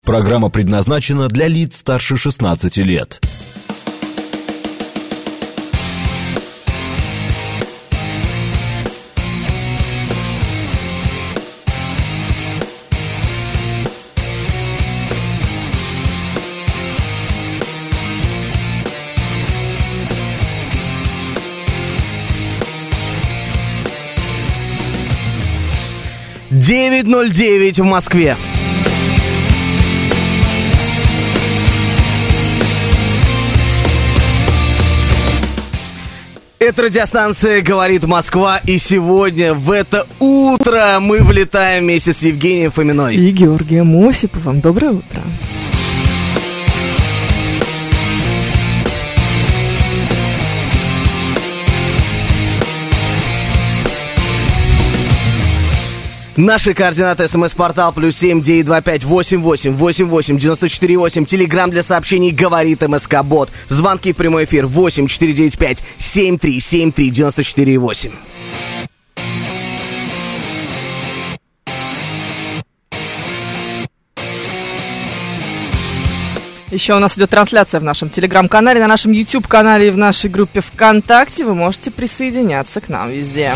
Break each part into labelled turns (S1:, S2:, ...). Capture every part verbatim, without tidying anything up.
S1: Программа предназначена для лиц старше шестнадцати лет.
S2: девять ноль девять в Москве. Это радиостанция «Говорит Москва», и сегодня в это утро мы влетаем вместе с Евгением Фоминой
S3: и Георгием Осиповым. Доброе утро.
S2: Наши координаты: смс-портал плюс семь девять два пять восемь восемь восемь восемь девяносто четыре восемь. Телеграм для сообщений «Говорит МСК-бот». Звонки в прямой эфир восемь четыре девять пять семь три семь три девяносто четыре восемь.
S3: Еще у нас идет трансляция в нашем телеграм-канале, на нашем YouTube-канале и в нашей группе ВКонтакте. Вы можете присоединяться к нам везде.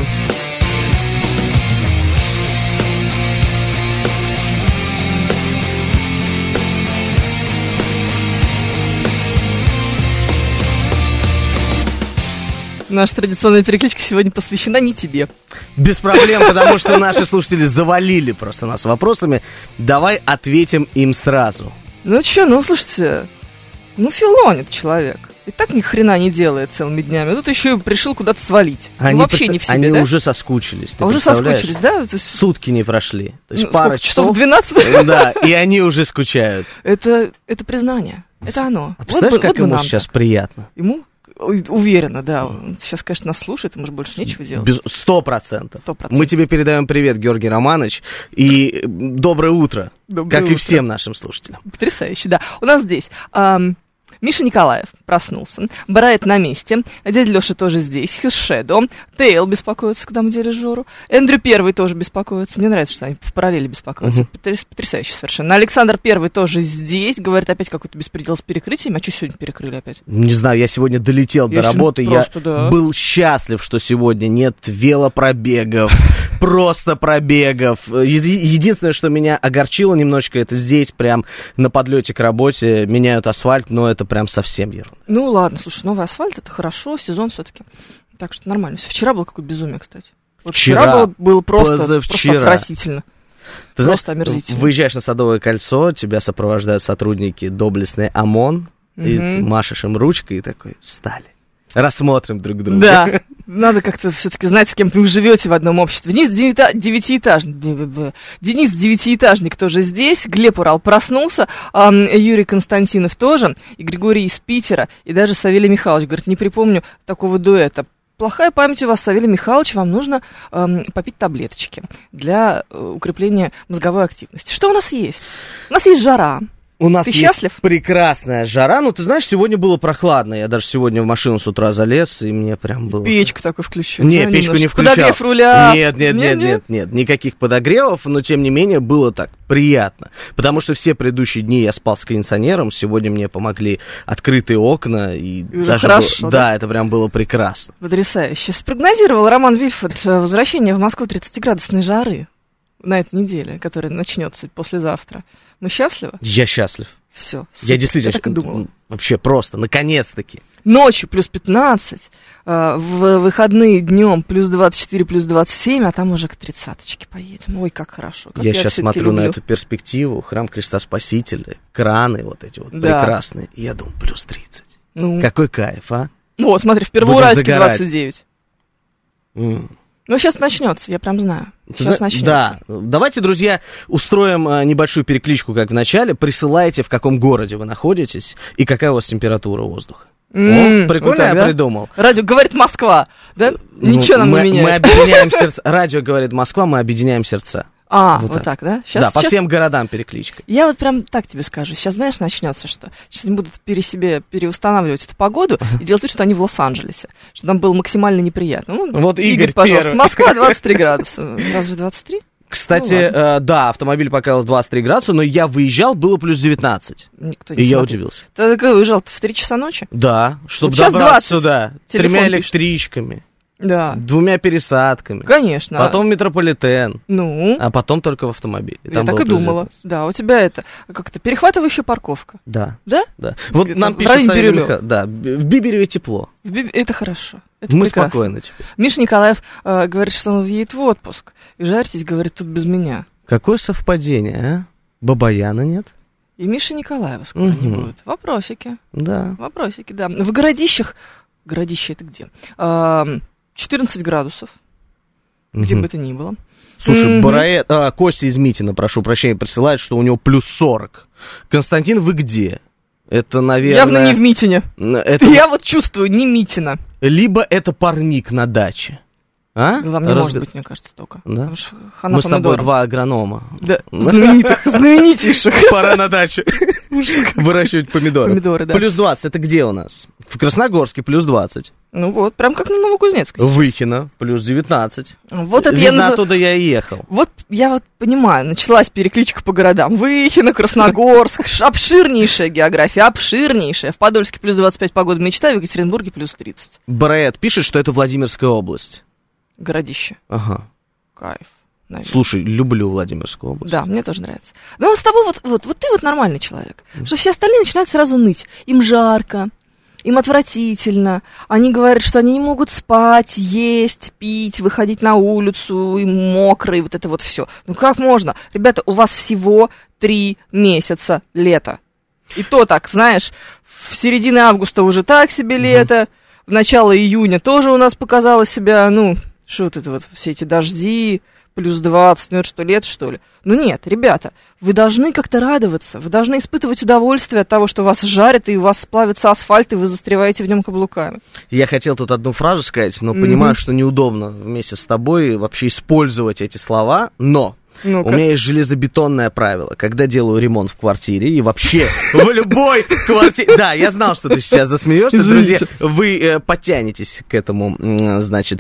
S3: Наша традиционная перекличка сегодня посвящена не тебе.
S2: Без проблем, потому что наши слушатели завалили просто нас вопросами. Давай ответим им сразу.
S3: Ну что, ну слушайте, ну филонит человек. И так ни хрена не делает целыми днями. Тут еще и решил куда-то свалить.
S2: Они
S3: ну, вообще
S2: просто,
S3: не в себе,
S2: они
S3: да?
S2: уже соскучились.
S3: А уже соскучились, да? То есть...
S2: Сутки не прошли. То есть
S3: ну,
S2: пара
S3: сколько,
S2: часов.
S3: часов двенадцать?
S2: Да, и они уже скучают.
S3: Это, это признание. Это оно.
S2: А представляешь,
S3: вот,
S2: как
S3: вот
S2: ему сейчас
S3: так.
S2: приятно?
S3: Ему? Уверена, да. Сейчас, конечно, нас слушает, ему же больше нечего делать.
S2: Без... Сто процентов.
S3: Сто процентов.
S2: Мы тебе передаем привет, Георгий Романович, и доброе утро,
S3: доброе
S2: как
S3: утро.
S2: И всем нашим слушателям.
S3: Потрясающе, да. У нас здесь... Эм... Миша Николаев проснулся, Брайт на месте, дядя Леша тоже здесь, Шэдо, Тейл беспокоится, когда мы делали Жору, Эндрю Первый тоже беспокоится, мне нравится, что они в параллели беспокоятся, uh-huh. Потряс, потрясающе совершенно. Александр Первый тоже здесь, говорит, опять какой-то беспредел с перекрытием, а что сегодня перекрыли опять?
S2: Не знаю, я сегодня долетел я до работы,
S3: просто,
S2: я
S3: да.
S2: был счастлив, что сегодня нет велопробегов, просто пробегов. Единственное, что меня огорчило немножечко, это здесь прям на подлете к работе меняют асфальт, но это прям совсем ерунда.
S3: Ну ладно, слушай, новый асфальт, это хорошо, сезон все-таки. Так что нормально. Вчера было какое-то безумие, кстати. Вот вчера, вчера было, было просто, просто отвратительно.
S2: Ты
S3: просто
S2: знаешь,
S3: омерзительно.
S2: Выезжаешь на Садовое кольцо, тебя сопровождают сотрудники доблестный ОМОН, угу. И ты машешь им ручкой и такой: встали. Рассмотрим друг друга.
S3: Да, надо как-то все-таки знать, с кем вы живете в одном обществе. Денис девятиэтажник, Денис девятиэтажник тоже здесь, Глеб Урал проснулся, Юрий Константинов тоже, и Григорий из Питера, и даже Савелий Михайлович говорит, не припомню такого дуэта. Плохая память у вас, Савелий Михайлович, вам нужно эм, попить таблеточки для э, укрепления мозговой активности. Что у нас есть? У нас есть жара.
S2: У нас
S3: ты
S2: есть
S3: счастлив?
S2: Прекрасная жара. Ну, ты знаешь, сегодня было прохладно. Я даже сегодня в машину с утра залез, и мне прям было...
S3: Печку такой включил.
S2: Нет,
S3: да,
S2: печку
S3: немножко.
S2: не включал.
S3: Подогрев руля.
S2: Нет, нет, нет, нет, нет, нет. Никаких подогревов, но, тем не менее, было так приятно. Потому что все предыдущие дни я спал с кондиционером. Сегодня мне помогли открытые окна. И даже
S3: хорошо,
S2: было...
S3: да?
S2: Да, это прям было прекрасно.
S3: Потрясающе. Спрогнозировал Роман Вильфанд возвращение в Москву тридцатиградусной жары на этой неделе, которая начнется послезавтра. Мы счастливы?
S2: Я счастлив.
S3: Все, супер.
S2: Я действительно
S3: я так и думала.
S2: Вообще просто, наконец-таки.
S3: Ночью плюс пятнадцать, э, в выходные днем плюс двадцать четыре, плюс двадцать семь, а там уже к тридцаточке поедем. Ой, как хорошо. Как
S2: я,
S3: я
S2: сейчас смотрю
S3: люблю.
S2: на эту перспективу. Храм Христа Спасителя, краны вот эти вот
S3: да.
S2: прекрасные. И я думаю, плюс тридцать.
S3: Ну.
S2: Какой кайф, а?
S3: Вот, смотри, в Первоуральске двадцать девять.
S2: Mm.
S3: Ну, сейчас начнется, я прям знаю. Сейчас
S2: За...
S3: начнется.
S2: Да. Давайте, друзья, устроим а, небольшую перекличку, как в начале. Присылайте, в каком городе вы находитесь и какая у вас температура воздуха.
S3: Mm,
S2: О, прикольно
S3: вот так,
S2: я
S3: да?
S2: придумал.
S3: Радио говорит Москва, да?
S2: Ну,
S3: Ничего нам
S2: мы,
S3: не меняет.
S2: Мы объединяем сердца. Радио говорит Москва, мы объединяем сердца.
S3: А,
S2: вот,
S3: вот так. так, да?
S2: Сейчас, да, по
S3: сейчас...
S2: всем городам перекличка.
S3: Я вот прям так тебе скажу. Сейчас, знаешь, начнется, что сейчас они будут пере себе переустанавливать эту погоду и делать вид, что они в Лос-Анджелесе. Что там было максимально неприятно. Ну,
S2: вот Игорь,
S3: Игорь, пожалуйста.
S2: первый.
S3: Москва двадцать три градуса. Разве двадцать три?
S2: Кстати,
S3: Ну,
S2: э, да, автомобиль показал двадцать три градуса, но я выезжал, было плюс девятнадцать.
S3: Никто не
S2: И я
S3: смотрит.
S2: удивился.
S3: Ты как выезжал-то в три часа ночи?
S2: Да, чтобы
S3: Вот сейчас
S2: добраться
S3: двадцать.
S2: сюда.
S3: Телефон
S2: Тремя
S3: пишет.
S2: электричками,
S3: Да.
S2: двумя пересадками.
S3: Конечно.
S2: Потом метрополитен,
S3: Ну,
S2: а потом только в автомобиле.
S3: я
S2: Там
S3: так
S2: было
S3: и
S2: плюс
S3: думала.
S2: девятнадцать.
S3: Да, у тебя это как-то перехватывающая парковка.
S2: Да.
S3: Да?
S2: Да. Вот
S3: Где-то
S2: нам
S3: в
S2: пишет
S3: районе
S2: Савелий
S3: Бирюлёва.
S2: Миха- Да, в Бибереве тепло.
S3: В Биб- Это хорошо. Это
S2: Мы
S3: прекрасно.
S2: спокойны теперь.
S3: Миша Николаев э, говорит, что он едет в отпуск. И жарьтесь, говорит, тут без меня.
S2: Какое совпадение, а? Бабаяна нет?
S3: И Миша Николаева скоро не
S2: Мгм.
S3: будет. Вопросики.
S2: Да.
S3: Вопросики, да. В городищах... Городище это где? Эм, четырнадцать градусов. Где
S2: Мгм.
S3: бы это ни было.
S2: Слушай,
S3: Мгм.
S2: Бараэт, а, Костя из Митина, прошу прощения, присылает, что у него плюс сорок. Константин, вы где? Это, наверное...
S3: Явно не в Митине.
S2: Это...
S3: Я вот чувствую, не Митина.
S2: Либо это парник на даче. А?
S3: Вам не
S2: Разг-
S3: может быть, мне кажется, столько.
S2: Да?
S3: Потому что хана
S2: Мы с тобой
S3: помидорам.
S2: два агронома.
S3: Да, знаменитых, знаменитейших.
S2: Пора на даче выращивать помидоры.
S3: Помидоры, да.
S2: Плюс двадцать, это где у нас? В Красногорске плюс двадцать.
S3: Ну вот, прям как на Новокузнецке. сейчас.
S2: Выхино плюс девятнадцать.
S3: Вот это я
S2: Видно,
S3: называю...
S2: оттуда я и ехал.
S3: Вот я вот понимаю, началась перекличка по городам. Выхино, Красногорск, ш- обширнейшая география, обширнейшая. В Подольске плюс двадцать пять погода мечта, в Екатеринбурге плюс тридцать.
S2: Бараэт пишет, что это Владимирская область.
S3: Городище.
S2: Ага.
S3: Кайф. наверное.
S2: Слушай, люблю Владимирскую область.
S3: Да, мне тоже нравится. Но с тобой вот, вот, вот ты вот нормальный человек. Что все остальные начинают сразу ныть. Им жарко, им отвратительно. Они говорят, что они не могут спать, есть, пить, выходить на улицу, им мокро, и вот это вот все. Ну как можно? Ребята, у вас всего три месяца лета. И то так, знаешь, в середине августа уже так себе лето, в начало июня тоже у нас показало себя, ну, что вот это вот, все эти дожди, плюс двадцать, ну это что, лето, что ли? Ну нет, ребята, вы должны как-то радоваться, вы должны испытывать удовольствие от того, что вас жарят, и у вас сплавится асфальт, и вы застреваете в нем каблуками.
S2: Я хотел тут одну фразу сказать, но
S3: Мгм.
S2: понимаю, что неудобно вместе с тобой вообще использовать эти слова, но...
S3: Ну-ка.
S2: У меня есть железобетонное правило. Когда делаю ремонт в квартире и вообще в любой квартире... Да, я знал, что ты сейчас засмеешься, друзья.
S3: Извините.
S2: Вы э, подтянетесь к этому, м, значит.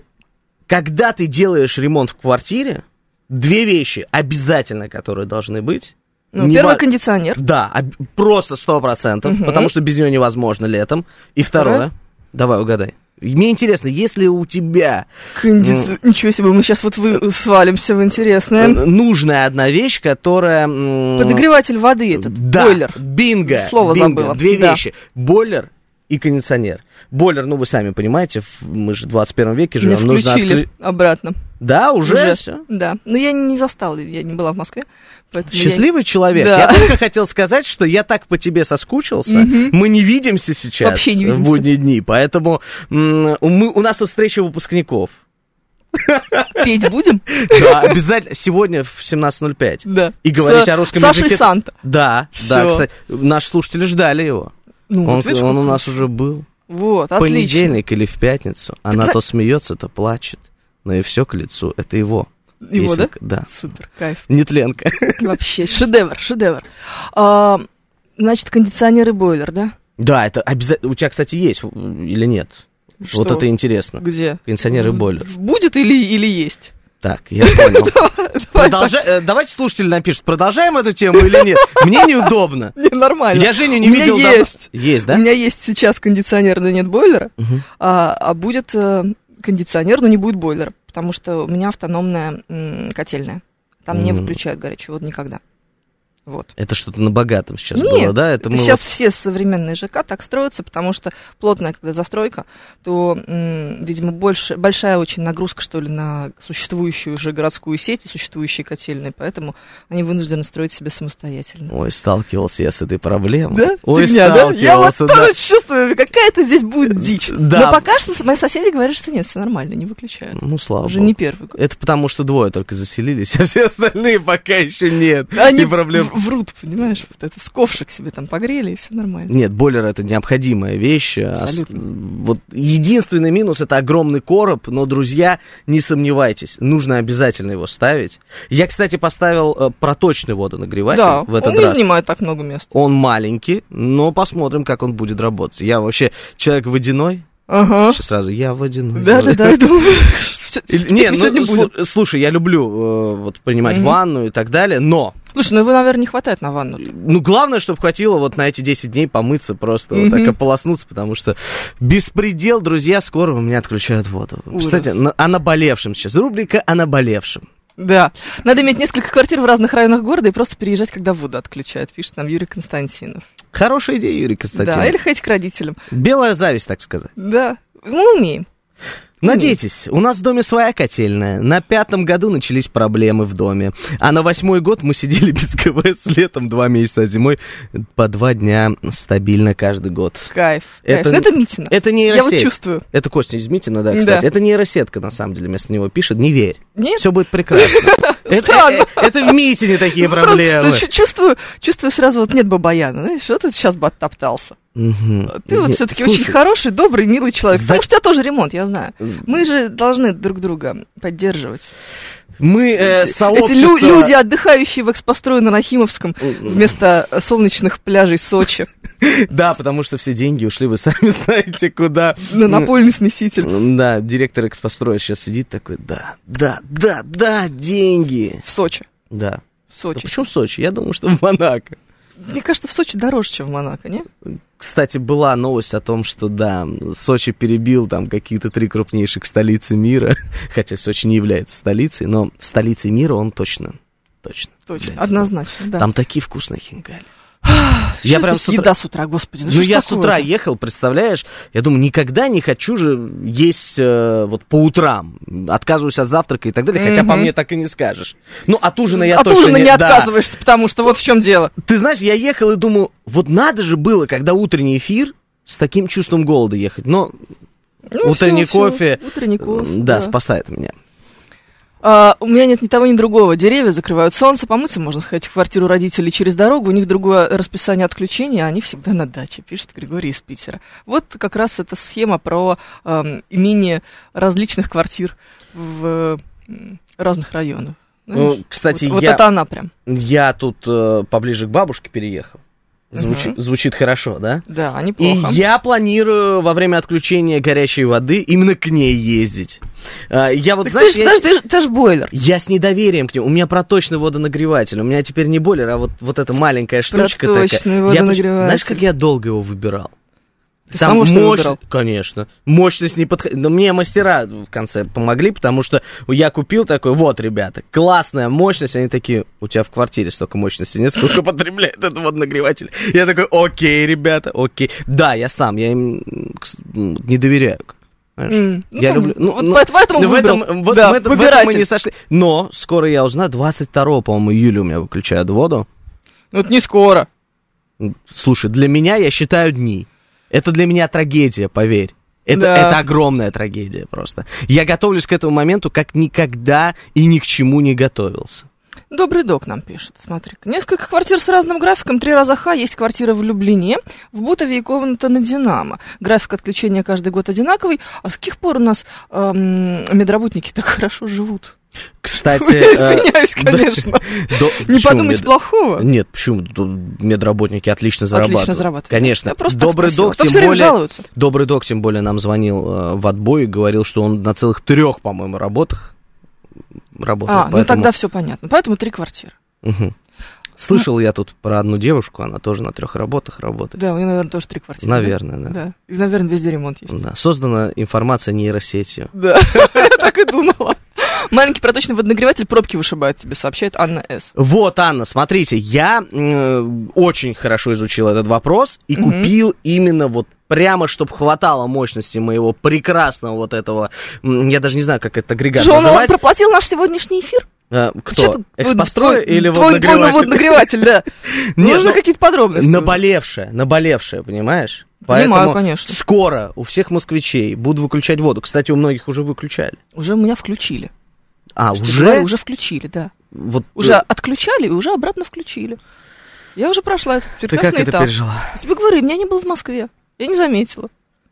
S2: Когда ты делаешь ремонт в квартире, две вещи обязательно, которые должны быть.
S3: Ну,
S2: Не
S3: первый
S2: ва-
S3: кондиционер.
S2: Да, об- просто сто процентов,
S3: Мгм.
S2: потому что без него невозможно летом. И второе,
S3: Второе?
S2: давай угадай. Мне интересно, если у тебя
S3: Кондиционер. Ничего себе, мы сейчас вот вы свалимся в
S2: э,
S3: интересное.
S2: нужная одна вещь, которая... м,
S3: Подогреватель воды этот,
S2: да,
S3: бойлер.
S2: Бинго.
S3: Слово
S2: бинго.
S3: забыла.
S2: Две
S3: Да.
S2: вещи. Бойлер и кондиционер. Бойлер, ну вы сами понимаете, в- мы же в двадцать первом веке
S3: Мне
S2: живем. Нужно
S3: включили
S2: открыть.
S3: обратно.
S2: Да, уже, все.
S3: Да, но я не застала, я не была в Москве. Поэтому я-
S2: Счастливый человек.
S3: Да.
S2: Я только хотел сказать, что я так по тебе соскучился.
S3: Мгм.
S2: Мы не видимся сейчас
S3: Вообще не
S2: в
S3: видимся.
S2: будние дни, поэтому м, мы, у нас тут встреча выпускников.
S3: Петь будем?
S2: Да, обязательно. Сегодня в семнадцать ноль пять.
S3: Да.
S2: И говорить
S3: С
S2: о русском
S3: Сашей
S2: языке.
S3: Санта.
S2: Да,
S3: Всё.
S2: да, кстати, наши слушатели ждали его.
S3: Ну,
S2: он
S3: вот видишь,
S2: он
S3: как
S2: у нас
S3: хорошо.
S2: уже был.
S3: Вот,
S2: В
S3: отлично.
S2: понедельник или в пятницу. Она
S3: Так-
S2: то смеется, то плачет. Но и все к лицу. Это его.
S3: Его, да?
S2: Песенка, да.
S3: Супер, кайф.
S2: Нетленка.
S3: Вообще, шедевр, шедевр. А, значит, кондиционер и бойлер, да?
S2: Да, это обязательно. У тебя, кстати, есть или нет?
S3: Что?
S2: Вот это интересно.
S3: Где?
S2: Кондиционер и
S3: В-
S2: бойлер.
S3: Будет или, или есть?
S2: Так, я понял.
S3: Давай
S2: Продолжа- э, Давайте слушатели напишут, продолжаем эту тему или нет. Мне неудобно.
S3: так. Не, нормально.
S2: Я Женю не
S3: У меня
S2: видел давно.
S3: есть.
S2: Есть,
S3: У
S2: да?
S3: меня есть сейчас кондиционер, но нет бойлера,
S2: Мгм.
S3: а, а будет э, кондиционер, но не будет бойлера, потому что у меня автономная м, котельная. Там не
S2: М.
S3: выключают горячую воду никогда. Вот.
S2: Это что-то на богатом сейчас
S3: Нет,
S2: было, да? Это мы
S3: сейчас
S2: вот-
S3: все современные ЖК так строятся, потому что плотная, когда застройка, то, м, видимо, больше, большая очень нагрузка, что ли, на существующую уже городскую сеть и существующие котельные, поэтому они вынуждены строить себя самостоятельно.
S2: Ой, сталкивался я с этой проблемой.
S3: Да?
S2: Ой,
S3: Фигня, да? Я вот
S2: сталкивался, да.
S3: тоже чувствую, какая-то здесь будет дичь.
S2: Да.
S3: Но пока что мои соседи говорят, что нет, все нормально, не выключают.
S2: Ну, слава
S3: Уже
S2: богу.
S3: не первый год.
S2: Это потому, что двое только заселились, а все остальные пока еще нет.
S3: Они
S2: И проблем...
S3: в- врут, понимаешь, вот это с ковшик себе там погрели, и все нормально.
S2: Нет, бойлер это необходимая вещь. а с-
S3: Абсолютно.
S2: Вот единственный минус это огромный короб, но, друзья, не сомневайтесь, нужно обязательно его ставить. Я, кстати, поставил э, проточный водонагреватель
S3: Да,
S2: в этот
S3: он не
S2: раз.
S3: занимает так много места.
S2: Он маленький, но посмотрим, как он будет работать. Я вообще человек водяной.
S3: Ага.
S2: Сейчас сразу я водяной.
S3: Да-да-да, я думаю,
S2: Не, ну, слушай, я люблю э, вот принимать mm-hmm. ванну и так далее, но...
S3: Слушай, ну его, наверное, не хватает на ванну.
S2: Ну, главное, чтобы хватило вот на эти десять дней помыться просто, mm-hmm. вот так ополоснуться, потому что беспредел, друзья, скоро у меня отключают воду. Ужас. Кстати, на, о наболевшем сейчас. Рубрика о наболевшем.
S3: Да. Надо иметь несколько квартир в разных районах города и просто переезжать, когда воду отключают, пишет нам Юрий Константинов.
S2: Хорошая идея, Юрий Константинов.
S3: Да, или ходить к родителям.
S2: Белая зависть, так сказать.
S3: Да, мы умеем.
S2: Надейтесь, у нас в доме своя котельная. На пятом году начались проблемы в доме. А на восьмой год мы сидели без КВС летом два месяца, а зимой по два дня стабильно каждый год.
S3: Кайф.
S2: Это,
S3: кайф. Это Митина.
S2: Это нейросеть.
S3: Я вот чувствую.
S2: Это Костя из Митина, да, кстати. Да. Это нейросетка, на самом деле, вместо него пишет. Не верь.
S3: Нет?
S2: Все будет прекрасно. Это в Митине такие проблемы.
S3: Чувствую, чувствую сразу, вот нет Бабаяна. Знаешь, что ты сейчас бы оттоптался?
S2: Угу.
S3: Ты вот все-таки очень хороший, добрый, милый человек. За... Потому что у тебя тоже ремонт, я знаю. Мы же должны друг друга поддерживать.
S2: Мы э,
S3: эти,
S2: сообщество...
S3: эти лю- люди, отдыхающие в экспострое на Нахимовском вместо солнечных пляжей Сочи.
S2: Да, потому что все деньги ушли, вы сами знаете, куда.
S3: На напольный смеситель.
S2: Да, директор экспостроя сейчас сидит такой, да, да, да, да, деньги.
S3: В Сочи.
S2: Да.
S3: В Сочи.
S2: Да почему в Сочи? Я думаю, что в Монако.
S3: Мне кажется, в Сочи дороже, чем в Монако, не?
S2: Кстати, была новость о том, что, да, Сочи перебил там какие-то три крупнейших столицы мира, хотя Сочи не является столицей, но столицей мира он точно, точно.
S3: Точно, однозначно, да.
S2: Там такие вкусные хинкали.
S3: Я прям с утра... еда с утра, господи.
S2: Ну, я с утра ехал, представляешь? Я думаю, никогда не хочу же есть э, вот по утрам. Отказываюсь от завтрака и так далее, хотя mm-hmm. по мне так и не скажешь. Ну, от ужина я
S3: от
S2: точно
S3: ужина
S2: не...
S3: не отказываешься, да. Потому что вот в чем дело.
S2: Ты знаешь, я ехал и думаю, вот надо же было, когда утренний эфир, с таким чувством голода ехать. Но ну, утренний все, кофе,
S3: все. Утренний кофе
S2: да,
S3: да.
S2: спасает меня.
S3: Uh, у меня нет ни того, ни другого. Деревья закрывают солнце, помыться можно сходить в квартиру родителей через дорогу. У них другое расписание отключения, а они всегда на даче, пишет Григорий из Питера. Вот как раз эта схема про uh, имение различных квартир в uh, разных районах.
S2: Знаешь? Ну, кстати,
S3: вот,
S2: я,
S3: вот это она прям.
S2: Я тут uh, поближе к бабушке переехал. Звучит, uh-huh. звучит хорошо, да?
S3: Да, неплохо.
S2: И я планирую во время отключения горячей воды именно к ней ездить. Я вот,
S3: так
S2: знаешь,
S3: ты,
S2: я,
S3: знаешь, ты, ты же бойлер.
S2: Я с недоверием к нему. У меня проточный водонагреватель. У меня теперь не бойлер, а вот, вот эта маленькая штучка
S3: проточный
S2: такая.
S3: Водонагреватель.
S2: Я, знаешь, как я долго его выбирал?
S3: Ты Там мощь... выбирал?
S2: Конечно. Мощность не подходит. Но мне мастера в конце помогли, потому что я купил такой, вот, ребята, классная мощность. Они такие, у тебя в квартире столько мощности нет, сколько потребляет этот водонагреватель. Я такой, окей, ребята, окей. Да, я сам, я им не доверяю. Mm, я
S3: ну,
S2: люблю. Ну,
S3: вот
S2: ну,
S3: поэтому
S2: в
S3: выбрал.
S2: этом, вот,
S3: да,
S2: в, этом, в этом мы не сошли. Но скоро я узнаю, двадцать второго, по-моему, июля у меня выключают воду.
S3: Ну, это не скоро.
S2: Слушай, для меня, я считаю дни. Это для меня трагедия, поверь. Это,
S3: да.
S2: это огромная трагедия просто. Я готовлюсь к этому моменту, как никогда и ни к чему не готовился.
S3: Добрый док нам пишет, смотри-ка. Несколько квартир с разным графиком, три раза ха, есть квартира в Люблине, в Бутове и комната на Динамо. График отключения каждый год одинаковый. А с каких пор у нас эм, медработники так хорошо живут?
S2: Кстати...
S3: Извиняюсь, конечно. Не подумайте плохого.
S2: Нет, почему? Медработники отлично зарабатывают.
S3: Отлично зарабатывают.
S2: Конечно. Добрый док, тем более... Добрый док, тем более, нам звонил в отбой и говорил, что он на целых трех, по-моему, работах работает.
S3: А, ну тогда все понятно. Поэтому три квартиры.
S2: Слышал я тут про одну девушку, она тоже на трех работах работает.
S3: Да, у нее, наверное, тоже три квартиры.
S2: Наверное, да.
S3: Да. И, наверное, везде ремонт есть.
S2: Да. Создана информация нейросетью.
S3: Да, я так и думала. Маленький проточный водонагреватель пробки вышибает, тебе сообщает Анна С.
S2: Вот, Анна, смотрите, я э, очень хорошо изучил этот вопрос и угу. купил именно вот прямо, чтобы хватало мощности моего прекрасного вот этого, я даже не знаю, как это агрегат
S3: Что,
S2: называть.
S3: он проплатил наш сегоднястрой эфир?
S2: А, кто? Экспострой или
S3: твой,
S2: водонагреватель?
S3: Твой водонагреватель, да. Нужны какие-то подробности.
S2: Наболевшее, наболевшее, понимаешь?
S3: Понимаю, конечно.
S2: Скоро у всех москвичей будут выключать воду. Кстати, у многих уже выключали.
S3: Уже у меня включили.
S2: А,
S3: Что
S2: уже?
S3: Говорю, уже включили, да.
S2: Вот,
S3: уже
S2: э...
S3: отключали и уже обратно включили. Я уже прошла этот прекрасный этап.
S2: Ты как это пережила?
S3: Я тебе говорю, меня не было в Москве. Я не заметила.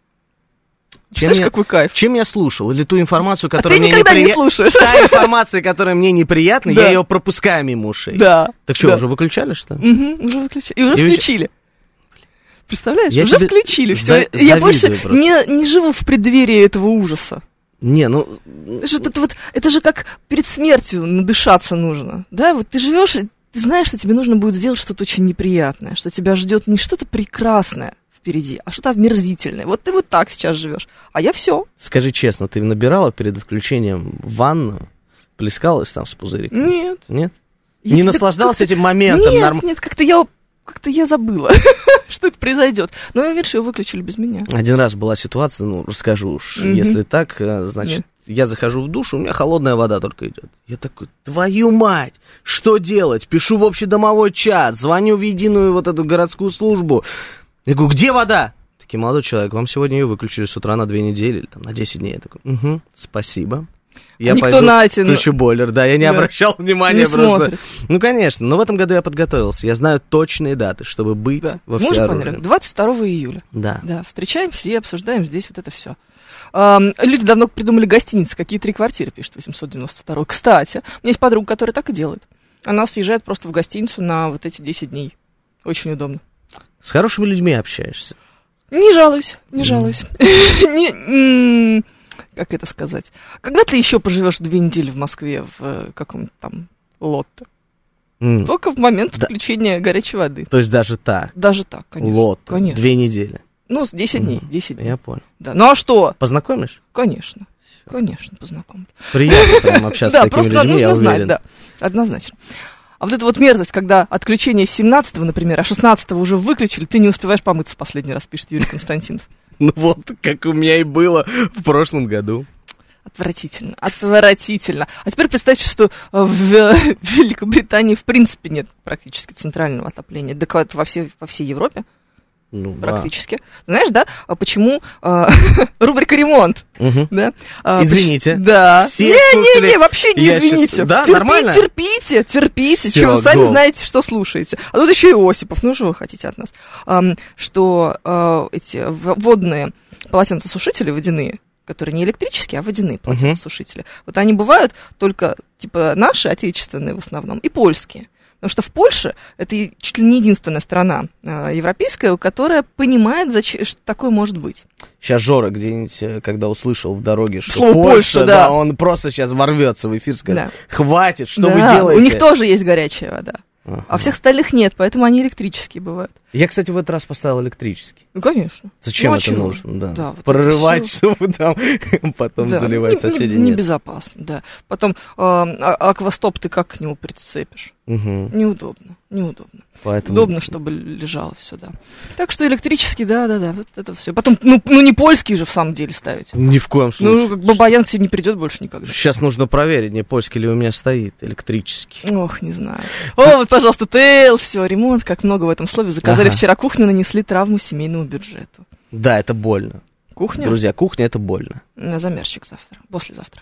S2: Чем
S3: Знаешь,
S2: я,
S3: какой кайф?
S2: Чем я слушал? Или ту информацию, которая
S3: а
S2: мне
S3: ты никогда
S2: неприятна?
S3: не слушаешь.
S2: Та информация, которая мне неприятна,
S3: да.
S2: я ее пропускаю мимо ушей.
S3: Да.
S2: Так что,
S3: да.
S2: уже выключали, что ли?
S3: Угу, уже выключили. И уже И включили. Вы... Представляешь?
S2: Я
S3: уже включили. Все.
S2: За-
S3: я больше
S2: просто.
S3: не, не живу в преддверии этого ужаса.
S2: Не, ну...
S3: Это же, это, вот, это же как перед смертью надышаться нужно, да? Вот ты живешь, и ты знаешь, что тебе нужно будет сделать что-то очень неприятное, что тебя ждет не что-то прекрасное впереди, а что-то омерзительное. Вот ты вот так сейчас живешь, а я все.
S2: Скажи честно, ты набирала перед отключением ванну, плескалась там с пузыриком?
S3: Нет.
S2: Нет?
S3: Я
S2: не
S3: тебе
S2: наслаждался
S3: как-то...
S2: этим моментом?
S3: Нет,
S2: норм...
S3: нет, как-то я, как-то я забыла, что это произойдет. Но, видишь, ее выключили без меня.
S2: Один раз была ситуация, ну, расскажу уж,
S3: Мгм.
S2: если так, значит,
S3: Нет.
S2: я захожу в душ, у меня холодная вода только идет. Я такой, твою мать, что делать? Пишу в общедомовой чат, звоню в единую вот эту городскую службу. Я говорю, где вода? Такие, молодой человек, вам сегодня ее выключили с утра на две недели или там, на десять дней. Я такой, угу, спасибо. Я
S3: Никто
S2: пойду
S3: на эти, ну,
S2: включу бойлер, да, я не
S3: да.
S2: обращал внимания
S3: Не
S2: просто.
S3: смотрит.
S2: Ну, конечно, но в этом году я подготовился. Я знаю точные даты, чтобы быть
S3: Да.
S2: во
S3: Мы уже
S2: всеоружии.
S3: поняли. двадцать второго июля.
S2: Да.
S3: Да, встречаемся и обсуждаем здесь вот это все. Люди давно придумали гостиницы, какие три квартиры, пишет восемьсот девяносто два. Кстати, у меня есть подруга, которая так и делает. Она съезжает просто в гостиницу на вот эти десять дней. Очень удобно.
S2: С хорошими людьми общаешься.
S3: Не жалуюсь, не жалуюсь. Не, м, Как это сказать? Когда ты еще поживешь две недели в Москве в э, каком-то там лотте?
S2: М.
S3: Только в момент
S2: Да.
S3: включения горячей воды.
S2: То есть даже так.
S3: Даже так, конечно.
S2: Лот.
S3: Конечно.
S2: Две недели.
S3: Ну, с десять дней,
S2: Мгм.
S3: десять дней.
S2: Я понял.
S3: Да. Ну а что?
S2: Познакомишь?
S3: Конечно. Конечно, познакомлю.
S2: Приятно прям общаться
S3: Да,
S2: с такими
S3: просто
S2: людьми,
S3: нужно
S2: я
S3: знать,
S2: уверен.
S3: да, однозначно. А вот эта вот мерзость, когда отключение с семнадцатого, например, а шестнадцатого уже выключили, ты не успеваешь помыться в последний раз, пишет Юрий Константинов.
S2: Ну вот, как у меня и было в прошлом году.
S3: Отвратительно, отвратительно. А теперь представьте, что в Великобритании в принципе нет практически центрального отопления. Да как во всей, во всей Европе
S2: Ну, да.
S3: практически. Знаешь, да, а почему а, рубрика «Ремонт»,
S2: Мгм.
S3: да? А,
S2: Извините.
S3: поч- Да.
S2: Все
S3: Не-не-не,
S2: слушатели-
S3: вообще не
S2: Я щас-
S3: извините.
S2: Да,
S3: Терпи-
S2: нормально?
S3: Терпите, терпите.
S2: Всё,
S3: Что, вы сами
S2: go.
S3: знаете, что слушаете. А тут еще и Осипов. Ну, что вы хотите от нас? Ам, что а, эти в- водные полотенцесушители водяные, которые не электрические, а водяные полотенцесушители, вот они бывают только, типа, наши, отечественные в основном, и польские. Потому что в Польше это и чуть ли не единственная страна а, европейская, которая понимает, зачем, что такое может быть.
S2: Сейчас Жора где-нибудь, э, когда услышал в дороге, что
S3: Слово
S2: Польша,
S3: Польша, да.
S2: он просто сейчас ворвется в эфир, скажет,
S3: Да.
S2: хватит, что
S3: Да,
S2: вы делаете?
S3: у них тоже есть горячая вода.
S2: Ага.
S3: А всех остальных нет, поэтому они электрические бывают.
S2: Я, кстати, в этот раз поставил электрический.
S3: Ну, конечно.
S2: Зачем
S3: Ну, а
S2: это
S3: чего?
S2: нужно? Да.
S3: Да, вот это
S2: Прорывать,
S3: всё.
S2: чтобы там потом
S3: Да,
S2: заливать
S3: не-
S2: соседей.
S3: не-
S2: нет.
S3: Небезопасно, да. Потом э, а- аквастоп ты как к нему прицепишь?
S2: Мгм.
S3: Неудобно, неудобно.
S2: Поэтому...
S3: Удобно, чтобы лежало все, да. Так что электрический, да-да-да, вот это все. Потом, ну, ну не польский же в самом деле ставить.
S2: Ни в коем случае.
S3: Ну, как Бабаян к тебе не придет больше никогда.
S2: Сейчас нужно проверить, не польский ли у меня стоит электрический.
S3: Ох, не знаю. О, вот, пожалуйста, ТЭЛ, все, ремонт, как много в этом слове. Заказали
S2: Ага.
S3: вчера кухню, нанесли травму семейному бюджету.
S2: Да, это больно.
S3: Кухня?
S2: Друзья, кухня это больно.
S3: На замерщик завтра, послезавтра.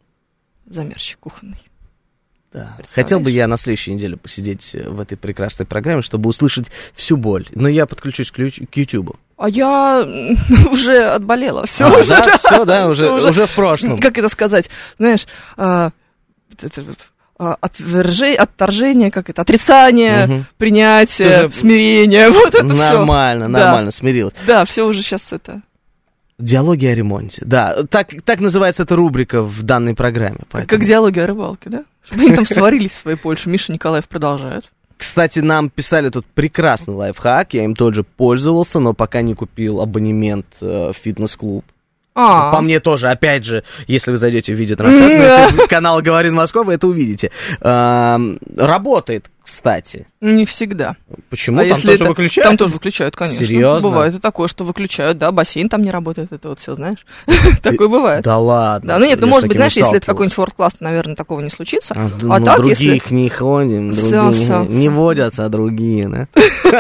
S3: Замерщик кухонный.
S2: Да.
S3: Представляешь?
S2: Хотел бы я на следующей неделе посидеть э, в этой прекрасной программе, чтобы услышать всю боль. Но я подключусь к, ключ- к YouTube.
S3: А я м, уже отболела. Все
S2: А,
S3: уже.
S2: да, все, да, уже,
S3: Уже-
S2: уже в прошлом.
S3: Как это сказать? Знаешь, а, вот это вот, а, отверже- отторжение, как это, отрицание,
S2: Мгм.
S3: принятие,
S2: Ты уже-
S3: смирение. Вот это все.
S2: Нормально,
S3: Да.
S2: нормально, смирилась.
S3: Да, все уже сейчас это.
S2: Диалоги о ремонте. Да, так, так называется эта рубрика в данной программе. Поэтому...
S3: Как диалоги о рыбалке, да? Чтобы они там сварились в своей Польше. Миша Николаев продолжает.
S2: Кстати, нам писали тут прекрасный лайфхак, я им тоже пользовался, но пока не купил абонемент э, в фитнес-клуб.
S3: А,
S2: По мне тоже, опять же, если вы зайдете в видеотрансляцию на YouTube канал «Говорит Москва», вы это увидите. Эм, Работает, кстати.
S3: не всегда.
S2: Почему?
S3: А
S2: Там
S3: если
S2: тоже
S3: это-
S2: выключают?
S3: Там тоже выключают, конечно.
S2: Серьезно?
S3: Бывает и такое, что выключают, да, бассейн там не работает, это вот все, знаешь. Такое бывает.
S2: Да ладно.
S3: Да, ну нет, ну
S2: Я с
S3: может быть,
S2: таким
S3: знаешь,
S2: не
S3: если это
S2: сталкивался.
S3: какой-нибудь World Class, наверное, такого не случится.
S2: А, д-
S3: А
S2: ну,
S3: так,
S2: других
S3: если...
S2: не ходим,
S3: Всё,
S2: другие
S3: всё,
S2: не
S3: всё.
S2: водятся, а другие, да?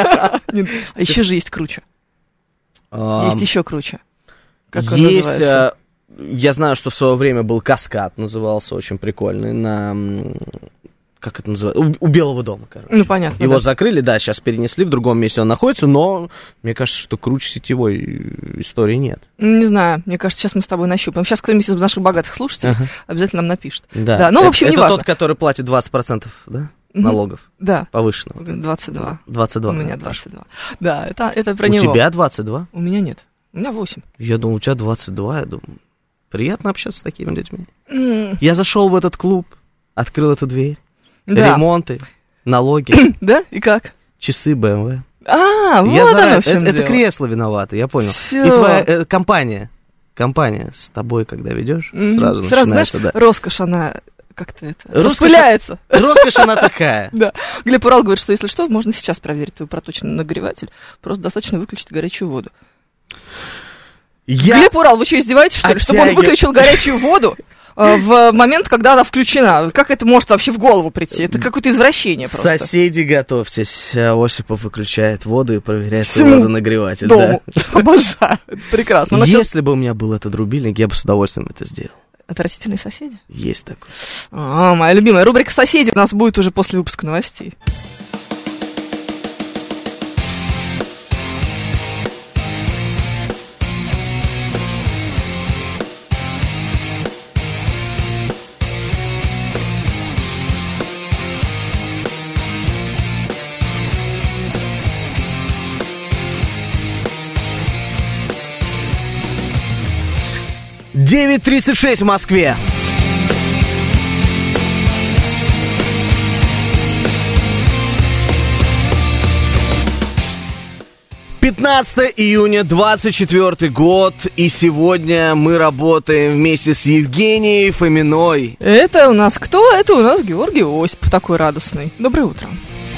S3: А еще же есть круче.
S2: Ам,
S3: Есть еще круче. Как он
S2: Есть,
S3: называется?
S2: а, я знаю, что в свое время был «Каскад», назывался, очень прикольный, на, м, как это называется, у, у Белого дома, короче.
S3: Ну, понятно,
S2: Его
S3: да.
S2: закрыли, да, сейчас перенесли, в другом месте он находится, но мне кажется, что круче сетевой истории нет.
S3: Не знаю, мне кажется, сейчас мы с тобой нащупаем. Сейчас кто-нибудь из наших богатых слушателей
S2: Ага.
S3: обязательно нам напишет.
S2: Да,
S3: Да, ну, в
S2: Это-
S3: общем,
S2: это
S3: неважно.
S2: тот, который платит двадцать процентов, да,
S3: Мгм.
S2: налогов
S3: Да,
S2: повышенного.
S3: двадцать два.
S2: двадцать два.
S3: У меня
S2: да,
S3: двадцать два. Да, это, это про
S2: У
S3: него.
S2: тебя двадцать два?
S3: У меня нет. У меня восемь.
S2: Я думал, у тебя двадцать два, я думаю. Приятно общаться с такими людьми.
S3: М,
S2: Я зашел в этот клуб, открыл эту дверь.
S3: Да.
S2: Ремонты, налоги,
S3: Да? И как?
S2: часы бэ эм вэ.
S3: А, вот
S2: Я
S3: оно
S2: зара-
S3: в чем
S2: это, это
S3: дело.
S2: кресло виновато, я понял.
S3: Всё.
S2: И твоя э, компания, компания с тобой, когда ведешь,
S3: Мгм.
S2: сразу,
S3: Сразу, знаешь,
S2: начинается, да.
S3: роскошь, она как-то это...
S2: Роскошь-
S3: распыляется.
S2: Роскошь она такая.
S3: Да. Глеб Урал говорит, что если что, можно сейчас проверить твой проточный нагреватель. Просто достаточно выключить горячую воду.
S2: Я
S3: Глеб Урал, вы что, издеваетесь, что ли? Чтобы он
S2: оттягиваю-
S3: выключил горячую воду э, в момент, когда она включена. Как это может вообще в голову прийти? Это какое-то извращение просто.
S2: Соседи, готовьтесь. Осипов выключает воду и проверяет
S3: Всему
S2: свой водонагреватель.
S3: Дому. Обожаю. Это прекрасно.
S2: Да.
S3: Насчет
S2: Если бы у меня был этот рубильник, я бы с удовольствием это сделал.
S3: отвратительные соседи.
S2: Есть такое.
S3: А, моя любимая рубрика «Соседи» у нас будет уже после выпуска новостей.
S2: девять тридцать шесть в Москве. пятнадцатое июня, двадцать четвёртый год, и сегодня мы работаем вместе с Евгенией Фоминой.
S3: Это у нас кто? Это у нас Георгий Осипов, такой радостный. Доброе утро.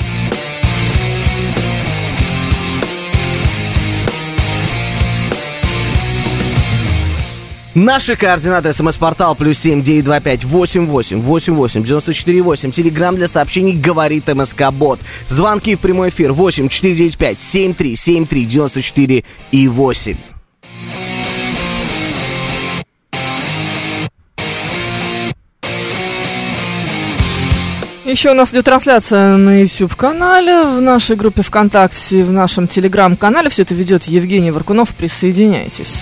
S2: Наши координаты: смс-портал плюс семь девять два пять восемь восемь восемь восемь девяносто четыре восемь. Телеграм для сообщений «Говорит МСК Бот». Звонки в прямой эфир восемь четыре девять пять семь три семь три девяносто четыре и восемь.
S3: Еще у нас идет трансляция на YouTube-канале, в нашей группе ВКонтакте, в нашем Телеграм-канале. Все это ведет Евгений Варкунов. Присоединяйтесь.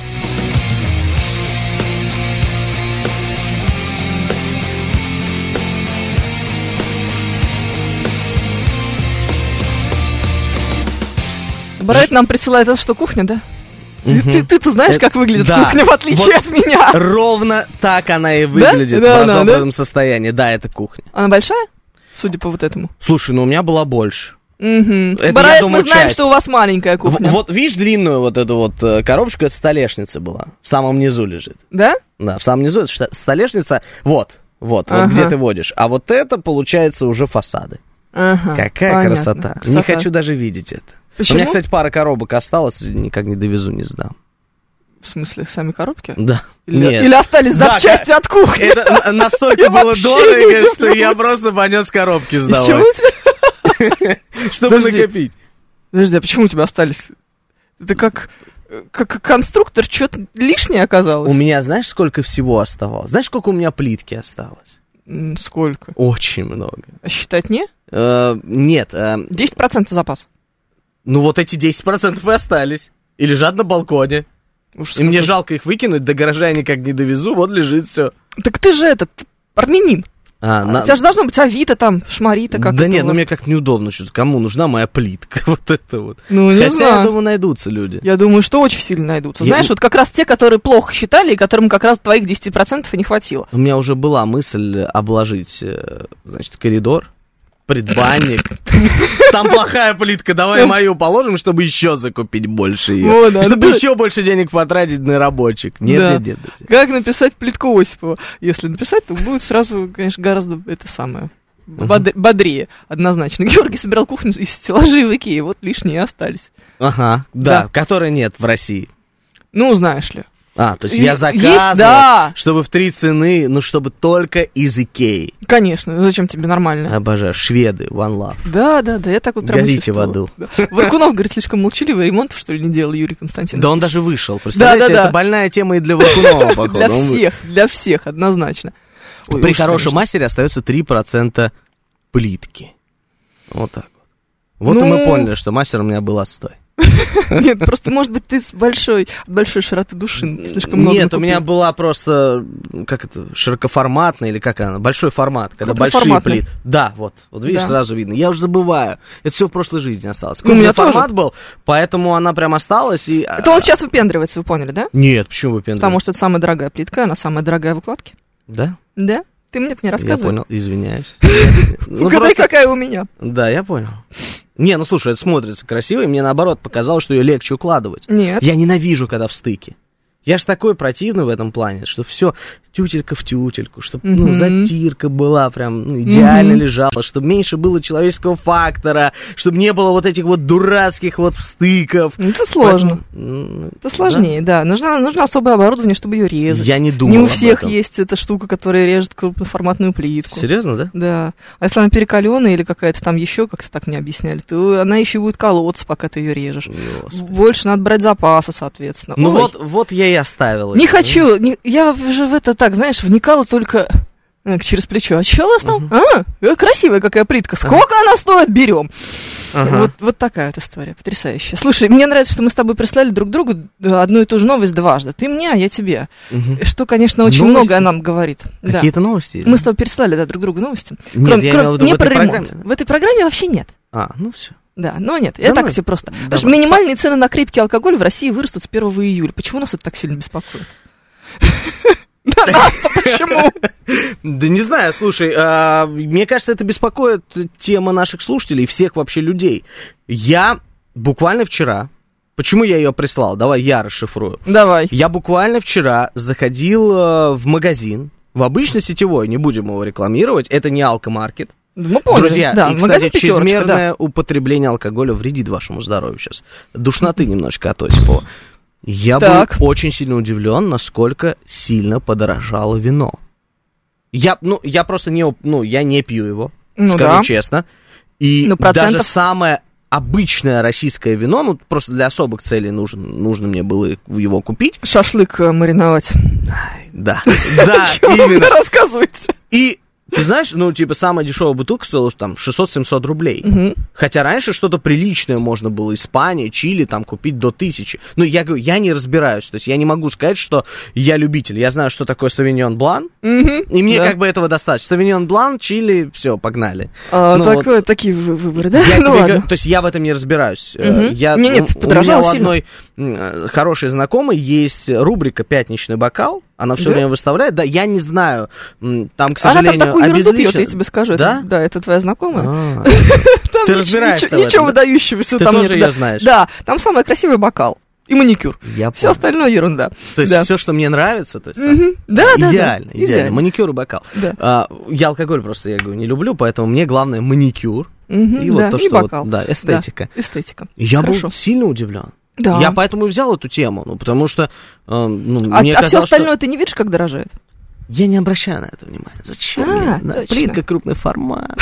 S3: Брайт нам присылает это что, кухня, да? Ты, ты, ты-то знаешь,
S2: Это-
S3: как выглядит
S2: да.
S3: кухня, в отличие
S2: Вот
S3: от меня.
S2: Ровно так она и выглядит
S3: Да,
S2: в
S3: да,
S2: разобранном состоянии. Да, это кухня.
S3: Она большая, судя по вот этому?
S2: Слушай, ну у меня была больше.
S3: Угу.
S2: я
S3: Брайт,
S2: думаю,
S3: мы знаем,
S2: часть.
S3: что у вас маленькая кухня.
S2: В- вот видишь длинную вот эту вот э, коробочку, это столешница была. В самом низу лежит.
S3: Да?
S2: Да, в самом низу это шта- столешница. Вот, вот,
S3: Ага.
S2: вот где ты водишь. А вот это, получается, уже фасады.
S3: Ага,
S2: Какая
S3: понятно.
S2: красота. Не
S3: Красота.
S2: хочу даже видеть это.
S3: Почему?
S2: У меня, кстати, пара коробок осталось, никак не довезу, не сдам.
S3: В смысле, сами коробки?
S2: Да.
S3: Или,
S2: Нет.
S3: или остались
S2: Да,
S3: запчасти от кухни?
S2: Это на- настолько
S3: Я
S2: было
S3: вообще
S2: дорого,
S3: не
S2: что я
S3: удивлюсь.
S2: просто понес коробки
S3: Из
S2: сдавать.
S3: чего у тебя?
S2: Чтобы
S3: Подожди.
S2: накопить.
S3: Подожди, а почему у тебя остались? Это как, как конструктор, что-то лишнее оказалось?
S2: У меня, знаешь, сколько всего оставалось? Знаешь, сколько у меня плитки осталось?
S3: М, Сколько?
S2: Очень много.
S3: А считать не?
S2: Э, Нет, э,
S3: десять процентов запас.
S2: ну вот эти десять процентов и остались. И лежат на балконе.
S3: Ужас
S2: И мне
S3: какой.
S2: жалко их выкинуть, до гаража я никак не довезу, вот лежит все.
S3: Так ты же этот, армянин.
S2: А,
S3: А
S2: на-
S3: У тебя же должно быть Авито там, Шмарита, как
S2: Да
S3: это
S2: нет,
S3: у
S2: ну
S3: вас?
S2: мне как неудобно, что-то кому нужна моя плитка, вот это вот.
S3: Ну, не
S2: Хотя,
S3: знаю.
S2: я думаю, найдутся люди.
S3: Я думаю, что очень сильно найдутся.
S2: Я-
S3: Знаешь, вот как раз те, которые плохо считали, и которым как раз твоих десять процентов и не хватило.
S2: У меня уже была мысль обложить, э, значит, коридор, предбанник. Там плохая плитка, давай мою положим, чтобы еще закупить больше ее.
S3: О, да,
S2: Чтобы
S3: ну,
S2: еще больше денег потратить на рабочих. Нет,
S3: Да.
S2: нет, нет, нет.
S3: Как написать плитку Осипова? Если написать, то будет сразу, конечно, гораздо это самое бод- бодрее, однозначно. Георгий собирал кухню из стеллажей в Икее, вот лишние остались.
S2: Ага, да,
S3: Да.
S2: которой нет в России.
S3: Ну, знаешь ли.
S2: А, то есть
S3: И-
S2: я
S3: есть,
S2: заказывал,
S3: да.
S2: чтобы в три цены, ну, чтобы только из Икеи.
S3: Конечно, ну зачем тебе нормально?
S2: Обожаю. Шведы, One Love.
S3: Да, да, да, я так вот прям
S2: Горите в
S3: чувствовала.
S2: аду.
S3: Да. Варкунов, говорит, слишком молчаливый, ремонтов, что ли, не делал Юрий Константинович?
S2: Да он даже вышел. Представляете,
S3: Да, да, да.
S2: это больная тема и для Варкунова, походу.
S3: Для
S2: Он вы-
S3: всех, для всех, однозначно. Ой,
S2: При
S3: ужас,
S2: хорошем
S3: конечно.
S2: мастере остается три процента плитки. Вот так вот. Вот и
S3: Ну-
S2: мы поняли, что мастер у меня был отстой.
S3: Нет, просто, может быть, ты с большой, большой широты души слишком много
S2: Нет,
S3: накупил.
S2: у меня была просто, как это, широкоформатная, или как она, большой формат, когда большие плиты. Да, вот, вот видишь,
S3: Да.
S2: сразу видно. Я уже забываю. Это все в прошлой жизни осталось.
S3: Ну, у меня
S2: Крупный формат
S3: тоже.
S2: был, поэтому она прям осталась. И...
S3: Это он сейчас выпендривается, вы поняли, да?
S2: Нет, почему выпендривается?
S3: Потому что это самая дорогая плитка, она самая дорогая в укладке.
S2: Да?
S3: Да? Ты мне это не
S2: Я
S3: рассказывай.
S2: понял, извиняюсь. Ну,
S3: Угадай,
S2: просто-
S3: какая у меня.
S2: Да, я понял. Не, ну слушай, это смотрится красиво, и мне наоборот показалось, что ее легче укладывать.
S3: Нет.
S2: Я ненавижу, когда в стыке. Я ж такой противный в этом плане, что все тютелька в тютельку, чтобы ну,
S3: Мгм.
S2: затирка была прям ну, идеально
S3: Мгм.
S2: лежала, чтобы меньше было человеческого фактора, чтобы не было вот этих вот дурацких вот стыков.
S3: Ну, это сложно.
S2: Поэтому, м,
S3: Это сложнее, да. Нужно, нужно особое оборудование, чтобы ее
S2: да?
S3: резать.
S2: Я не думал
S3: Не у
S2: об
S3: всех
S2: этом.
S3: есть эта штука, которая режет крупноформатную плитку.
S2: Серьезно, да?
S3: Да. А если она перекаленная или какая-то там еще, как-то так мне объясняли, то она еще будет колоться, пока ты ее режешь.
S2: Господи.
S3: Больше надо брать запаса, соответственно.
S2: Ну
S3: Ой,
S2: вот, вот я и оставил.
S3: не
S2: это,
S3: хочу, не- я уже в это так, знаешь, вникала только э, через плечо. А что у вас там? А, э, красивая какая плитка. Сколько она стоит? Берем.
S2: Ага.
S3: Вот, вот такая вот история, потрясающая. Слушай, мне нравится, что мы с тобой прислали друг другу э, одну и ту же новость дважды. Ты мне, а я тебе.
S2: Мгм.
S3: Что, конечно, очень
S2: Новости?
S3: многое нам говорит. Да.
S2: Какие-то новости?
S3: Мы с тобой переслали, да, друг другу новости.
S2: Нет, я имел в виду
S3: не
S2: в этой
S3: про ремонт.
S2: программе.
S3: В этой программе вообще нет.
S2: А, ну все.
S3: Да, но нет,
S2: Да
S3: это так
S2: ну,
S3: все просто.
S2: давай.
S3: Потому что минимальные цены на крепкий алкоголь в России вырастут с первого июля. Почему нас это так сильно беспокоит? Да нас-то почему?
S2: Да не знаю, слушай, а, мне кажется, это беспокоит тема наших слушателей, всех вообще людей. Я буквально вчера, почему я ее прислал? Давай я расшифрую.
S3: Давай.
S2: Я буквально вчера заходил э, в магазин, в обычно сетевой, не будем его рекламировать, это не алкомаркет.
S3: Мы поняли.
S2: Друзья,
S3: да,
S2: и,
S3: магазин
S2: кстати,
S3: «Пятерочка»,
S2: чрезмерное употребление алкоголя вредит вашему здоровью сейчас. Душноты немножко от Осипова. Я
S3: Так.
S2: был очень сильно удивлен, насколько сильно подорожало вино. Я, ну, я просто не, оп- ну, я не пью его,
S3: Ну
S2: скажу
S3: да.
S2: честно. И
S3: Ну, процентов-
S2: даже самое обычное российское вино, ну, просто для особых целей нужно, нужно мне было его купить.
S3: да. Шашлык э, мариновать.
S2: Ай, да, да,
S3: Чего вы
S2: именно.
S3: рассказываете?
S2: И ты знаешь, ну, типа, самая дешевая бутылка стоила там шестьсот-семьсот рублей.
S3: Мгм.
S2: Хотя раньше что-то приличное можно было, Испания, Чили, там, купить до тысячи. Ну, я говорю, я не разбираюсь, то есть я не могу сказать, что я любитель. Я знаю, что такое Савиньон Блан,
S3: Мгм.
S2: и мне
S3: Да.
S2: как бы этого достаточно. Савиньон Блан, Чили, все, погнали.
S3: А,
S2: Ну,
S3: такое- Такие вы- выборы, да?
S2: Я
S3: Ну
S2: тебе
S3: ладно.
S2: говорю, то есть я в этом не разбираюсь. Э,
S3: Мгм.
S2: Я,
S3: Не, нет,
S2: у-
S3: подорожало
S2: у меня у
S3: сильно.
S2: одной м, хорошей знакомой есть рубрика «Пятничный бокал». Она все
S3: Да?
S2: время выставляет. Да, я не знаю. м, Там, к
S3: Она
S2: сожалению,
S3: там такую ерунду пьет,
S2: обезличено.
S3: я тебе скажу.
S2: Да?
S3: Это, да, это твоя знакомая.
S2: А.
S3: Там
S2: Ты
S3: нич-
S2: разбираешься
S3: ничего,
S2: в этом,
S3: ничего
S2: да?
S3: выдающегося
S2: Ты
S3: там
S2: тоже
S3: нет.
S2: её
S3: да.
S2: знаешь?
S3: Да, там самый красивый бокал и маникюр.
S2: Я
S3: Все
S2: понял.
S3: остальное ерунда.
S2: То есть
S3: да.
S2: все, что мне нравится, то есть,
S3: Мгм. Да, да, да.
S2: идеально, идеально, Маникюр и бокал.
S3: Да.
S2: А, я алкоголь просто, я говорю, не люблю, поэтому мне главное маникюр
S3: Мгм,
S2: и
S3: да,
S2: вот то,
S3: и
S2: что вот,
S3: бокал.
S2: да, эстетика.
S3: Да, эстетика.
S2: И я
S3: Хорошо.
S2: был сильно удивлен.
S3: Да.
S2: Я поэтому и взял эту тему, ну, потому что, э, ну,
S3: А,
S2: мне
S3: а все
S2: казалось,
S3: остальное
S2: что
S3: ты не видишь, как дорожает?
S2: я не обращаю на это внимания. Зачем?
S3: А,
S2: мне? Да,
S3: точно.
S2: Плитка крупный формат.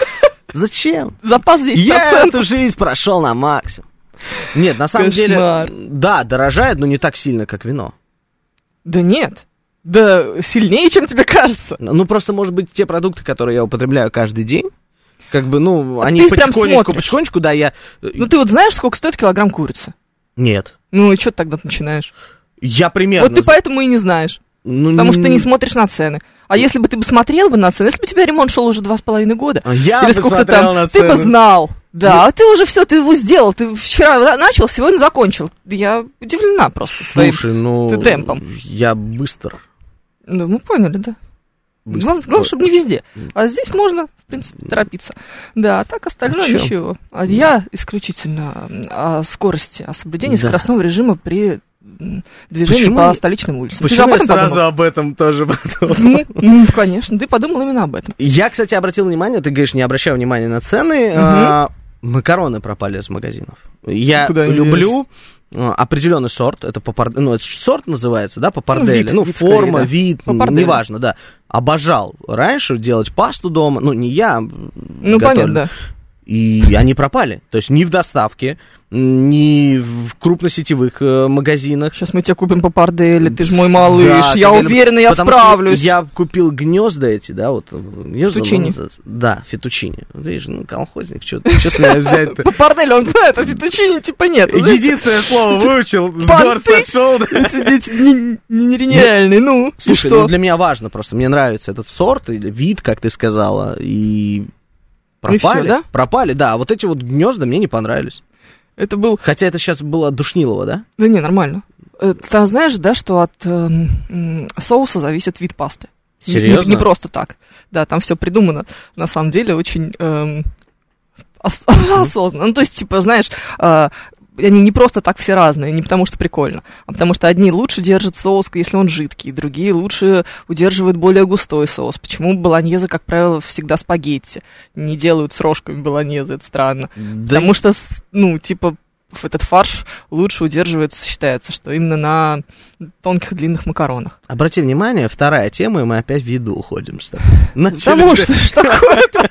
S2: Зачем?
S3: Запас десять
S2: Я
S3: процентов.
S2: эту жизнь прошел на максимум. Нет, на самом
S3: Кошмар.
S2: деле, да, дорожает, но не так сильно, как вино.
S3: Да нет. Да сильнее, чем тебе кажется.
S2: Ну, просто, может быть, те продукты, которые я употребляю каждый день, как бы, ну,
S3: А
S2: они
S3: ты прям
S2: потихонечку,
S3: смотришь.
S2: потихонечку, да, я...
S3: Ну ты вот знаешь, сколько стоит килограмм курицы?
S2: Нет.
S3: Ну и что ты тогда начинаешь?
S2: Я примерно...
S3: Вот ты поэтому и не знаешь.
S2: Ну,
S3: Потому что ты не
S2: н-
S3: смотришь на цены. А если бы ты бы смотрел бы на цены, если бы у тебя ремонт шел уже два с половиной года,
S2: А я
S3: или
S2: бы
S3: сколько
S2: смотрел
S3: там,
S2: на
S3: ты бы
S2: цены.
S3: знал. Да, а ты уже все, ты его сделал. Ты вчера на- начал, сегодня закончил. Я удивлена просто твоим.
S2: Слушай, ну...
S3: ты темпом.
S2: Я быстро.
S3: Ну, мы поняли, да.
S2: Быстро.
S3: Главное, главное, чтобы не везде. А здесь можно, в принципе, торопиться. Да, а так остальное
S2: А чё?
S3: ничего. А я исключительно м, о скорости, о соблюдении
S2: Да.
S3: скоростного режима при м, движении
S2: Почему
S3: по
S2: я-
S3: столичным улицам. Ты же
S2: Почему
S3: об
S2: я
S3: этом
S2: сразу
S3: подумал?
S2: об этом тоже подумал?
S3: Ну, ну, конечно, ты подумал именно об этом.
S2: Я, кстати, обратил внимание, ты говоришь, не обращаю внимания на цены, а, макароны пропали из магазинов. Я
S3: Куда они
S2: люблю а, определенный сорт, это папард... ну, это ж сорт называется, да, папарделли,
S3: вид,
S2: ну,
S3: вид
S2: форма,
S3: скорее, да.
S2: вид,
S3: Папарделли.
S2: неважно, да. Обожал раньше делать пасту дома, ну, не я,
S3: Ну,
S2: готовлю.
S3: понятно, да.
S2: И они пропали. То есть ни в доставке, ни в крупносетевых э, магазинах.
S3: Сейчас мы тебе купим папардели, ты же мой малыш.
S2: Да,
S3: я
S2: ты,
S3: уверена, я справлюсь.
S2: Я купил гнезда эти, да, вот.
S3: Фетучини.
S2: Да, фетучини. Вот видишь, ну, колхозник, что с меня взять-то?
S3: Папардели, он знает, а фетучини типа нет.
S2: Единственное слово выучил, с гор сошел.
S3: Эти дети нереальные, ну,
S2: слушай, ну для меня важно просто, мне нравится этот сорт или вид, как ты сказала, и... Пропали,
S3: и все, да?
S2: Пропали, да. Вот эти вот гнезда мне не понравились.
S3: Это был...
S2: Хотя это сейчас было Душнилово, да?
S3: Да не, нормально. Ты знаешь, да, что от э, э, соуса зависит вид пасты.
S2: Серьезно?
S3: Не, не просто так. Да, там все придумано, на самом деле, очень э, ос- осознанно. Ну, то есть, типа, знаешь... Э, они не просто так все разные, не потому что прикольно, а потому что одни лучше держат соус, если он жидкий, другие лучше удерживают более густой соус. Почему болоньезе, как правило, всегда спагетти не делают с рожками болоньезе, это странно. Да. Потому что, ну, типа, этот фарш лучше удерживается, считается, что именно на тонких длинных макаронах.
S2: Обрати внимание, вторая тема, и мы опять в еду уходим с тобой.
S3: Потому что, что такое-то?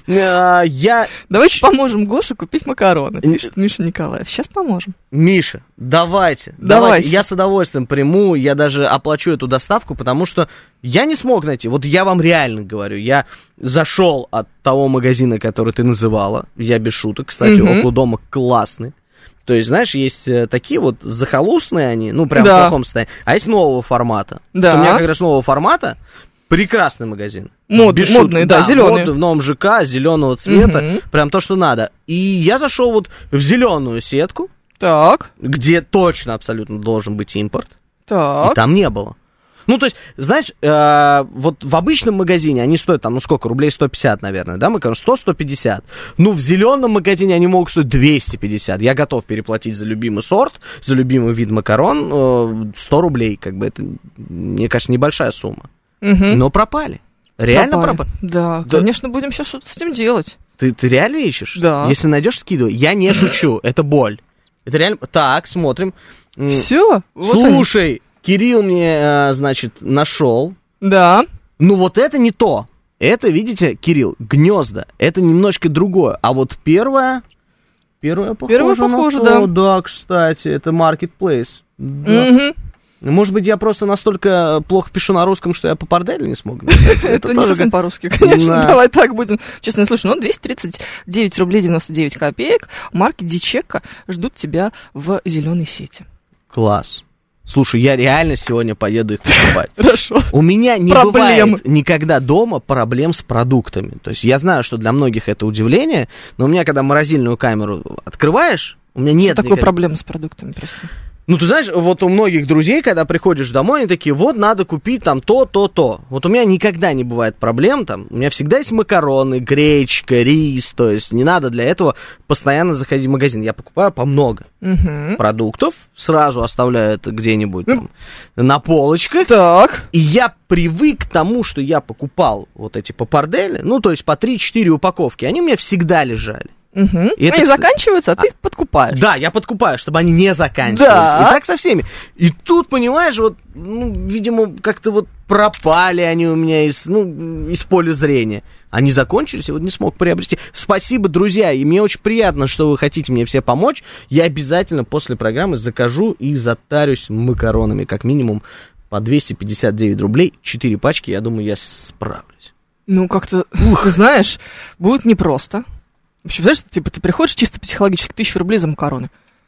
S2: Я...
S3: Давайте поможем Гоше купить макароны, пишет Миша Николаев. Сейчас поможем.
S2: Миша, давайте, давайте. Я с удовольствием приму, я даже оплачу эту доставку, потому что я не смог найти. Вот я вам реально говорю, я зашел от того магазина, который ты называла, я без шуток, кстати, около дома классный. То есть, знаешь, есть такие вот захолустные они, ну, прям да. в плохом состоянии, а есть нового формата.
S3: Да.
S2: У меня как раз нового формата прекрасный магазин.
S3: Мод, модный, да, да зеленый.
S2: Модный, в новом ЖК, зеленого цвета, угу. прям то, что надо. И я зашел вот в зеленую сетку,
S3: так.
S2: где точно абсолютно должен быть импорт,
S3: так.
S2: и там не было. Ну, то есть, знаешь, э, вот в обычном магазине они стоят там, ну сколько, рублей сто пятьдесят, наверное, да, макарон, сто - сто пятьдесят. Ну, в зеленом магазине они могут стоить двести пятьдесят. Я готов переплатить за любимый сорт, за любимый вид макарон э, сто рублей, как бы это, мне кажется, небольшая сумма.
S3: Угу.
S2: Но пропали. Реально пропали. пропали.
S3: Да, да, конечно, будем сейчас что-то с ним делать.
S2: Ты, ты реально ищешь?
S3: Да.
S2: Если найдешь, скидывай. Я не шучу, это боль. Это реально... Так, смотрим.
S3: Все.
S2: Слушай... Вот Кирилл мне, значит, нашел.
S3: Да.
S2: Ну вот это не то. Это, видите, Кирилл, гнезда. Это немножко другое. А вот первое... Первое похоже,
S3: первое похоже
S2: на
S3: да.
S2: то. Да, кстати, это Marketplace. Да.
S3: Угу.
S2: Может быть, я просто настолько плохо пишу на русском, что я по пардели не смог.
S3: Это не совсем по-русски, конечно. Давай так будем. Честно, слушай, ну двести тридцать девять рублей девяносто девять копеек. Марки Дичекко ждут тебя в зеленой сети.
S2: Класс. Слушай, я реально сегодня поеду их покупать.
S3: Хорошо.
S2: У меня не бывает никогда дома проблем с продуктами. То есть я знаю, что для многих это удивление, но у меня, когда морозильную камеру открываешь, у меня нет...
S3: Что такое проблема с продуктами, прости?
S2: Ну, ты знаешь, вот у многих друзей, когда приходишь домой, они такие, вот, надо купить там то, то, то. Вот у меня никогда не бывает проблем, там, у меня всегда есть макароны, гречка, рис, то есть не надо для этого постоянно заходить в магазин. Я покупаю по много
S3: угу.
S2: продуктов, сразу оставляю это где-нибудь там на полочках.
S3: Так.
S2: И я привык к тому, что я покупал вот эти папардели, ну, то есть по три-четыре упаковки, они у меня всегда лежали.
S3: Угу.
S2: И
S3: они
S2: это...
S3: заканчиваются, а ты их подкупаешь.
S2: Да, я подкупаю, чтобы они не заканчивались.
S3: Да.
S2: И так со всеми. И тут, понимаешь, вот, ну, видимо, как-то вот пропали они у меня из, ну, из поля зрения. Они закончились, и вот не смог приобрести. Спасибо, друзья, и мне очень приятно, что вы хотите мне все помочь. Я обязательно после программы закажу и затарюсь макаронами, как минимум по двести пятьдесят девять рублей, четыре пачки, я думаю, я справлюсь.
S3: Ну, как-то, ты знаешь, будет непросто. В общем, знаешь, типа, ты приходишь чисто психологически, тысячу рублей за макароны.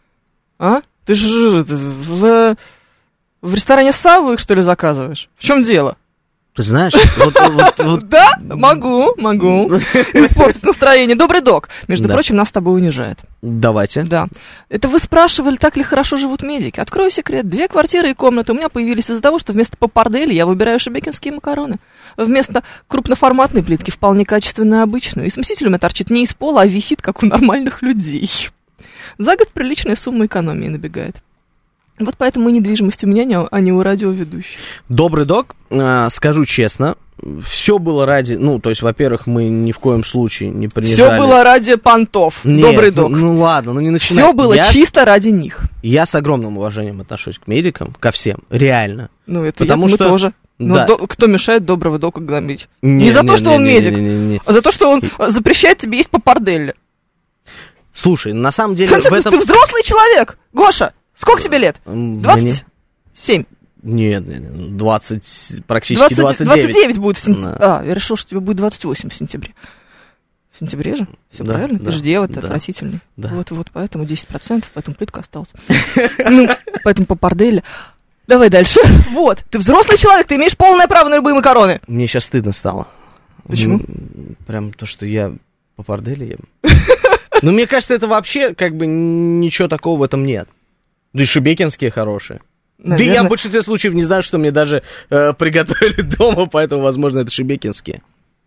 S3: А? Ты же в, в ресторане Саввы их, что ли, заказываешь? В чем дело?
S2: Ты знаешь, вот... вот, вот...
S3: Да, могу, могу испортить настроение. Добрый док, между да. прочим, нас с тобой унижает.
S2: Давайте.
S3: Да. Это вы спрашивали, так ли хорошо живут медики? Открою секрет. Две квартиры и комнаты у меня появились из-за того, что вместо папардели я выбираю шебекинские макароны. Вместо крупноформатной плитки вполне качественную обычную. И смеситель у меня торчит не из пола, а висит, как у нормальных людей. За год приличная сумма экономии набегает. Вот поэтому и недвижимость у меня, а не у радиоведущих.
S2: Добрый док, э, скажу честно, все было ради, ну, то есть, во-первых, мы ни в коем случае не принижали.
S3: Все было ради понтов,
S2: Нет,
S3: добрый док.
S2: Ну, ну ладно, ну не начинай.
S3: Все было
S2: я,
S3: чисто ради них.
S2: Я с огромным уважением отношусь к медикам, ко всем, реально.
S3: Ну, это
S2: Потому
S3: я,
S2: что...
S3: мы тоже. Но
S2: да.
S3: до, кто мешает доброго дока гнобить?
S2: Не,
S3: не за
S2: не,
S3: то, что
S2: не,
S3: он
S2: не,
S3: медик,
S2: не, не, не.
S3: а за то, что он запрещает тебе есть папарделли.
S2: Слушай, на самом деле...
S3: В конце
S2: в этом...
S3: Ты взрослый человек! Гоша, сколько тебе лет? двадцать семь.
S2: Нет, нет, двадцать, практически двадцать девять.
S3: двадцать девять будет в сентябре.
S2: Да.
S3: А, я решил, что тебе будет двадцать восемь в сентябре. В сентябре же? Все
S2: да,
S3: правильно?
S2: Да,
S3: ты же дева, ты
S2: да,
S3: отвратительный.
S2: Да.
S3: Вот, вот, поэтому десять процентов, поэтому плитка осталась. Ну, поэтому по парделе. Давай дальше. Вот, ты взрослый человек, ты имеешь полное право на любые макароны.
S2: Мне сейчас стыдно стало.
S3: Почему?
S2: Прям то, что я по парделе ем. Ну, мне кажется, это вообще, как бы, ничего такого в этом нет. Да и шебекинские хорошие.
S3: Наверное.
S2: Да я в большинстве случаев не знаю, что мне даже э, приготовили дома, поэтому, возможно, это шебекинские.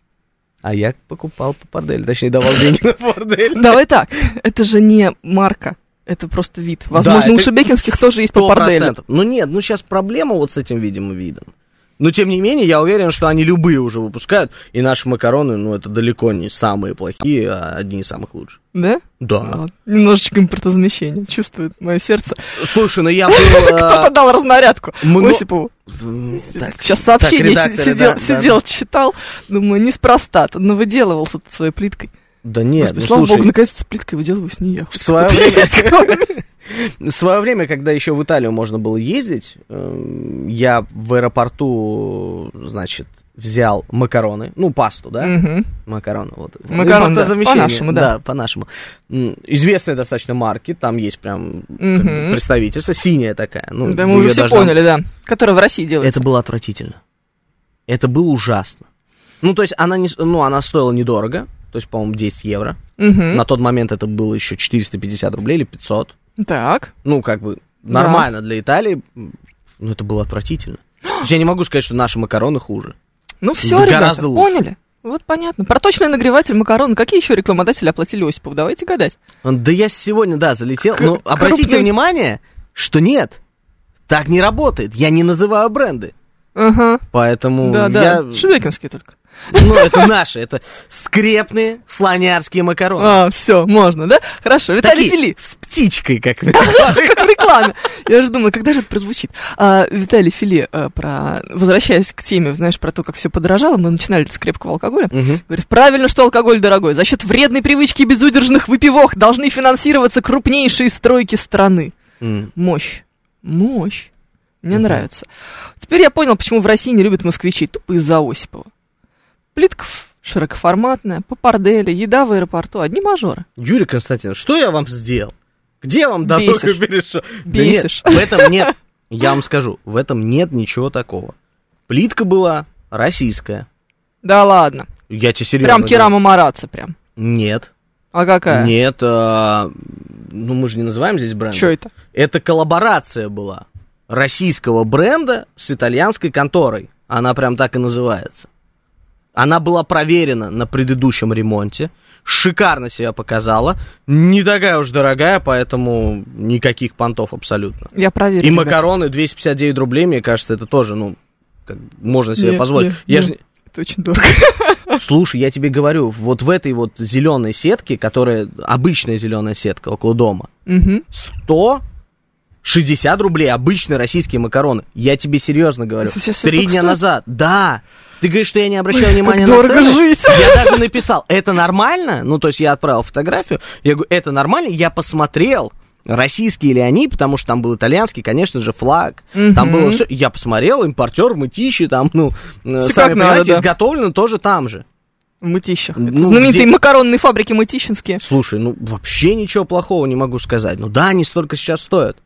S2: А я покупал по парделе, точнее, давал деньги на пардель.
S3: Давай так, это же не марка, это просто вид. Возможно,
S2: да,
S3: у шебекинских тоже есть по парделе.
S2: Ну нет, ну сейчас проблема вот с этим, видимо, видом. Но, тем не менее, я уверен, что они любые уже выпускают, и наши макароны, ну, это далеко не самые плохие, а одни из самых лучших.
S3: Да?
S2: Да.
S3: Ладно. Немножечко импортозамещения чувствует мое сердце.
S2: Слушай, ну я был...
S3: Кто-то дал разнарядку
S2: Мно...
S3: Осипову. Сейчас сообщение
S2: так, редакторы,
S3: сидел,
S2: да,
S3: сидел
S2: да.
S3: читал. Думаю, неспроста. Тут навыделывался тут своей плиткой.
S2: Да нет,
S3: Господи,
S2: ну
S3: слава
S2: слушай...
S3: богу, наконец-то с плиткой выделываюсь не я.
S2: В свое время... В свое время, когда еще в Италию можно было ездить, я в аэропорту, значит, взял макароны, ну, пасту, да?
S3: Угу.
S2: Макароны, вот.
S3: Макароны, да, по-нашему, да.
S2: Да, по-нашему. Известные достаточно марки, там есть прям
S3: угу.
S2: представительство, синяя такая. Ну,
S3: да, мы уже все поняли, да. Которая в России делается.
S2: Это было отвратительно. Это было ужасно. Ну, то есть, она, не, ну, она стоила недорого, то есть, по-моему, десять евро.
S3: Угу.
S2: На тот момент это было еще четыреста пятьдесят рублей или пятьсот.
S3: Так.
S2: Ну, как бы, нормально да. для Италии, но это было отвратительно. Я не могу сказать, что наши макароны хуже.
S3: Ну все,
S2: да
S3: ребята, поняли? Вот понятно. Проточный нагреватель макарон. Какие еще рекламодатели оплатили Осипову? Давайте гадать.
S2: Да я сегодня, да, залетел.
S3: К-
S2: но обратите
S3: крупный...
S2: внимание, что нет, так не работает. Я не называю бренды.
S3: Ага.
S2: Поэтому
S3: да,
S2: я...
S3: да. Шебекинские только.
S2: Ну, это наши, это скрепные слонярские макароны.
S3: А, все, можно, да? Хорошо, Виталий
S2: Такие,
S3: Фили.
S2: с птичкой, как в
S3: Как в рекламе. Я же думаю, когда же это прозвучит? А, Виталий Фили, а, про... возвращаясь к теме, знаешь, про то, как все подорожало, мы начинали с крепкого алкоголя.
S2: Угу.
S3: Говорит, правильно, что алкоголь дорогой. За счет вредной привычки безудержных выпивок должны финансироваться крупнейшие стройки страны.
S2: Mm.
S3: Мощь. Мощь. Мне mm-hmm. нравится. Теперь я понял, почему в России не любят москвичей. Тупо из-за Осипова. Плитка широкоформатная, по парделе, еда в аэропорту, одни мажоры.
S2: Юрий Константинович, что я вам сделал? Где я вам дорогу перешел?
S3: Бесишь.
S2: Да нет, в этом нет, я вам скажу, в этом нет ничего такого. Плитка была российская.
S3: Да ладно.
S2: Я тебе серьезно
S3: Прям
S2: говорю.
S3: Керама Мараца прям.
S2: Нет.
S3: А какая?
S2: Нет, а, ну мы же не называем здесь бренд.
S3: Что это?
S2: Это коллаборация была российского бренда с итальянской конторой. Она прям так и называется. Она была проверена на предыдущем ремонте, шикарно себя показала, не такая уж дорогая, поэтому никаких понтов абсолютно.
S3: Я проверю.
S2: И
S3: ребят.
S2: макароны двести пятьдесят девять рублей, мне кажется, это тоже, ну, как, можно себе
S3: Нет,
S2: позволить.
S3: нет,
S2: Я
S3: нет.
S2: же...
S3: Это очень дорого.
S2: Слушай, я тебе говорю, вот в этой вот зеленой сетке, которая обычная зеленая сетка около дома,
S3: Угу.
S2: сто шестьдесят рублей обычные российские макароны. Я тебе серьезно говорю.
S3: Сейчас
S2: Три
S3: столько
S2: дня
S3: стоит?
S2: назад. Да. Ты говоришь, что я не обращаю внимания
S3: как
S2: на
S3: дорого
S2: цены?
S3: жить.
S2: Я даже написал, это нормально? Ну, то есть я отправил фотографию. Я говорю, это нормально? Я посмотрел, российские ли они, потому что там был итальянский, конечно же, флаг.
S3: Мгм.
S2: Там было все. Я посмотрел, импортер, мытищи, там, ну,
S3: Всё
S2: сами
S3: как надо,
S2: понимаете,
S3: да.
S2: изготовлено тоже там же.
S3: В Мытищах. Это
S2: Ну,
S3: знаменитые
S2: где-
S3: макаронные фабрики мытищинские.
S2: Слушай, ну, вообще ничего плохого не могу сказать. Ну, да, они столько сейчас стоят.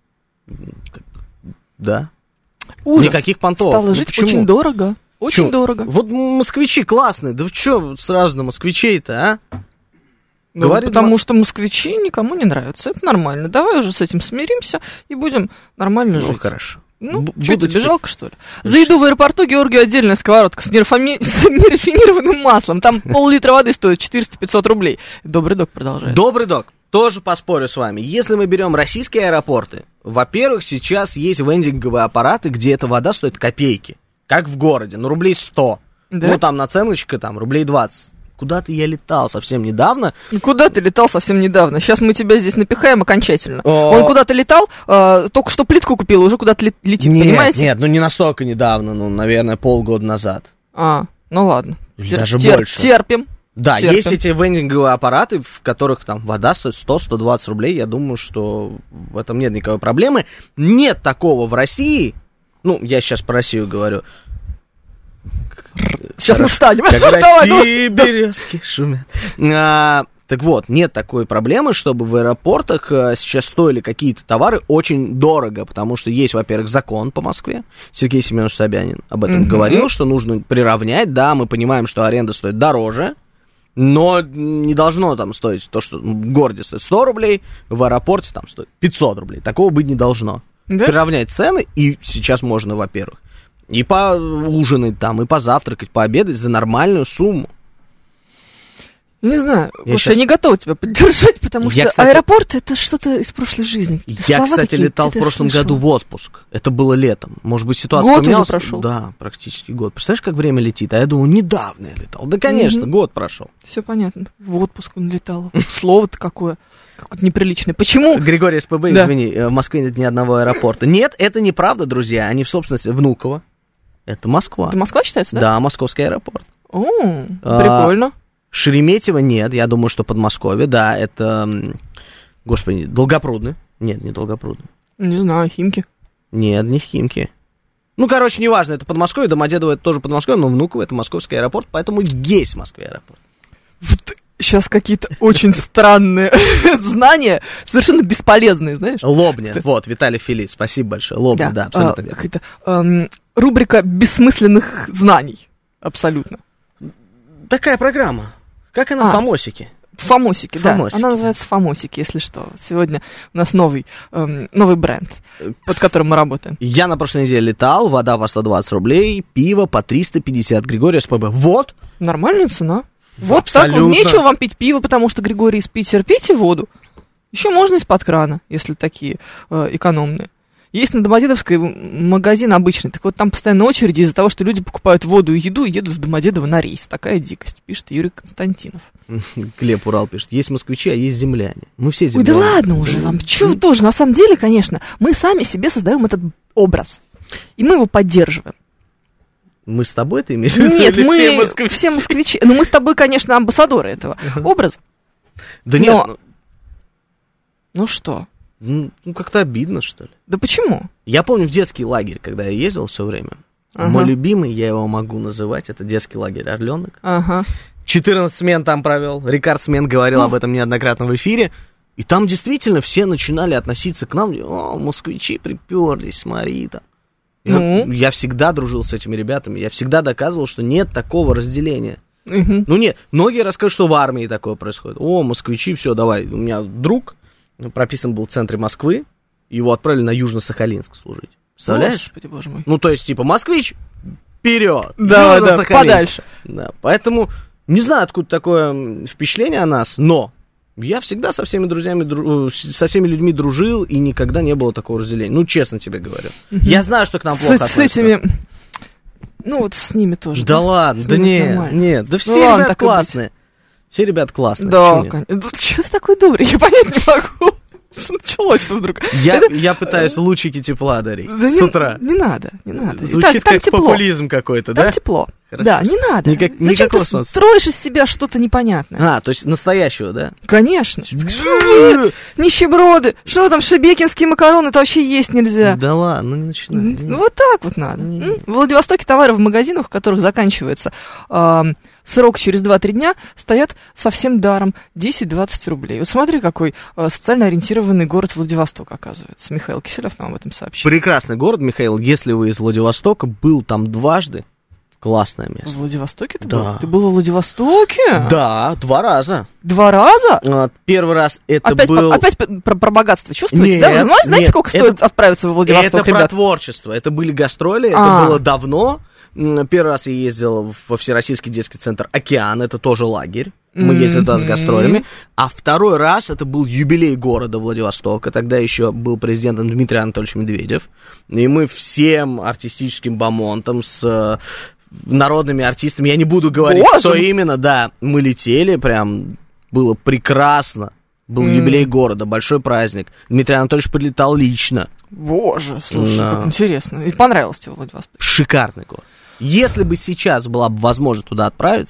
S2: Да.
S3: Ужас.
S2: Никаких понтов.
S3: Стало
S2: Ну,
S3: жить
S2: почему?
S3: очень дорого. Очень
S2: Чё?
S3: дорого.
S2: Вот москвичи классные. Да вы что сразу на москвичей-то, а?
S3: Ну,
S2: Говорит,
S3: потому
S2: ма-
S3: что москвичи никому не нравятся. Это нормально. Давай уже с этим смиримся и будем нормально
S2: Ну,
S3: жить.
S2: хорошо.
S3: Ну,
S2: Б-
S3: что
S2: буду
S3: тебе
S2: теперь-
S3: жалко, что ли? За еду в аэропорту Георгию отдельная сковородка с, нерафами- с нерафинированным маслом. Там пол-литра воды стоит четыреста-пятьсот рублей. Добрый док продолжает.
S2: Добрый док, тоже поспорю с вами. Если мы берем российские аэропорты, во-первых, сейчас есть вендинговые аппараты, где эта вода стоит копейки. Как в городе, ну, рублей сто.
S3: Да?
S2: Ну, там наценочка, там, рублей двадцать. Куда-то я летал совсем недавно.
S3: Ну, куда ты летал совсем недавно? Сейчас мы тебя здесь напихаем окончательно.
S2: О.
S3: Он куда-то летал, э, только что плитку купил, уже куда-то лет- летит,
S2: нет,
S3: понимаете?
S2: нет, ну не настолько недавно, ну, наверное, полгода назад.
S3: А, ну ладно.
S2: Или
S3: Тер-
S2: даже
S3: тер-
S2: больше.
S3: Терпим,
S2: Да,
S3: Черпим.
S2: есть эти вендинговые аппараты, в которых там вода стоит сто - сто двадцать рублей. Я думаю, что в этом нет никакой проблемы. Нет такого в России. Ну, я сейчас про Россию говорю.
S3: Сейчас
S2: Хорошо.
S3: мы встанем.
S2: Как
S3: Давай, ну.
S2: России березки шумят. А, так вот, нет такой проблемы, чтобы в аэропортах а, сейчас стоили какие-то товары очень дорого, потому что есть, во-первых, закон по Москве. Сергей Семенович Собянин об этом
S3: Мгм.
S2: говорил, что нужно приравнять. Да, мы понимаем, что аренда стоит дороже, но не должно там стоить то, что в городе стоит сто рублей, в аэропорте там стоит пятьсот рублей. Такого быть не должно.
S3: Да?
S2: Приравнять цены, и сейчас можно, во-первых, и поужинать там, и позавтракать, пообедать за нормальную сумму.
S3: Не знаю,
S2: Я
S3: Гоша,
S2: щас-
S3: я не готова тебя поддержать, потому
S2: Я,
S3: что
S2: кстати-
S3: аэропорт — это что-то из прошлой жизни.
S2: Я,
S3: Слова
S2: кстати,
S3: такие,
S2: летал в
S3: где-то
S2: прошлом
S3: слышала.
S2: году в отпуск. Это было летом. Может быть, ситуация
S3: Год уже
S2: поменялась?
S3: прошел.
S2: Да, практически год. Представляешь, как время летит? А я думаю, недавно я летал. Да, конечно,
S3: Мгм.
S2: год прошел.
S3: Все понятно. В отпуск он летал. Слово-то какое. Какое-то неприличное. Почему?
S2: Григорий СПБ,
S3: Да.
S2: извини, э, в Москве нет ни одного аэропорта. Нет, это неправда, друзья. Они в собственности Внуково. Это Москва.
S3: Это Москва считается, да?
S2: Да, московский аэропорт.
S3: О,
S2: А,
S3: прикольно.
S2: Шереметьево нет, я думаю, что Подмосковье, да, это, м, господи, Долгопрудный. Нет, не Долгопрудный.
S3: Не знаю, Химки.
S2: Нет, не Химки. Ну, короче, неважно, это Подмосковье, Домодедово это тоже Подмосковье, но Внуково это московский аэропорт, поэтому есть в Москве аэропорт.
S3: Вот сейчас какие-то очень странные знания, совершенно бесполезные, знаешь?
S2: Лобня, вот, Виталий Филипп, спасибо большое. Лобня, да, абсолютно
S3: а,
S2: верно.
S3: какая-то, эм, рубрика бессмысленных знаний. Абсолютно.
S2: Такая программа. Как она
S3: А.
S2: в Фомосике?
S3: Фомосики, да.
S2: Фомосики.
S3: Она называется Фомосики, если что. Сегодня у нас новый, эм, новый бренд, под которым мы работаем.
S2: Я на прошлой неделе летал, вода по сто двадцать рублей, пиво по триста пятьдесят. Григорий СПБ. Вот,
S3: Нормальная цена. Вот так вот.
S2: Абсолютно.
S3: Нечего вам пить пиво, потому что Григорий из Питера. Пейте воду. Еще можно из-под крана, если такие э, экономные. Есть на Домодедовской магазин обычный. Так вот, там постоянно очереди из-за того, что люди покупают воду и еду и едут с Домодедово на рейс. Такая дикость, пишет Юрий Константинов.
S2: Глеб Урал пишет, есть москвичи, а есть земляне. Мы все
S3: Ой,
S2: земляне.
S3: да ладно уже вам. Чего вы тоже? На самом деле, конечно, мы сами себе создаем этот образ. И мы его поддерживаем.
S2: Мы с тобой ты имеешь в виду?
S3: Нет,
S2: или
S3: мы
S2: все москвичи?
S3: все москвичи. Ну, мы с тобой, конечно, амбассадоры этого образа.
S2: Да нет,
S3: Но-
S2: ну,
S3: Ну что?
S2: ну, ну, как-то обидно, что ли.
S3: Да почему?
S2: Я помню в детский лагерь, когда я ездил все время.
S3: Ага.
S2: Мой любимый, я его могу называть, это детский лагерь «Орленок».
S3: Ага.
S2: четырнадцать смен там провел. Рикард Смен говорил об этом неоднократно в эфире. И там действительно все начинали относиться к нам. О, москвичи приперлись, смотри там. Я,
S3: Ну?
S2: я всегда дружил с этими ребятами. Я всегда доказывал, что нет такого разделения.
S3: Мгм.
S2: Ну нет, многие расскажут, что в армии такое происходит. О, москвичи, все, давай. У меня друг прописан был в центре Москвы. Его отправили на Южно-Сахалинск служить. Представляешь?
S3: Господи, боже мой.
S2: Ну, то есть, типа, москвич, вперед!
S3: Да, да,
S2: Южно-Сахалинск.
S3: подальше.
S2: Да, поэтому не знаю, откуда такое м, впечатление о нас, но я всегда со всеми друзьями, дру- с- со всеми людьми дружил, и никогда не было такого разделения. Ну, честно тебе говорю. Я знаю, что к нам
S3: С,
S2: плохо
S3: с
S2: относятся.
S3: этими... Ну, вот с ними тоже.
S2: Да ладно,
S3: С
S2: да
S3: ними
S2: нет,
S3: нормально.
S2: нет, да все
S3: Ну ладно,
S2: ребята
S3: так и быть.
S2: классные. Все ребята классные.
S3: Да,
S2: Чё нет?
S3: конечно. Что ты такой добрый? Я понять не могу. Что началось-то вдруг?
S2: Я,
S3: Это-
S2: я пытаюсь лучики тепла дарить
S3: Да
S2: с
S3: не,
S2: утра.
S3: не надо, не надо.
S2: Звучит
S3: Так, там
S2: как
S3: тепло.
S2: популизм какой-то,
S3: Там
S2: да?
S3: тепло.
S2: Хорошо.
S3: Да, не надо.
S2: Никак-
S3: Зачем
S2: никакого
S3: ты
S2: солнца.
S3: строишь из себя что-то непонятное?
S2: А, то есть настоящего, да?
S3: Конечно. Что вы, нищеброды? Что вы там, шебекинские макароны? Это вообще есть нельзя.
S2: Да ладно, ну не начинай.
S3: Ну,
S2: не.
S3: вот так вот надо. М? В Владивостоке товары в магазинах, в которых заканчивается ам, срок через два-три дня, стоят совсем даром. десять-двадцать рублей. Вот смотри, какой а, социально ориентированный город Владивосток, оказывается. Михаил Киселев нам об этом сообщил.
S2: Прекрасный город, Михаил. Если вы из Владивостока, был там дважды. Классное
S3: В
S2: место.
S3: Владивостоке ты
S2: Да.
S3: был? Ты был во Владивостоке?
S2: Да, два раза.
S3: Два раза?
S2: А, Первый раз это
S3: Опять,
S2: был...
S3: по- опять по- про, про богатство чувствуете,
S2: Нет,
S3: да? Вы знаете, знаете,
S2: нет,
S3: сколько
S2: это-
S3: стоит отправиться в Владивосток,
S2: это про
S3: ребят?
S2: творчество. Это были гастроли,
S3: А.
S2: это было давно. М, Первый раз я ездил во Всероссийский детский центр «Океан», это тоже лагерь. Мы ездили туда с
S3: Мгм.
S2: гастролями. А второй раз это был юбилей города Владивостока. Тогда еще был президентом Дмитрий Анатольевич Медведев. И мы всем артистическим бомонтом с э, народными артистами, я не буду говорить,
S3: Боже
S2: кто
S3: мой.
S2: именно, да, мы летели, прям было прекрасно. Был
S3: М.
S2: юбилей города, большой праздник. Дмитрий Анатольевич прилетал лично.
S3: Боже, слушай,
S2: Да.
S3: как интересно. И понравилось тебе Владивосток?
S2: Шикарный город. Если бы сейчас была бы возможность туда отправиться,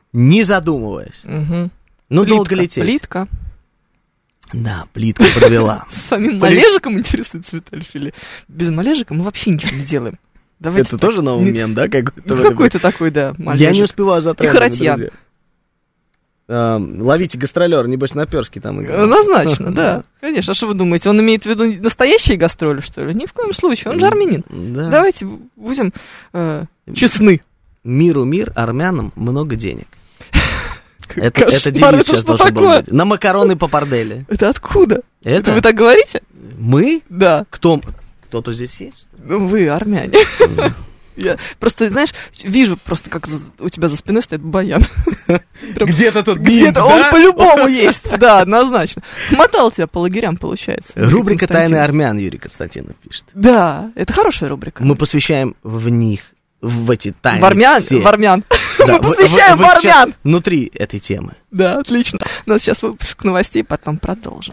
S2: не задумываясь.
S3: Угу.
S2: Ну,
S3: Плитка,
S2: долго лететь.
S3: Плитка.
S2: Да, плитка подвела.
S3: С самим малежиком интересуется Виталий Фили. Без малежика мы вообще ничего не делаем.
S2: Это тоже новый мем, да?
S3: Какой-то такой, да, малежик.
S2: Я не успеваю за трендами,
S3: И Харатьян.
S2: Ловите гастролер, небось, на Перске там играет.
S3: Однозначно, да. Конечно. А что вы думаете, он имеет в виду настоящие гастроли, что ли? Ни в коем случае, он же армянин.
S2: Да.
S3: Давайте будем э, честны.
S2: Миру мир, армянам много денег. Это,
S3: Кошмар,
S2: это девиз
S3: это
S2: сейчас
S3: что
S2: должен был
S3: такое?
S2: быть. На макароны папарделли.
S3: Это откуда?
S2: Это?
S3: Это вы так говорите?
S2: Мы?
S3: Да.
S2: Кто? Кто-то здесь есть?
S3: Ну, вы, армяне. Я просто, знаешь, вижу просто, как за- у тебя за спиной стоит баян. Прям
S2: Где-то тут
S3: Где-то он по-любому есть, да, однозначно. Мотал тебя по лагерям, получается.
S2: Рубрика
S3: Константин.
S2: «Тайны армян» Юрий Константинов пишет.
S3: Да, это хорошая рубрика.
S2: Мы посвящаем в них, в эти тайны.
S3: В армян,
S2: все.
S3: в армян.
S2: Да,
S3: Мы
S2: вы-
S3: посвящаем
S2: вы-
S3: в
S2: вы сейчас
S3: армян.
S2: Внутри этой темы.
S3: Да, отлично. У нас сейчас выпуск новостей, потом продолжим.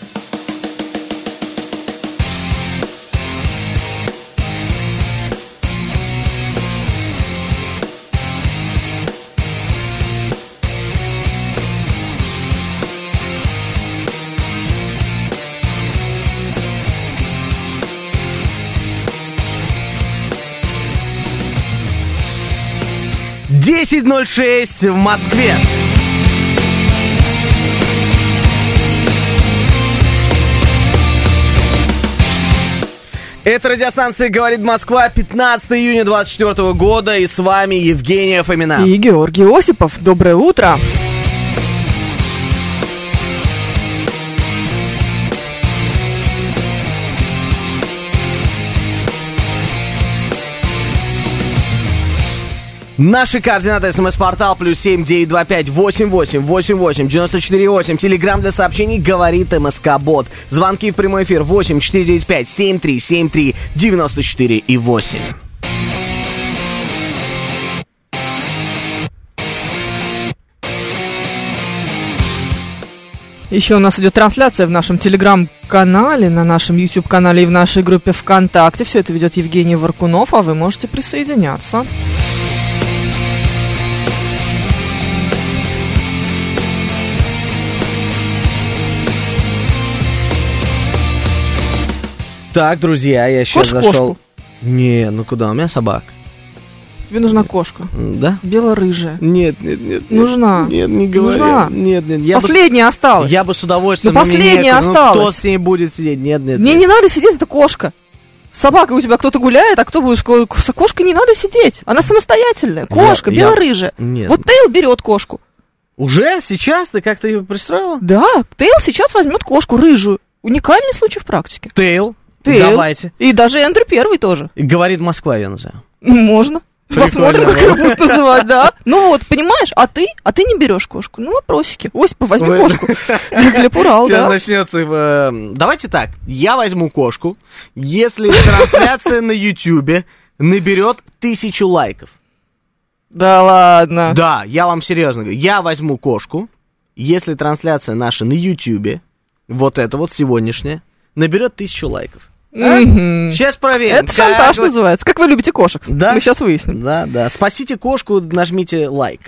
S2: десять ноль шесть в Москве. Это радиостанция «Говорит Москва», пятнадцатого июня двадцать четвёртого года, и с вами Евгения Фомина.
S3: И Георгий Осипов. Доброе утро.
S2: Наши координаты: смс-портал плюс семь девять два пять восемь восемь восемь восемь девяносто четыре восемь. Телеграм для сообщений «Говорит МСК-бот». Звонки в прямой эфир восемь четыре девять пять семь три семь три девяносто четыре и восемь.
S3: Еще у нас идет трансляция в нашем телеграм-канале, на нашем YouTube-канале и в нашей группе ВКонтакте. Все это ведет Евгений Варкунов, а вы можете присоединяться.
S2: Так, друзья, я сейчас
S3: Хочешь
S2: зашел.
S3: кошку?
S2: Не, ну куда? У меня собака.
S3: Тебе нужна кошка.
S2: М, Да?
S3: Бело-рыжая.
S2: Нет, нет, нет. нет.
S3: Нужна.
S2: Нет, не говори.
S3: Нужна.
S2: Нет, нет. Я бы,
S3: Последняя осталась.
S2: я бы с удовольствием.
S3: Ну,
S2: но мне
S3: последняя
S2: некуда. Ну,
S3: осталась.
S2: кто с ней будет сидеть? Нет, нет.
S3: Мне
S2: нет.
S3: не надо сидеть, это кошка. С собакой у тебя кто-то гуляет, а кто будет с ко- с кошкой не надо сидеть. Она самостоятельная. Кошка,
S2: Я-
S3: бело-рыжая.
S2: Нет.
S3: Вот Тейл берет кошку.
S2: Уже? Сейчас? Ты как-то ее пристроила?
S3: Да, Тейл сейчас возьмет кошку рыжую. Уникальный случай в практике.
S2: Тейл.
S3: Тейл.
S2: Давайте.
S3: И даже Эндрю Первый тоже.
S2: И говорит Москва, я назову.
S3: Можно.
S2: Прикольно.
S3: Посмотрим, как ее будут называть, да? Ну вот, понимаешь, а ты, а ты не берешь кошку. Ну, вопросики. Осипов, возьми
S2: Вы-
S3: кошку. Глеб Урал,
S2: Сейчас
S3: да?
S2: начнется. э, Давайте так. Я возьму кошку, если трансляция на Ютьюбе наберет тысячу лайков.
S3: Да ладно.
S2: Да, я вам серьезно говорю. Я возьму кошку, если трансляция наша на Ютьюбе, вот эта вот сегодняшняя, наберет тысячу лайков. А?
S3: Мгм.
S2: Сейчас проверим.
S3: Это шантаж
S2: Как вы-
S3: называется. Как вы любите кошек?
S2: Да.
S3: Мы сейчас выясним.
S2: Да, да. Спасите кошку, нажмите лайк.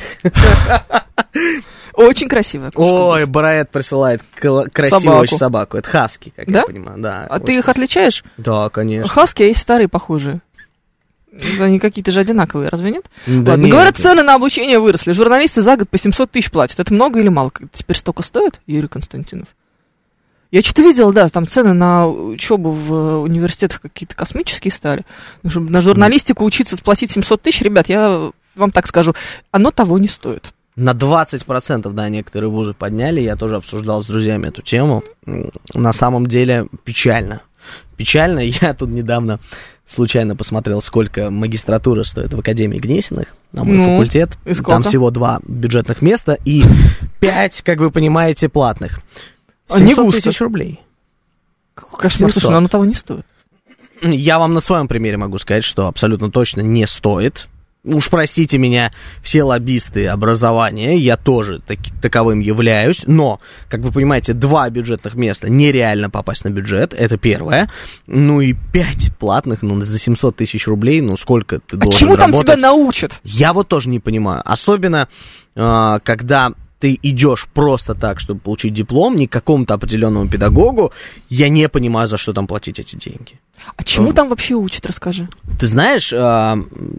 S3: Очень красивая кошка.
S2: Ой, Бараэт присылает кла- красивую
S3: Собаку.
S2: очень собаку. Это хаски, как
S3: Да?
S2: я понимаю. Да.
S3: А ты
S2: очень-
S3: их отличаешь?
S2: Да, конечно.
S3: Хаски, а есть вторые похожие. Они какие-то же одинаковые, разве нет?
S2: Да
S3: Ладно,
S2: нет.
S3: говорят, цены на обучение выросли. Журналисты за год по семьсот тысяч платят. Это много или мало? Теперь столько стоит, Юрий Константинов? Я что-то видела, да, там цены на учебу в университетах какие-то космические стали. Ну, чтобы на журналистику учиться сплатить семьсот тысяч, ребят, я вам так скажу, оно того не стоит.
S2: На двадцать процентов, да, некоторые вузы подняли. Я тоже обсуждал с друзьями эту тему. М, На самом деле печально. Печально. Я тут недавно случайно посмотрел, сколько магистратура стоит в Академии Гнесиных, на мой
S3: Ну,
S2: факультет.
S3: и
S2: Там
S3: сколько?
S2: всего два бюджетных места и пять, как вы понимаете, платных.
S3: А не
S2: семьсот
S3: густо.
S2: тысяч рублей.
S3: Какой кошмар, слушай,
S2: семьсот.
S3: но оно того не стоит.
S2: Я вам на своем примере могу сказать, что абсолютно точно не стоит. Уж простите меня, все лоббисты образования, я тоже таки, таковым являюсь, но, как вы понимаете, два бюджетных места нереально попасть на бюджет, это первое, ну и пять платных, ну за семьсот тысяч рублей, ну сколько ты
S3: а
S2: должен
S3: чему там
S2: работать?
S3: тебя научат?
S2: Я вот тоже не понимаю, особенно, э, когда ты идешь просто так, чтобы получить диплом, не к какому-то определенному педагогу, я не понимаю, за что там платить эти деньги.
S3: А чему там вообще учат, расскажи.
S2: Ты знаешь... Э,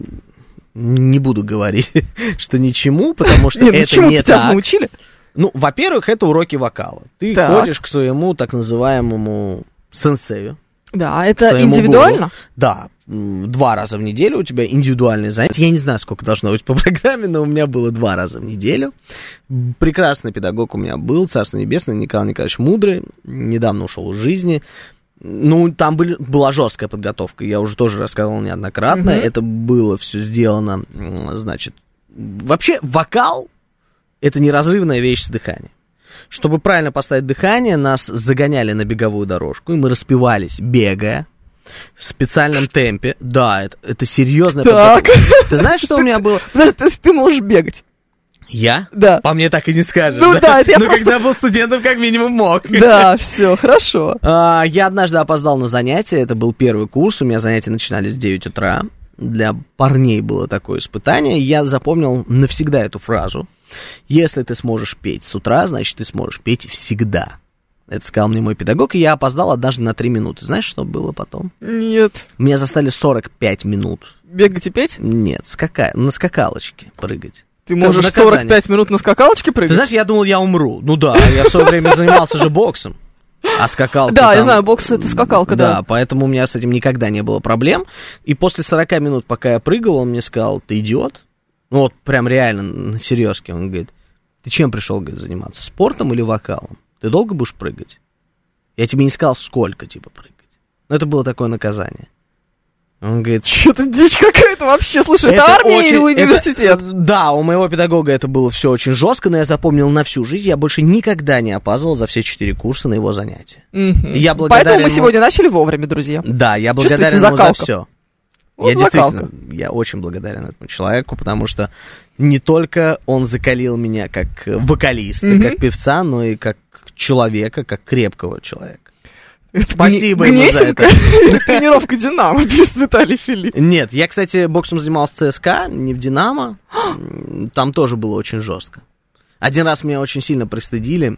S2: Не буду говорить, что ничему, потому что
S3: Нет,
S2: это
S3: ну,
S2: не
S3: тебя
S2: так.
S3: же научили?
S2: Ну, во-первых, это уроки вокала. Ты
S3: Так.
S2: ходишь к своему так называемому сенсею.
S3: Да, это
S2: своему
S3: индивидуально?
S2: гуру. Да, м, два раза в неделю у тебя индивидуальные занятия. Я не знаю, сколько должно быть по программе, но у меня было два раза в неделю. Прекрасный педагог у меня был, Царство Небесное, Николай Николаевич Мудрый. Недавно ушел из жизни. Ну, там были, была жесткая подготовка, я уже тоже рассказывал неоднократно, uh-huh. это было все сделано, значит, вообще вокал — это неразрывная вещь с дыханием. Чтобы правильно поставить дыхание, нас загоняли на беговую дорожку, и мы распевались, бегая, в специальном темпе. Да, это, это серьезная подготовка. Ты знаешь, что у меня было?
S3: Подожди, ты можешь бегать.
S2: Я?
S3: Да.
S2: По мне так и не скажешь.
S3: Ну да, да это я
S2: Но
S3: просто...
S2: когда был студентом, как минимум мог.
S3: Да, все, хорошо.
S2: А, я однажды опоздал на занятие, это был первый курс, у меня занятия начинались в девять утра. Для парней было такое испытание, я запомнил навсегда эту фразу. Если ты сможешь петь с утра, значит, ты сможешь петь всегда. Это сказал мне мой педагог, и я опоздал однажды на три минуты. Знаешь, что было потом?
S3: Нет.
S2: Меня застали сорок пять минут.
S3: Бегать и петь?
S2: Нет, скака... на скакалочке прыгать.
S3: Ты можешь сорок пять минут на скакалочке прыгать?
S2: Ты знаешь, я думал, я умру. Ну да, я в свое время занимался же боксом. А скакалка
S3: Да,
S2: там...
S3: я знаю, бокс — это скакалка, да.
S2: Да, поэтому у меня с этим никогда не было проблем. И после сорока минут, пока я прыгал, он мне сказал: ты идиот? Ну вот прям реально на серьезке. Он говорит: ты чем пришел, говорит, заниматься? Спортом или вокалом? Ты долго будешь прыгать? Я тебе не сказал, сколько, типа, прыгать. Но это было такое наказание. Он говорит...
S3: Что-то дичь какая-то вообще. Слушай, это, это армия очень, или университет?
S2: Это, да, у моего педагога это было все очень жестко, но я запомнил на всю жизнь. Я больше никогда не опаздывал за все четыре курса на его занятия.
S3: Mm-hmm.
S2: Я
S3: Поэтому мы
S2: ему...
S3: сегодня начали вовремя, друзья.
S2: Да, я благодарен ему за все.
S3: Вот
S2: я
S3: закалка.
S2: действительно, я очень благодарен этому человеку, потому что не только он закалил меня как вокалиста, mm-hmm. как певца, но и как человека, как крепкого человека. Спасибо ему за это.
S3: Тренировка «Динамо», пишет Виталий Филипп.
S2: Нет, я, кстати, боксом занимался в ЦСКА, не в «Динамо». Там тоже было очень жестко. Один раз меня очень сильно пристыдили.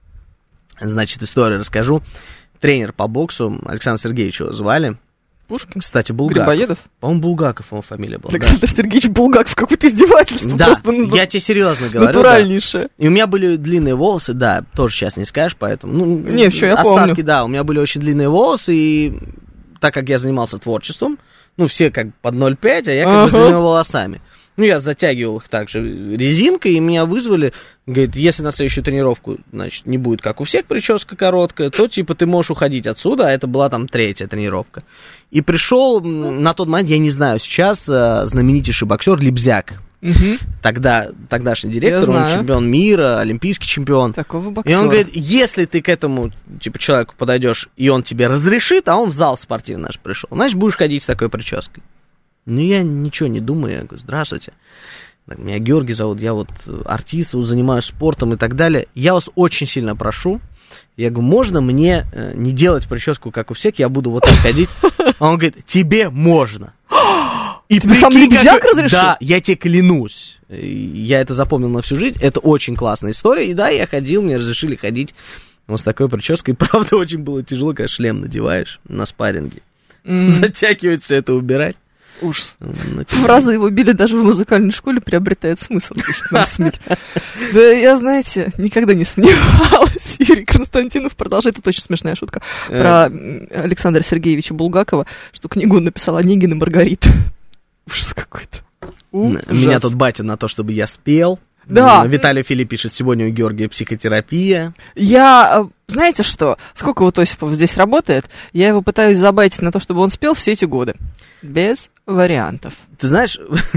S2: Значит, историю расскажу. Тренер по боксу, Александр Сергеевич его звали.
S3: Пушкин?
S2: Кстати, Булгаков.
S3: Грибоедов?
S2: По-моему, Булгаков его фамилия была.
S3: Александр да. Сергеевич Булгаков, какое-то издевательство.
S2: Да,
S3: просто,
S2: ну, я тебе серьезно говорю.
S3: Натуральнейшее.
S2: Да. И у меня были длинные волосы, да, тоже сейчас не скажешь, поэтому... Ну,
S3: не, все, я
S2: остатки,
S3: помню.
S2: Да, у меня были очень длинные волосы, и так как я занимался творчеством, ну, все как под ноль пять, а я как ага. бы с длинными волосами. Ну, я затягивал их также резинкой, и меня вызвали, говорит, если на следующую тренировку, значит, не будет, как у всех, прическа короткая, то, типа, ты можешь уходить отсюда, а это была там третья тренировка. И пришел на тот момент, я не знаю, сейчас знаменитейший боксер Лебзяк.
S3: Угу.
S2: Тогда, тогдашний директор, он чемпион мира, олимпийский чемпион.
S3: Такого боксера.
S2: И он говорит, если ты к этому, типа, человеку подойдешь, и он тебе разрешит, а он в зал спортивный наш пришел, значит, будешь ходить с такой прической. Ну, я ничего не думаю, я говорю, здравствуйте, меня Георгий зовут, я вот артист, вот, занимаюсь спортом и так далее. Я вас очень сильно прошу, я говорю, можно мне э, не делать прическу, как у всех, я буду вот так ходить? А он говорит, тебе можно. И
S3: тебе сам Лебзяк разрешил?
S2: Да, я тебе клянусь. Я это запомнил на всю жизнь, это очень классная история. И да, я ходил, мне разрешили ходить вот с такой прической. Правда, очень было тяжело, когда шлем надеваешь на спарринге. Mm. Затягивать все это, убирать.
S3: Ужас. Фраза «его били даже в музыкальной школе» приобретает смысл, пишет нам Смит. Да я, знаете, никогда не сомневалась. Юрий Константинов продолжает, это очень смешная шутка, про Александра Сергеевича Булгакова, что книгу он написал «Онегин и Маргарита». Ужас какой-то.
S2: Ужас. Меня тут батя на то, чтобы я спел.
S3: Да.
S2: Виталий Филипп пишет, сегодня у Георгия психотерапия.
S3: Я, знаете что, сколько вот Осипов здесь работает, я его пытаюсь забайтить на то, чтобы он спел все эти годы. Без вариантов.
S2: Ты знаешь,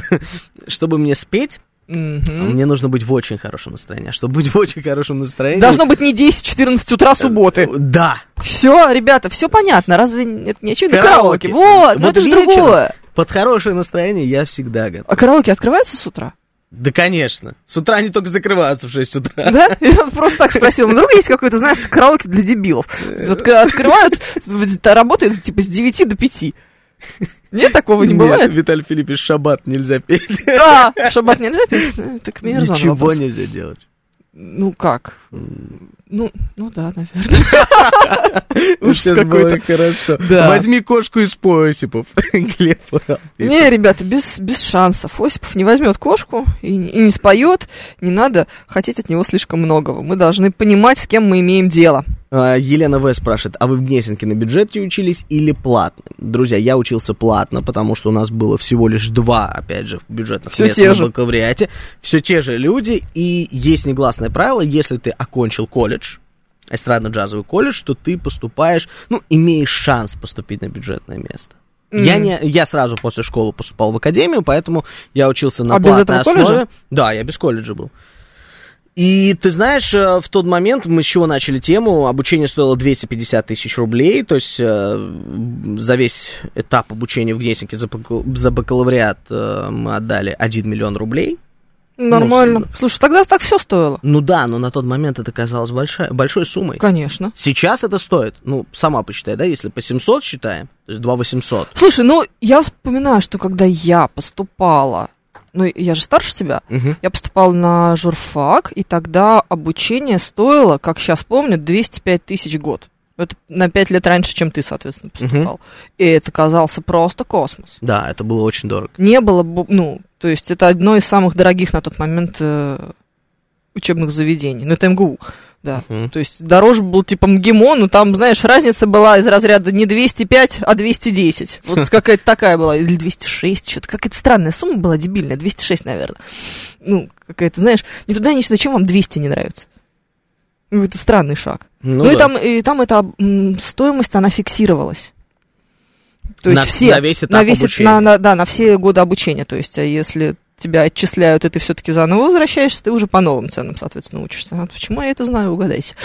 S2: чтобы мне спеть,
S3: mm-hmm.
S2: мне нужно быть в очень хорошем настроении. А чтобы быть в очень хорошем настроении...
S3: Должно быть не десять-четырнадцать утра субботы.
S2: Да.
S3: Все, ребята, все понятно. Разве это не очевидно?
S2: Караоке.
S3: Караоке. Вот,
S2: вот
S3: ну это же
S2: вечером,
S3: другое.
S2: Под хорошее настроение я всегда готов.
S3: А караоке открывается с утра?
S2: Да, конечно. С утра они только закрываются в шесть утра.
S3: Да? Я просто так спросила. Вдруг есть какой-то, знаешь, караоке для дебилов? Открывают, работает типа с девяти до пяти. Нет, такого не бывает?
S2: Нет, Виталий Филиппович, шаббат нельзя петь.
S3: А, шаббат нельзя петь? Так мне резон
S2: Ничего
S3: вопрос.
S2: нельзя делать.
S3: Ну как? Ну, ну да, наверное.
S2: Ужас какой-то. Хорошо.
S3: Да.
S2: Возьми кошку из Осипов. Глеб Урал.
S3: Не, ребята, без, без шансов. Осипов не возьмет кошку и, и не споет. Не надо хотеть от него слишком многого. Мы должны понимать, с кем мы имеем дело.
S2: Елена В. спрашивает, а вы в Гнесинке на бюджете учились или платно? Друзья, я учился платно, потому что у нас было всего лишь два, опять же, бюджетных
S3: Всё
S2: места
S3: те
S2: на
S3: же.
S2: бакалавриате. Все те же люди, и есть негласное правило, если ты окончил колледж, эстрадно-джазовый колледж, то ты поступаешь, ну, имеешь шанс поступить на бюджетное место. Mm. Я, не, я сразу после школы поступал в академию, поэтому я учился на
S3: а
S2: платной
S3: без этого
S2: основе.
S3: Колледжа?
S2: Да, я без колледжа был. И ты знаешь, в тот момент мы с чего начали тему, обучение стоило двести пятьдесят тысяч рублей, то есть э, за весь этап обучения в Гнесинке за, за бакалавриат э, мы отдали один миллион рублей.
S3: Нормально.
S2: Ну,
S3: Слушай, тогда так все стоило.
S2: Ну да, но на тот момент это казалось большой, большой суммой.
S3: Конечно.
S2: Сейчас это стоит, ну, сама посчитай, да, если по семьсот считаем, то есть два тысячи восемьсот.
S3: Слушай, ну, я вспоминаю, что когда я поступала, ну, я же старше тебя,
S2: Угу.
S3: я поступала на журфак, и тогда обучение стоило, как сейчас помню, двести пять тысяч в год. Это на пять лет раньше, чем ты, соответственно, поступал. Угу. И это казался просто космос.
S2: Да, это было очень дорого.
S3: Не было, ну, то есть это одно из самых дорогих на тот момент э, учебных заведений. Ну, это эм гэ у, да. Uh-huh. То есть дороже был типа МГИМО, но там, знаешь, разница была из разряда не двести пять, а двести десять. Вот какая-то такая была. Или двести шесть, что-то какая-то странная сумма была, дебильная. двести шесть, наверное. Ну, какая-то, знаешь, ни туда, ни сюда. Чем вам двести не нравится? Ну, это странный шаг. Ну, ну да. и, там, и там эта м, стоимость, она фиксировалась. То есть
S2: на,
S3: все,
S2: на весь этап
S3: на весь,
S2: обучения.
S3: На, на, да, на все годы обучения. То есть, а если тебя отчисляют, и ты все-таки заново возвращаешься, ты уже по новым ценам, соответственно, учишься. А почему я это знаю, угадайте.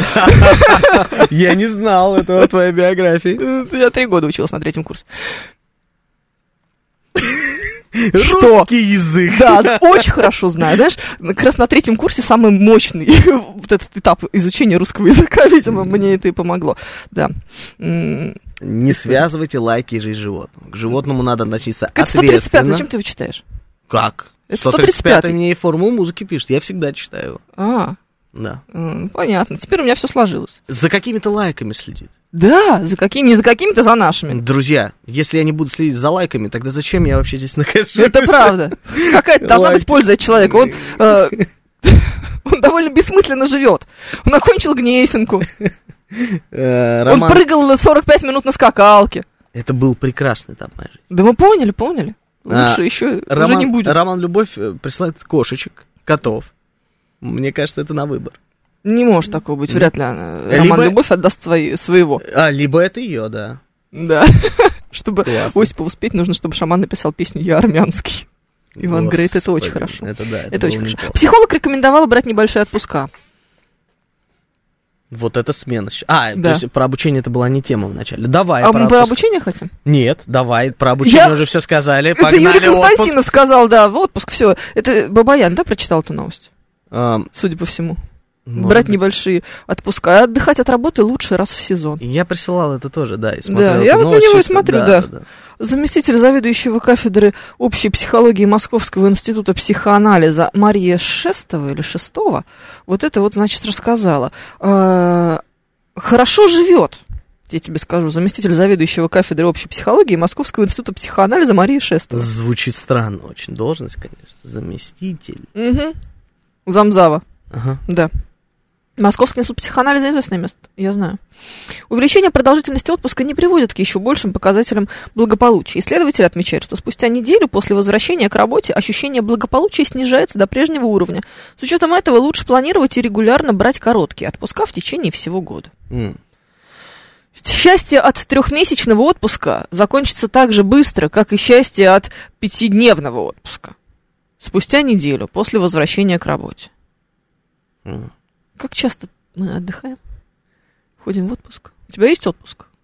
S2: Я не знал этого в твоей биографии.
S3: Я три года училась на третьем курсе.
S2: Что? Русский язык.
S3: Да, очень хорошо знаю. Знаешь, как раз на третьем курсе самый мощный вот этот этап изучения русского языка, видимо, мне это и помогло. Да.
S2: Не связывайте лайки и жизнь животного. К животному надо относиться
S3: ответственно. Это сто тридцать пятый, зачем ты его читаешь?
S2: Как?
S3: Это
S2: сто тридцать пятый мне и формулу музыки пишет, я всегда читаю его.
S3: А,
S2: да.
S3: Понятно, теперь у меня все сложилось.
S2: За какими-то лайками следит.
S3: Да, за какими, не за какими-то, за нашими.
S2: Друзья, если я не буду следить за лайками, тогда зачем я вообще здесь нахожусь?
S3: Это правда. Какая-то должна быть польза от человека. Он, э, он довольно бессмысленно живет. Он окончил Гнесинку. Он прыгал сорок пять минут на скакалке.
S2: Это был прекрасный этап моей жизни.
S3: Да мы поняли, поняли. Лучше еще уже не будет.
S2: Роман Любовь присылает кошечек, котов. Мне кажется, это на выбор.
S3: Не может такого быть, вряд ли она. Либо... Роман Любовь отдаст свои, своего.
S2: А, либо это ее, да.
S3: Да. Чтобы Осипов успеть, нужно, чтобы шаман написал песню «Я армянский». Иван Господи, говорит, это очень хорошо.
S2: Это да, это,
S3: это очень хорошо. Психолог рекомендовал брать небольшие отпуска.
S2: Вот это смена. А,
S3: да.
S2: то есть про обучение это была не тема вначале. Давай.
S3: А про мы про обучение хотим?
S2: Нет, давай, про обучение Я... уже все сказали.
S3: Это
S2: Погнали
S3: Юрий Константинов
S2: отпуск.
S3: сказал, да, в отпуск, все. Это Бабаян, да, прочитал эту новость?
S2: А...
S3: Судя по всему. Брать быть. Небольшие отпуска. А отдыхать от работы лучше раз в сезон.
S2: Я присылал это тоже, да. И
S3: да, я вот на него и смотрю, да. да. да. Заместитель заведующего кафедры общей психологии Московского института психоанализа Мария Шестова или Шестова вот это вот, значит, рассказала. Хорошо живет, я тебе скажу, заместитель заведующего кафедры общей психологии Московского института психоанализа Мария Шестова.
S2: Звучит странно очень. Должность, конечно. Заместитель.
S3: Угу. Замзава.
S2: Ага.
S3: Да. Московский институт психоанализа — известное место, я знаю. Увеличение продолжительности отпуска не приводит к еще большим показателям благополучия. Исследователи отмечают, что спустя неделю после возвращения к работе ощущение благополучия снижается до прежнего уровня. С учетом этого лучше планировать и регулярно брать короткие отпуска в течение всего года.
S2: Mm.
S3: Счастье от трехмесячного отпуска закончится так же быстро, как и счастье от пятидневного отпуска. Спустя неделю после возвращения к работе.
S2: Mm.
S3: Как часто мы отдыхаем? Ходим в отпуск? У тебя есть отпуск?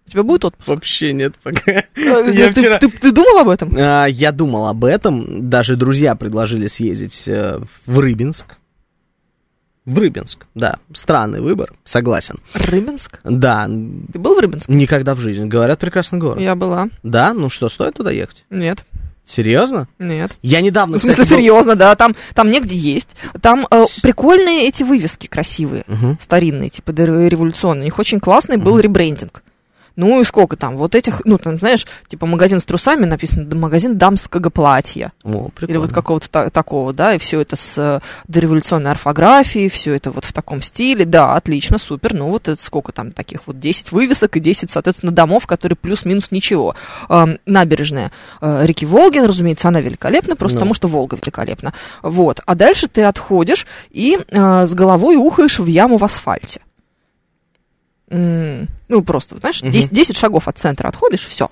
S3: У тебя будет отпуск?
S2: Вообще нет пока.
S3: Я ты, вчера... ты, ты думал об этом?
S2: А, я думал об этом. Даже друзья предложили съездить э, в Рыбинск. В Рыбинск, да. Странный выбор, согласен.
S3: Рыбинск?
S2: Да.
S3: Ты был в Рыбинске?
S2: Никогда в жизни. Говорят, прекрасный город.
S3: Я была.
S2: Да? Ну что, стоит туда ехать?
S3: Нет.
S2: Серьезно?
S3: Нет.
S2: Я недавно...
S3: В смысле,
S2: кстати, был...
S3: серьезно, да, там, там негде есть. Там э, прикольные эти вывески красивые,
S2: угу.
S3: старинные, типа революционные. У них очень классный был угу. ребрендинг. Ну и сколько там, вот этих, ну там, знаешь, типа магазин с трусами написано, магазин дамского платья.
S2: О, прикольно.
S3: Или вот какого-то та- такого, да, и все это с э, дореволюционной орфографией, все это вот в таком стиле, да, отлично, супер. Ну вот это сколько там таких вот десять вывесок и десять, соответственно, домов, которые плюс-минус ничего. Э, набережная э, реки Волги, разумеется, она великолепна, просто no. потому что Волга великолепна. Вот, а дальше ты отходишь и э, с головой ухаешь в яму в асфальте. Mm, ну, просто, знаешь, uh-huh. десять, десять шагов от центра отходишь, все.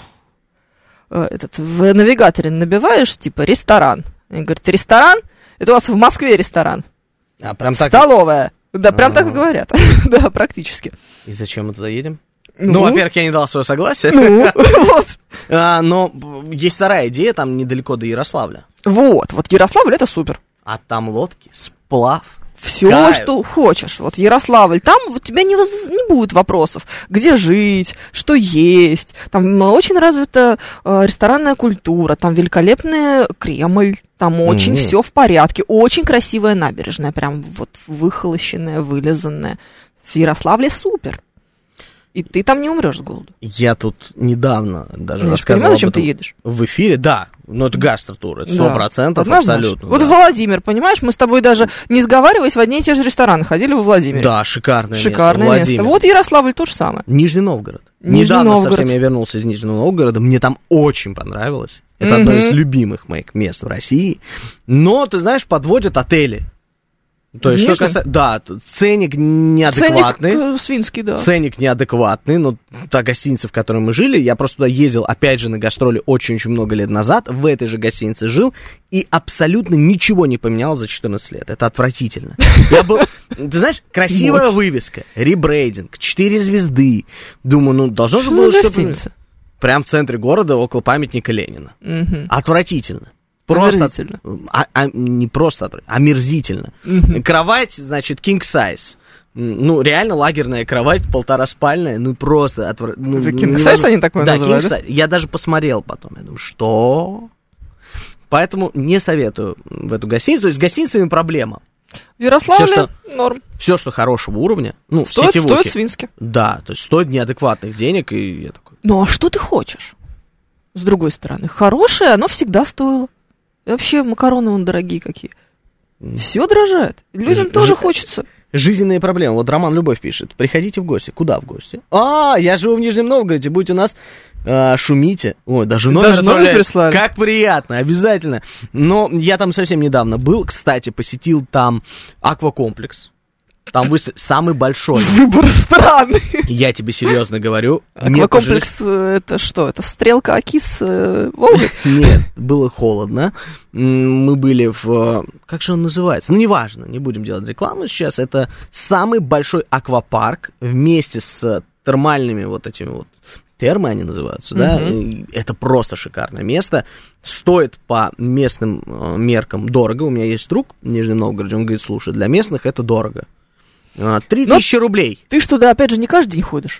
S3: Этот, в навигаторе набиваешь, типа, ресторан. И говорит, ресторан? Это у вас в Москве ресторан.
S2: А, прям так?
S3: Столовая. Да, прям
S2: А-а-а.
S3: так и говорят. Да, практически.
S2: И зачем мы туда едем?
S3: Ну,
S2: ну во-первых, я не дал свое согласие.
S3: Ну, вот.
S2: А, но есть вторая идея, там недалеко до Ярославля.
S3: Вот, вот Ярославль, это супер.
S2: А там лодки, сплав.
S3: Все, Кайф. Что хочешь. Вот Ярославль, там у тебя не, воз... не будет вопросов, где жить, что есть. Там очень развита э, ресторанная культура, там великолепный Кремль, там очень mm-hmm. все в порядке. Очень красивая набережная, прям вот выхолощенная, вылизанная. В Ярославле супер. И ты там не умрешь с голоду.
S2: Я тут недавно даже
S3: ну,
S2: рассказывал
S3: понимаю,
S2: об
S3: зачем
S2: этом
S3: ты едешь?
S2: в эфире, да. Ну, это гастротур, это сто процентов
S3: да.
S2: абсолютно.
S3: Вот
S2: да.
S3: Владимир, понимаешь, мы с тобой даже, не сговариваясь, в одни и те же рестораны ходили во Владимире.
S2: Да, шикарное,
S3: шикарное место.
S2: место.
S3: Вот Ярославль то же самое.
S2: Нижний Новгород.
S3: Нижний
S2: Недавно
S3: Новгород.
S2: совсем я вернулся из Нижнего Новгорода, мне там очень понравилось. Это
S3: mm-hmm.
S2: одно из любимых моих мест в России. Но, ты знаешь, подводят отели. То есть, что касается... Да, ценник неадекватный.
S3: Ценник э, свинский, да.
S2: Ценник неадекватный, но та гостиница, в которой мы жили, я просто туда ездил, опять же, на гастроли очень-очень много лет назад, в этой же гостинице жил, и абсолютно ничего не поменялось за четырнадцать лет. Это отвратительно. Я был... Ты знаешь, красивая вывеска, ребрейдинг, четыре звезды. Думаю, ну, должно же было что-то... Прям в центре города, около памятника Ленина. Отвратительно. Просто, а, а, не просто, омерзительно. Mm-hmm. Кровать, значит, king size. Ну, реально лагерная кровать, полтораспальная, ну, просто... Отвр... Ну,
S3: это king size ну, они такое
S2: да,
S3: называют?
S2: Да, я даже посмотрел потом, я думаю, что? Поэтому не советую в эту гостиницу. То есть с гостиницами проблема.
S3: В Ярославле
S2: все, что,
S3: норм.
S2: Все, что хорошего уровня, ну,
S3: стоит,
S2: сетевухи.
S3: Стоит свински.
S2: Да, то есть стоит неадекватных денег, и я такой...
S3: Ну, а что ты хочешь? С другой стороны, хорошее, оно всегда стоило. И вообще макароны вон дорогие какие. Все дорожает. Людям Ж- тоже ж- хочется.
S2: Жизненные проблемы. Вот Роман Любовь пишет. Приходите в гости. Куда в гости? А, я живу в Нижнем Новгороде. Будь у нас, а, шумите. Ой, даже номер,
S3: даже номер прислали.
S2: Как приятно, обязательно. Но я там совсем недавно был. Кстати, посетил там аквакомплекс. Там вы самый большой.
S3: Выбор странный.
S2: Я тебе серьезно говорю.
S3: Аквакомплекс это что? Это стрелка Оки с э, Волгой?
S2: Нет, было холодно. Мы были в... Как же он называется? Ну, неважно, не будем делать рекламу сейчас. Это самый большой аквапарк вместе с термальными вот этими вот... Термы они называются, да? Uh-huh. Это просто шикарное место. Стоит по местным меркам дорого. У меня есть друг в Нижнем Новгороде, он говорит, слушай, для местных это дорого. Три тысячи рублей.
S3: Ты ж туда, опять же, не каждый день ходишь?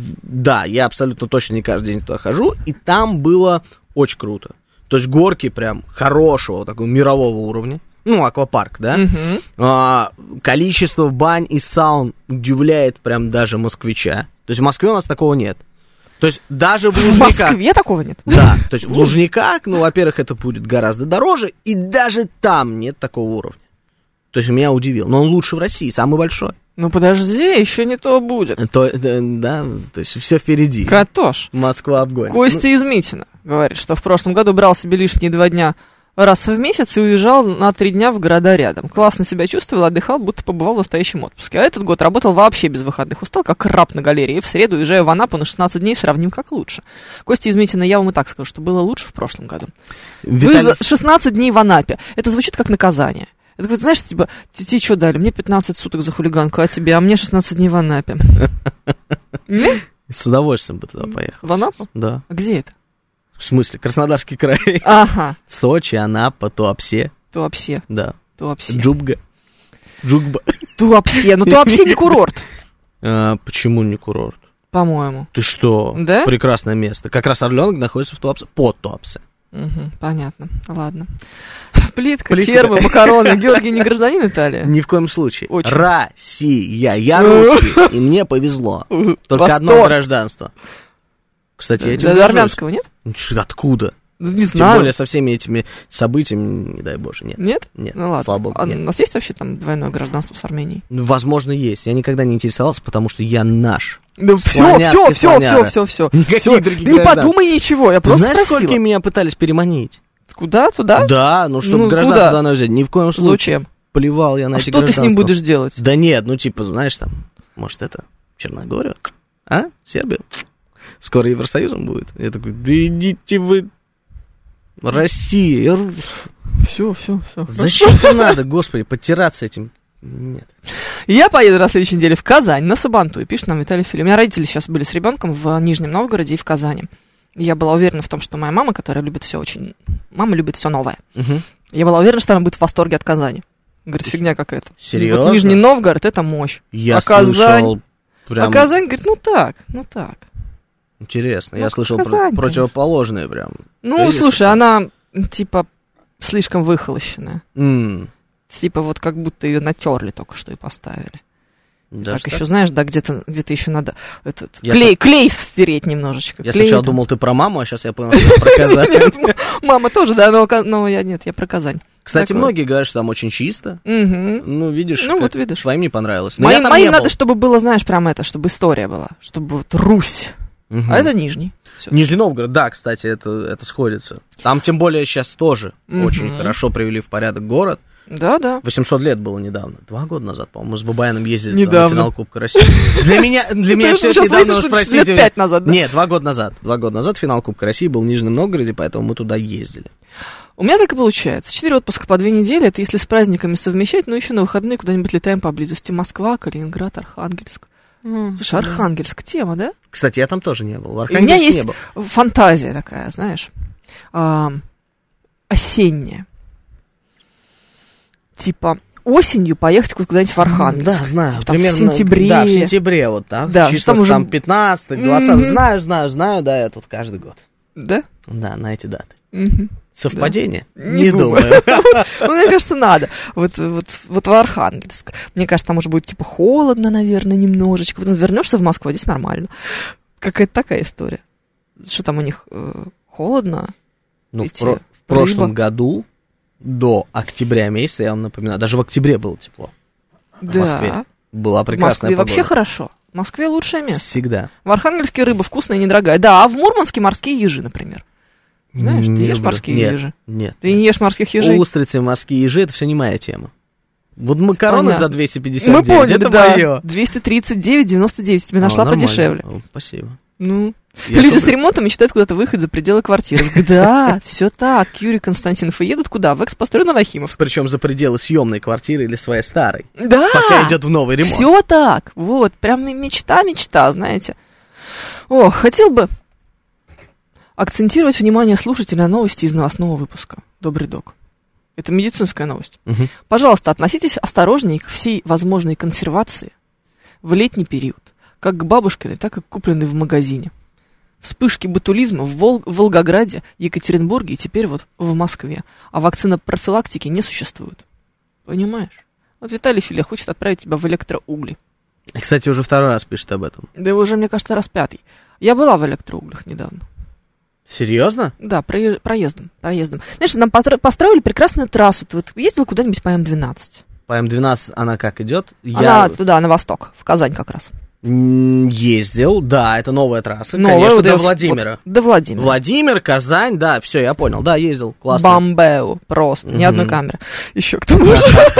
S2: Да, я абсолютно точно не каждый день туда хожу. И там было очень круто. То есть горки прям хорошего, такого мирового уровня. Ну, аквапарк, да?
S3: Uh-huh.
S2: А, количество бань и саун удивляет прям даже москвича. То есть в Москве у нас такого нет. То есть даже в Лужниках...
S3: В Москве такого нет?
S2: Да, то есть в Лужниках, ну, во-первых, это будет гораздо дороже, и даже там нет такого уровня. То есть меня удивил. Но он лучше в России, самый большой.
S3: Ну, подожди, еще не то будет.
S2: То, да, то есть все впереди.
S3: Катош.
S2: Москва обгонит.
S3: Костя ну... из Митина говорит, что в прошлом году брал себе лишние два дня раз в месяц и уезжал на три дня в города рядом. Классно себя чувствовал, отдыхал, будто побывал в настоящем отпуске. А этот год работал вообще без выходных. Устал, как раб на галерее. В среду, уезжая в Анапу на шестнадцать дней, сравним как лучше. Костя из Митина, я вам и так скажу, что было лучше в прошлом году. Виталий... Вы за шестнадцать дней в Анапе. Это звучит как наказание. Это, знаешь, типа, тебе что дали? Мне пятнадцать суток за хулиганку, а тебе? А мне шестнадцать дней в Анапе.
S2: С удовольствием бы туда поехал.
S3: В Анапу?
S2: Да.
S3: А где это?
S2: В смысле, Краснодарский край.
S3: Ага.
S2: Сочи, Анапа, Туапсе.
S3: Туапсе.
S2: Да.
S3: Туапсе.
S2: Джубга. Джугба.
S3: Туапсе. Ну, Туапсе не курорт,
S2: А, почему не курорт?
S3: по-моему.
S2: Ты что?
S3: Да?
S2: Прекрасное место. Как раз Орленок находится в Туапсе. Под Туапсе.
S3: Угу, понятно. Ладно. Плитка,
S2: Плитка.
S3: термы, макароны. Георгий не гражданин Италии?
S2: Ни в коем случае.
S3: Очень.
S2: Россия. Я русский, и мне повезло. Только одно
S3: Восторг.
S2: гражданство. Кстати, я этим
S3: Да,
S2: горжусь.
S3: армянского нет?
S2: Откуда?
S3: Ну, не
S2: Тем
S3: знаю.
S2: более со всеми этими событиями, не дай боже, нет.
S3: Нет?
S2: Нет,
S3: Ну ладно.
S2: слава богу,
S3: А
S2: нет.
S3: у нас есть вообще там двойное гражданство с Арменией?
S2: Ну, возможно, есть. Я никогда не интересовался, потому что я наш.
S3: Да все,
S2: Слоняцкий
S3: все, все,
S2: слоняра.
S3: все, все, все.
S2: Никаких других
S3: Да не
S2: граждан.
S3: подумай ничего, я
S2: Ты
S3: просто
S2: знаешь,
S3: спросила.
S2: сколько меня пытались переманить?
S3: Куда, туда?
S2: Да, ну, чтобы
S3: Ну,
S2: гражданство
S3: куда?
S2: данное взять. Ни в коем случае.
S3: Зачем?
S2: Плевал я на
S3: А
S2: эти
S3: что ты с ним
S2: гражданства.
S3: будешь делать?
S2: Да нет, ну, типа, знаешь, там, может, это Черногория? А? Сербия? Скоро Евросоюзом будет. Я такой, да идите вы... Россия, я рус.
S3: Все, все, все.
S2: Зачем это надо, господи, подтираться этим? Нет.
S3: Я поеду на следующей неделе в Казань, на Сабантуй, пишет нам Виталий Филипп. У меня родители сейчас были с ребенком в Нижнем Новгороде и в Казани. Я была уверена в том, что моя мама, которая любит все очень... Мама любит все новое.
S2: Угу.
S3: Я была уверена, что она будет в восторге от Казани. Говорит, фигня какая-то.
S2: Серьезно?
S3: Вот Нижний Новгород — это мощь.
S2: Я
S3: а Казань...
S2: слышал прям...
S3: А Казань говорит, ну так, ну так.
S2: Интересно,
S3: Ну,
S2: я слышал
S3: Казань,
S2: про- противоположное прям.
S3: Ну,
S2: Кризис
S3: слушай,
S2: такой.
S3: она, типа, слишком выхолощенная.
S2: М,
S3: Типа, вот как будто ее натерли только что и поставили.
S2: даже
S3: так, еще, знаешь, да, где-то где еще надо этот,
S2: Я
S3: клей, клей стереть немножечко.
S2: Я
S3: клей
S2: сначала
S3: там.
S2: думал, ты про маму, а сейчас я понял, что про Казань.
S3: Нет, м- мама тоже, да, но, ка- но я нет, я про Казань.
S2: Кстати,
S3: Такое.
S2: многие говорят, что там очень чисто.
S3: Мгм.
S2: Ну, видишь,
S3: Ну,
S2: как
S3: вот видишь.
S2: твоим не понравилось. Но я
S3: Моим,
S2: там
S3: моим
S2: не
S3: надо,
S2: был.
S3: чтобы было, знаешь, прям это, чтобы история была, чтобы вот Русь.
S2: Мгм.
S3: А это Нижний. Всё.
S2: Нижний Новгород, да, кстати, это, это сходится. Там, тем более, сейчас тоже
S3: Мгм.
S2: очень хорошо привели в порядок город.
S3: Да, да.
S2: восемьсот лет было недавно. Два года назад, по-моему, мы с Бабаяном ездили туда
S3: Недавно.
S2: на финал Кубка России. Для меня, для меня
S3: Ты
S2: все это
S3: сейчас
S2: недавно,
S3: выяснишь,
S2: уж
S3: что
S2: простите
S3: лет
S2: меня.
S3: пять назад, да?
S2: Нет, два года назад. Два года назад финал Кубка России был в Нижнем Новгороде, поэтому мы туда ездили.
S3: У меня так и получается. Четыре отпуска по две недели, это если с праздниками совмещать, ну еще на выходные куда-нибудь летаем поблизости. Москва, Калининград, Архангельск. Слушай, Архангельск, тема, да?
S2: Кстати, я там тоже не был. В
S3: И у меня
S2: Архангельске
S3: есть
S2: не был.
S3: фантазия такая, знаешь, а, осенняя. Типа осенью поехать куда-нибудь в Архангельск.
S2: Да, знаю.
S3: Типа, там
S2: примерно,
S3: в сентябре.
S2: Да, в сентябре вот так.
S3: Да,
S2: чисто
S3: там уже-
S2: там пятнадцатый, двадцатый.
S3: Мгм.
S2: Знаю, знаю, знаю, да, я тут каждый год.
S3: Да?
S2: Да, на эти даты.
S3: Мгм.
S2: Совпадение?
S3: Не думаю. Ну, мне кажется, надо. Вот, вот, вот в Архангельск. Мне кажется, там уже будет типа холодно, наверное, немножечко. Потом вернешься в Москву, а здесь нормально. Какая-то такая история. Что там у них э, холодно?
S2: Ну, в,
S3: Эти
S2: про- в прошлом
S3: рыба.
S2: году, до октября месяца, я вам напоминаю, даже в октябре было тепло. В Москве.
S3: Да.
S2: Была
S3: В
S2: прекрасная
S3: Москве
S2: погода.
S3: вообще хорошо. В Москве лучшее место.
S2: Всегда.
S3: В Архангельске рыба вкусная и недорогая. Да, а в Мурманске морские ежи, например. Знаешь, ты
S2: Не
S3: ешь
S2: люблю.
S3: морские
S2: Нет,
S3: ежи?
S2: Нет.
S3: Ты не ешь морских ежей?
S2: Устрицы, морские ежи, это все не моя тема. Вот макароны
S3: Понятно.
S2: за двести пятьдесят
S3: Мы
S2: девять,
S3: поняли,
S2: это
S3: да.
S2: мое.
S3: двести тридцать девять девяносто девять. Тебе нашла подешевле.
S2: Спасибо.
S3: Ну,
S2: Я
S3: люди
S2: тут-
S3: с ремонтом мечтают куда-то выехать за пределы квартиры. Да, все так. Юрий Константинов и едут куда? В экспострой на Нахимовск.
S2: Причем за пределы съемной квартиры или своей старой.
S3: Да.
S2: Пока идет в новый ремонт.
S3: Все так. Вот, прям мечта, мечта, знаете. О, хотел бы акцентировать внимание слушателей на новости из новостного выпуска. Добрый док. Это медицинская новость.
S2: Мгм.
S3: Пожалуйста, относитесь осторожнее к всей возможной консервации в летний период, как к бабушкиной, так и к купленной в магазине. Вспышки ботулизма в, Вол- в Волгограде, Екатеринбурге и теперь вот в Москве. А вакцина профилактики не существует. Понимаешь? Вот Виталий Филе хочет отправить тебя в электроугли.
S2: Кстати, уже второй раз пишет об этом.
S3: Да его уже, мне кажется, раз пятый. Я была в электроуглях недавно.
S2: Серьезно?
S3: Да, прое- проездом, проездом. Знаешь, нам потро- построили прекрасную трассу. Ты вот ездил куда-нибудь по Эм двенадцать?
S2: По Эм двенадцать она как идет?
S3: Она туда, на восток, в Казань как раз.
S2: М, ездил, да, это новая трасса,
S3: Новая,
S2: конечно,
S3: вот
S2: до
S3: я в-
S2: Владимира.
S3: вот, до Владимира.
S2: Владимир, Казань, да, все, я понял, да, ездил, классно.
S3: Бомбеу, просто, ни
S2: Мгм.
S3: одной камеры. Еще к тому же.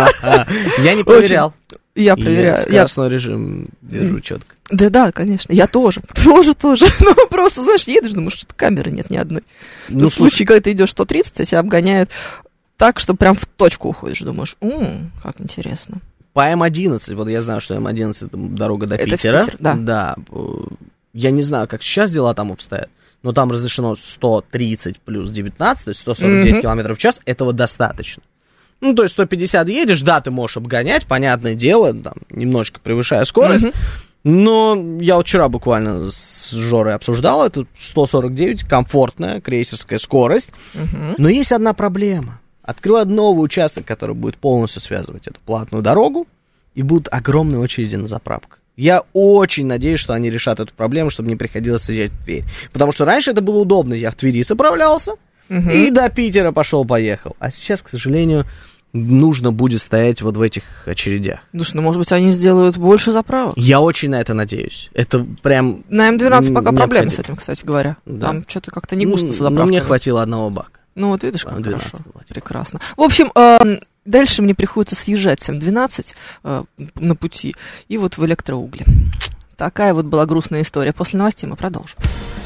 S2: Я не проверял.
S3: Я проверяю.
S2: Я
S3: Я-
S2: скоростной режим держу четко.
S3: Да, да, конечно, я тоже. Тоже, тоже. Ну, просто, знаешь, едешь, думаешь, что камеры нет ни одной.
S2: Ну,
S3: Тут в
S2: слушай,
S3: случае, когда ты идешь сто тридцать, а тебя обгоняют так, что прям в точку уходишь. Думаешь, м, как интересно.
S2: по Эм одиннадцать, вот я знаю, что Эм одиннадцать это дорога до
S3: Это в
S2: Питера.
S3: Питер, да.
S2: Да, э, я не знаю, как сейчас дела там обстоят, но там разрешено сто тридцать плюс девятнадцать, то есть сто сорок девять mm-hmm. километров в час, этого достаточно. Ну, то есть сто пятьдесят едешь, да, ты можешь обгонять, понятное дело, там, немножечко превышая скорость, mm-hmm. но я вот вчера буквально с Жорой обсуждал, это сто сорок девять, комфортная крейсерская скорость, mm-hmm. но есть одна проблема. Открывают новый участок, который будет полностью связывать эту платную дорогу, и будут огромные очереди на заправках. Я очень надеюсь, что они решат эту проблему, чтобы не приходилось съезжать в Тверь. Потому что раньше это было удобно. Я в Твери заправлялся угу. и до Питера пошел-поехал. А сейчас, к сожалению, нужно будет стоять вот в этих очередях.
S3: Слушай, ну, может быть, они сделают больше заправок?
S2: Я очень на это надеюсь. Это прям...
S3: На эм двенадцать пока проблемы с этим, кстати говоря. Да. Там что-то как-то не густо с заправкой.
S2: Ну, мне хватило одного бака.
S3: Ну, вот видишь, как хорошо. Прекрасно. В общем, э, дальше мне приходится съезжать с эм двенадцать э, на пути и вот в электроугли. Такая вот была грустная история. После новостей мы продолжим.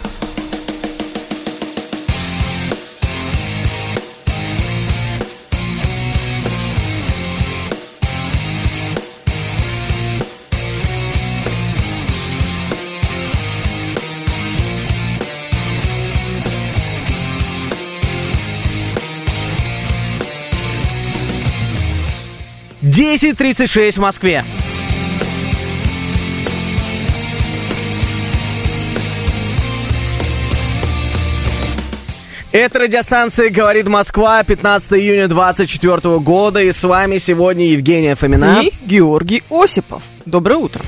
S2: десять тридцать шесть в Москве. Это радиостанция «Говорит Москва», пятнадцатого июня двадцать четвёртого года. И с вами сегодня Евгения Фомина
S3: и Георгий Осипов. Доброе утро.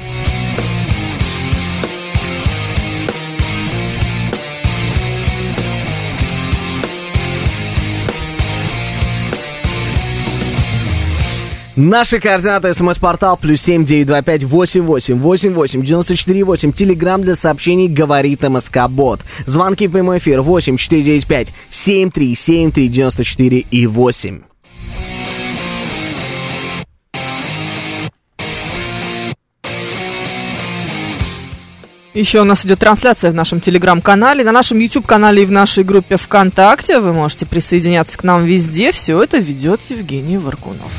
S2: Наши координаты: смс-портал плюс семь девять два пять восемь восемь восемь восемь девяносто четыре восемь. Телеграм для сообщений «Говорит МСК-бот». Звонки в прямой эфир восемь четыре девять пять семь три семь три девяносто четыре и восемь.
S3: Еще у нас идет трансляция в нашем телеграм-канале, на нашем YouTube-канале и в нашей группе ВКонтакте. Вы можете присоединяться к нам везде. Все это ведет Евгений Варкунов.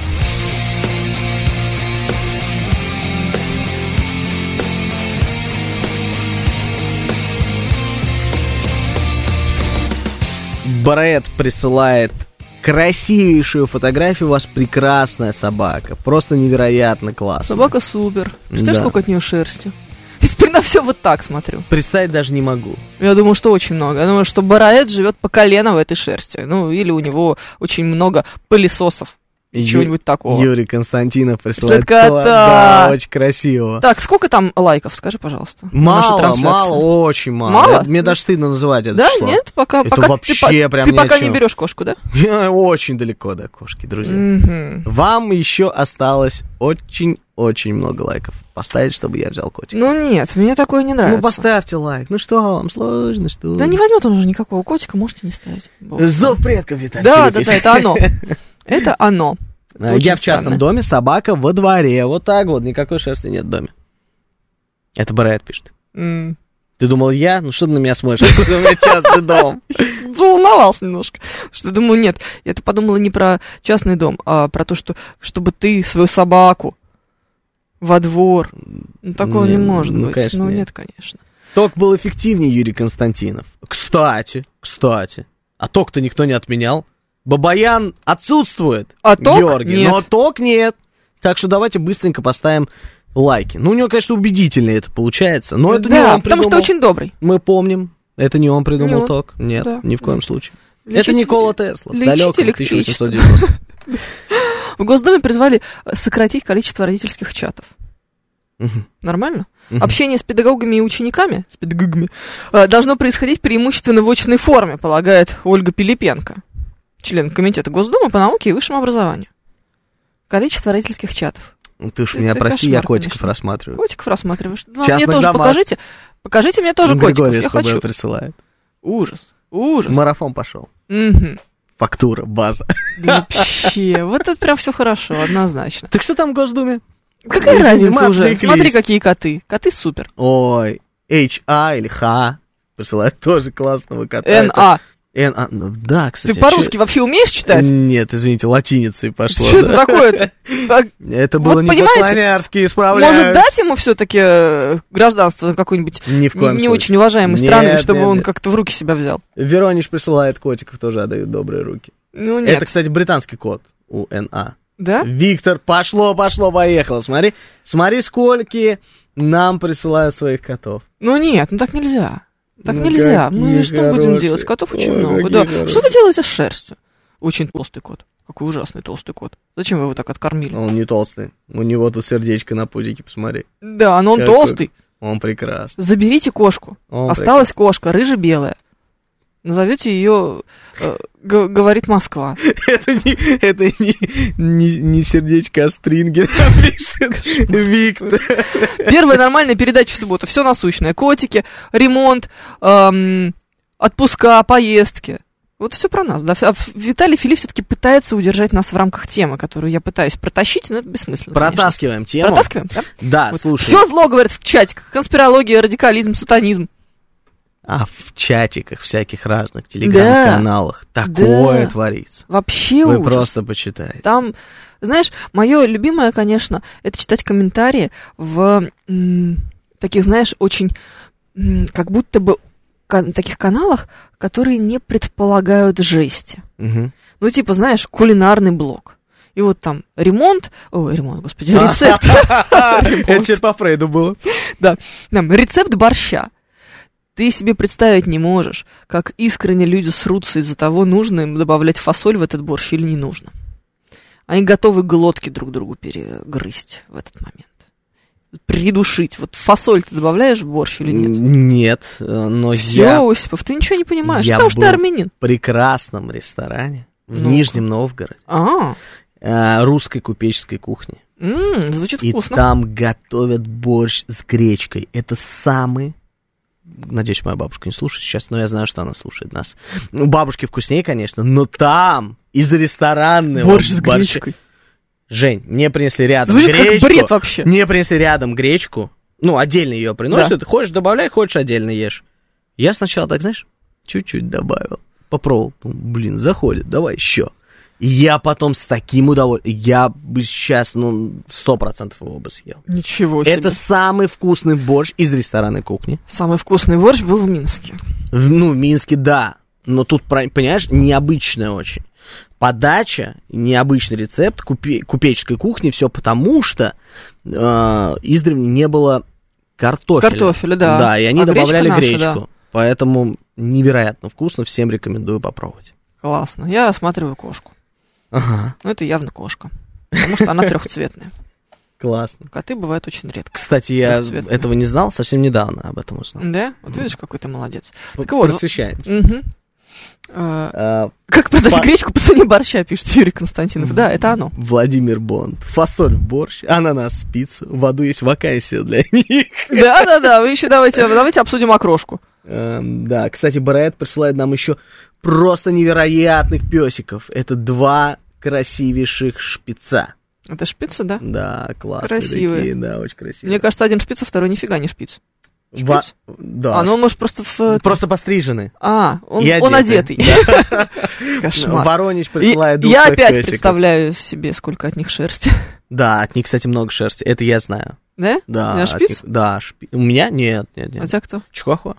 S2: Брэд присылает красивейшую фотографию. У вас прекрасная собака. Просто невероятно классно.
S3: Собака супер. Представляешь,
S2: да.
S3: сколько от нее шерсти? И теперь на все вот так смотрю.
S2: Представить даже не могу.
S3: Я думаю, что очень много. Я думаю, что Бараэт живет по колено в этой шерсти. Ну, или у него очень много пылесосов. И чего-нибудь такого.
S2: Юрий Константинов присылает.
S3: Кота.
S2: Да, очень красиво.
S3: Так, сколько там лайков, скажи, пожалуйста.
S2: Мало, мало, очень мало.
S3: Мало?
S2: Это, мне даже стыдно называть это
S3: да,
S2: число.
S3: нет, пока,
S2: это
S3: пока
S2: вообще
S3: ты,
S2: прям
S3: ты пока
S2: не
S3: берешь кошку, да?
S2: Очень далеко до кошки, друзья.
S3: Mm-hmm.
S2: Вам еще осталось очень-очень много лайков поставить, чтобы я взял котика.
S3: Ну нет, мне такое не нравится.
S2: Ну поставьте лайк. Ну что вам, сложно, что?
S3: Да не возьмет он уже никакого котика, можете не ставить.
S2: Зов предков, Виталий.
S3: Да, да, да, это оно. Это оно. Это
S2: я в частном
S3: странно.
S2: доме, собака во дворе. Вот так вот, никакой шерсти нет в доме. Это Брэд пишет.
S3: Mm.
S2: Ты думал, я? Ну что ты на меня смотришь? У меня частный дом.
S3: Заволновался немножко. Что думаю, нет. Я-то подумала не про частный дом, а про то, что чтобы ты свою собаку во двор. Ну, такого не, не может
S2: ну,
S3: быть.
S2: Конечно,
S3: ну,
S2: нет.
S3: нет, конечно.
S2: Ток был эффективнее, Юрий Константинов. Кстати, кстати. А ток-то никто не отменял. Бабаян отсутствует,
S3: а ток
S2: Георгий,
S3: нет.
S2: но ток нет. Так что давайте быстренько поставим лайки. Ну, у него, конечно, убедительнее это получается, но это
S3: да,
S2: не он придумал.
S3: потому что очень добрый.
S2: Мы помним, это не он придумал
S3: не он.
S2: ток. Нет,
S3: да.
S2: ни в коем случае.
S3: Лечить,
S2: это Никола Тесла, в далеком тысяча восемьсот девяностом.
S3: В Госдуме призвали сократить количество родительских чатов. Нормально? Общение с педагогами и учениками, с педагогами, должно происходить преимущественно в очной форме, полагает Ольга Пилипенко, член комитета Госдумы по науке и высшему образованию. Количество родительских чатов.
S2: Ты уж меня прости, я котиков конечно. рассматриваю.
S3: Котиков рассматриваешь? Вам мне тоже домах. покажите. Покажите мне тоже
S2: Григорий
S3: котиков, я хочу.
S2: Присылает.
S3: Ужас, ужас.
S2: Марафон пошел.
S3: Угу.
S2: Фактура, база.
S3: Да вообще, вот это прям все хорошо, однозначно.
S2: Так что там в Госдуме?
S3: Какая Извини, разница уже? Отвлеклись. Смотри, какие коты. Коты супер.
S2: Ой, эйч а или Х присылает тоже классного кота.
S3: эн а.
S2: Н, а, ну, да, кстати.
S3: Ты по-русски вообще умеешь читать?
S2: Нет, извините, латиницей пошло.
S3: Что
S2: да.
S3: это такое-то? Так,
S2: Это было
S3: вот
S2: не
S3: понимаете,
S2: по-славянски, исправляю.
S3: может дать ему все-таки гражданство какой-нибудь
S2: Ни в коем
S3: не, не
S2: случае.
S3: очень уважаемой
S2: Нет,
S3: страны, чтобы
S2: нет,
S3: он
S2: нет.
S3: как-то в руки себя взял?
S2: Веронич присылает котиков, тоже отдают добрые руки.
S3: Ну, нет.
S2: Это, кстати, британский кот у эн а.
S3: Да?
S2: Виктор, пошло, пошло, поехало. Смотри, смотри, скольки нам присылают своих котов.
S3: Ну, нет, ну так нельзя. Так
S2: Ну,
S3: нельзя. Мы
S2: какие
S3: что будем
S2: хорошие.
S3: делать? Котов очень
S2: Ой,
S3: много.
S2: какие
S3: Да.
S2: хорошие.
S3: Что вы делаете с шерстью? Очень толстый кот. Какой ужасный толстый кот. Зачем вы его так откормили?
S2: Он не толстый. У него тут сердечко на пузике, посмотри.
S3: Да, но он
S2: Какой-
S3: толстый.
S2: Он прекрасный.
S3: Заберите кошку.
S2: Он
S3: Осталась кошка, рыже-белая. Назовете ее, э, г- говорит Москва.
S2: Это не, это не, не, не сердечко, а стринги нам пишет Виктор.
S3: Первая нормальная передача в субботу. Все насущное. Котики, ремонт, эм, отпуска, поездки. Вот все про нас. Да. А Виталий Филипп все-таки пытается удержать нас в рамках темы, которую я пытаюсь протащить, но это бессмысленно.
S2: Протаскиваем тему.
S3: Протаскиваем, да?
S2: Да,
S3: Вот.
S2: слушай.
S3: Все зло, говорят, в чатиках. Конспирология, радикализм, сатанизм.
S2: А в чатиках всяких разных, телеграм-каналах такое
S3: Да.
S2: творится.
S3: Вообще
S2: Вы
S3: ужас.
S2: просто почитаете.
S3: Там, знаешь, мое любимое, конечно, это читать комментарии в м, таких, знаешь, очень, м, как будто бы кан- таких каналах, которые не предполагают жести.
S2: Мгм.
S3: Ну, типа, знаешь, кулинарный блог. И вот там ремонт, ой, ремонт, господи, рецепт,
S2: Это сейчас по Фрейду было.
S3: да, там, рецепт борща. Ты себе представить не можешь, как искренне люди срутся из-за того, нужно им добавлять фасоль в этот борщ или не нужно. Они готовы глотки друг другу перегрызть в этот момент. Придушить. Вот фасоль ты добавляешь в борщ или нет?
S2: Нет, но
S3: Все,
S2: я
S3: Осипов, ты ничего не понимаешь,
S2: я
S3: потому что ты
S2: был-
S3: армянин.
S2: в прекрасном ресторане в
S3: Ну-ка.
S2: Нижнем Новгороде
S3: А,
S2: э, русской купеческой кухни.
S3: м, звучит
S2: И
S3: вкусно.
S2: там готовят борщ с гречкой. Это самый... Надеюсь, моя бабушка не слушает сейчас, но я знаю, что она слушает нас. Ну, бабушки вкуснее, конечно, но там из ресторанного
S3: Борщ с
S2: борща-
S3: гречкой.
S2: Жень, мне принесли рядом
S3: Звучит как
S2: гречку.
S3: бред вообще.
S2: Мне принесли рядом гречку. Ну, отдельно ее приносят. Хочешь, добавляй, хочешь, отдельно ешь. Я сначала так, знаешь, чуть-чуть добавил. Попробовал. Блин, заходит, давай еще. И я потом с таким удовольствием... Я бы сейчас, ну, сто процентов его бы съел.
S3: Ничего себе.
S2: Это самый вкусный борщ из ресторанной кухни.
S3: Самый вкусный борщ был в Минске.
S2: В- Ну, в Минске, да. Но тут, про- понимаешь, необычная очень. Подача, необычный рецепт купе- купеческой кухни, все потому что э, издревле не было картофеля.
S3: Картофеля, да.
S2: Да, и они
S3: А гречка
S2: добавляли
S3: наша,
S2: гречку.
S3: да.
S2: Поэтому невероятно вкусно, всем рекомендую попробовать.
S3: Классно. Я рассматриваю кошку.
S2: Ага,
S3: Ну, это явно кошка. Потому что она трехцветная.
S2: классно.
S3: Коты бывают очень редко.
S2: Кстати, я
S3: Трехцветные.
S2: этого не знал, совсем недавно об этом узнал.
S3: Да? Вот видишь, какой ты молодец. Так вот.
S2: Просвещаемся.
S3: Мгм. А,
S2: А,
S3: Как продать
S2: Па-
S3: гречку по цене борща, пишет Юрий Константинов. Да, это оно.
S2: Владимир Бонд. Фасоль в борщ, ананас в пиццу. В аду есть вакансия для них.
S3: Да-да-да, вы еще давайте, давайте обсудим окрошку.
S2: Эм, да, кстати, Брэд присылает нам еще просто невероятных песиков. Это два красивейших шпица.
S3: Это шпицы, да?
S2: Да, классные
S3: Красивые.
S2: такие, да, очень красивые.
S3: Мне кажется, один шпиц, а второй нифига не шпиц.
S2: Ва-
S3: шпиц?
S2: Да.
S3: А, ну он может просто в...
S2: Просто пострижены.
S3: А, он,
S2: И
S3: он одетый.
S2: одетый.
S3: Кошмар.
S2: Воронеж
S3: И
S2: присылает двух
S3: я
S2: своих
S3: опять
S2: песиков.
S3: представляю себе, сколько от них шерсти.
S2: Да, от них, кстати, много шерсти. Это я знаю.
S3: Да?
S2: Да.
S3: У тебя
S2: от
S3: шпиц?
S2: них- Да, шпи- У меня? Нет, нет,
S3: А у
S2: нет.
S3: тебя кто?
S2: Чихуахуа.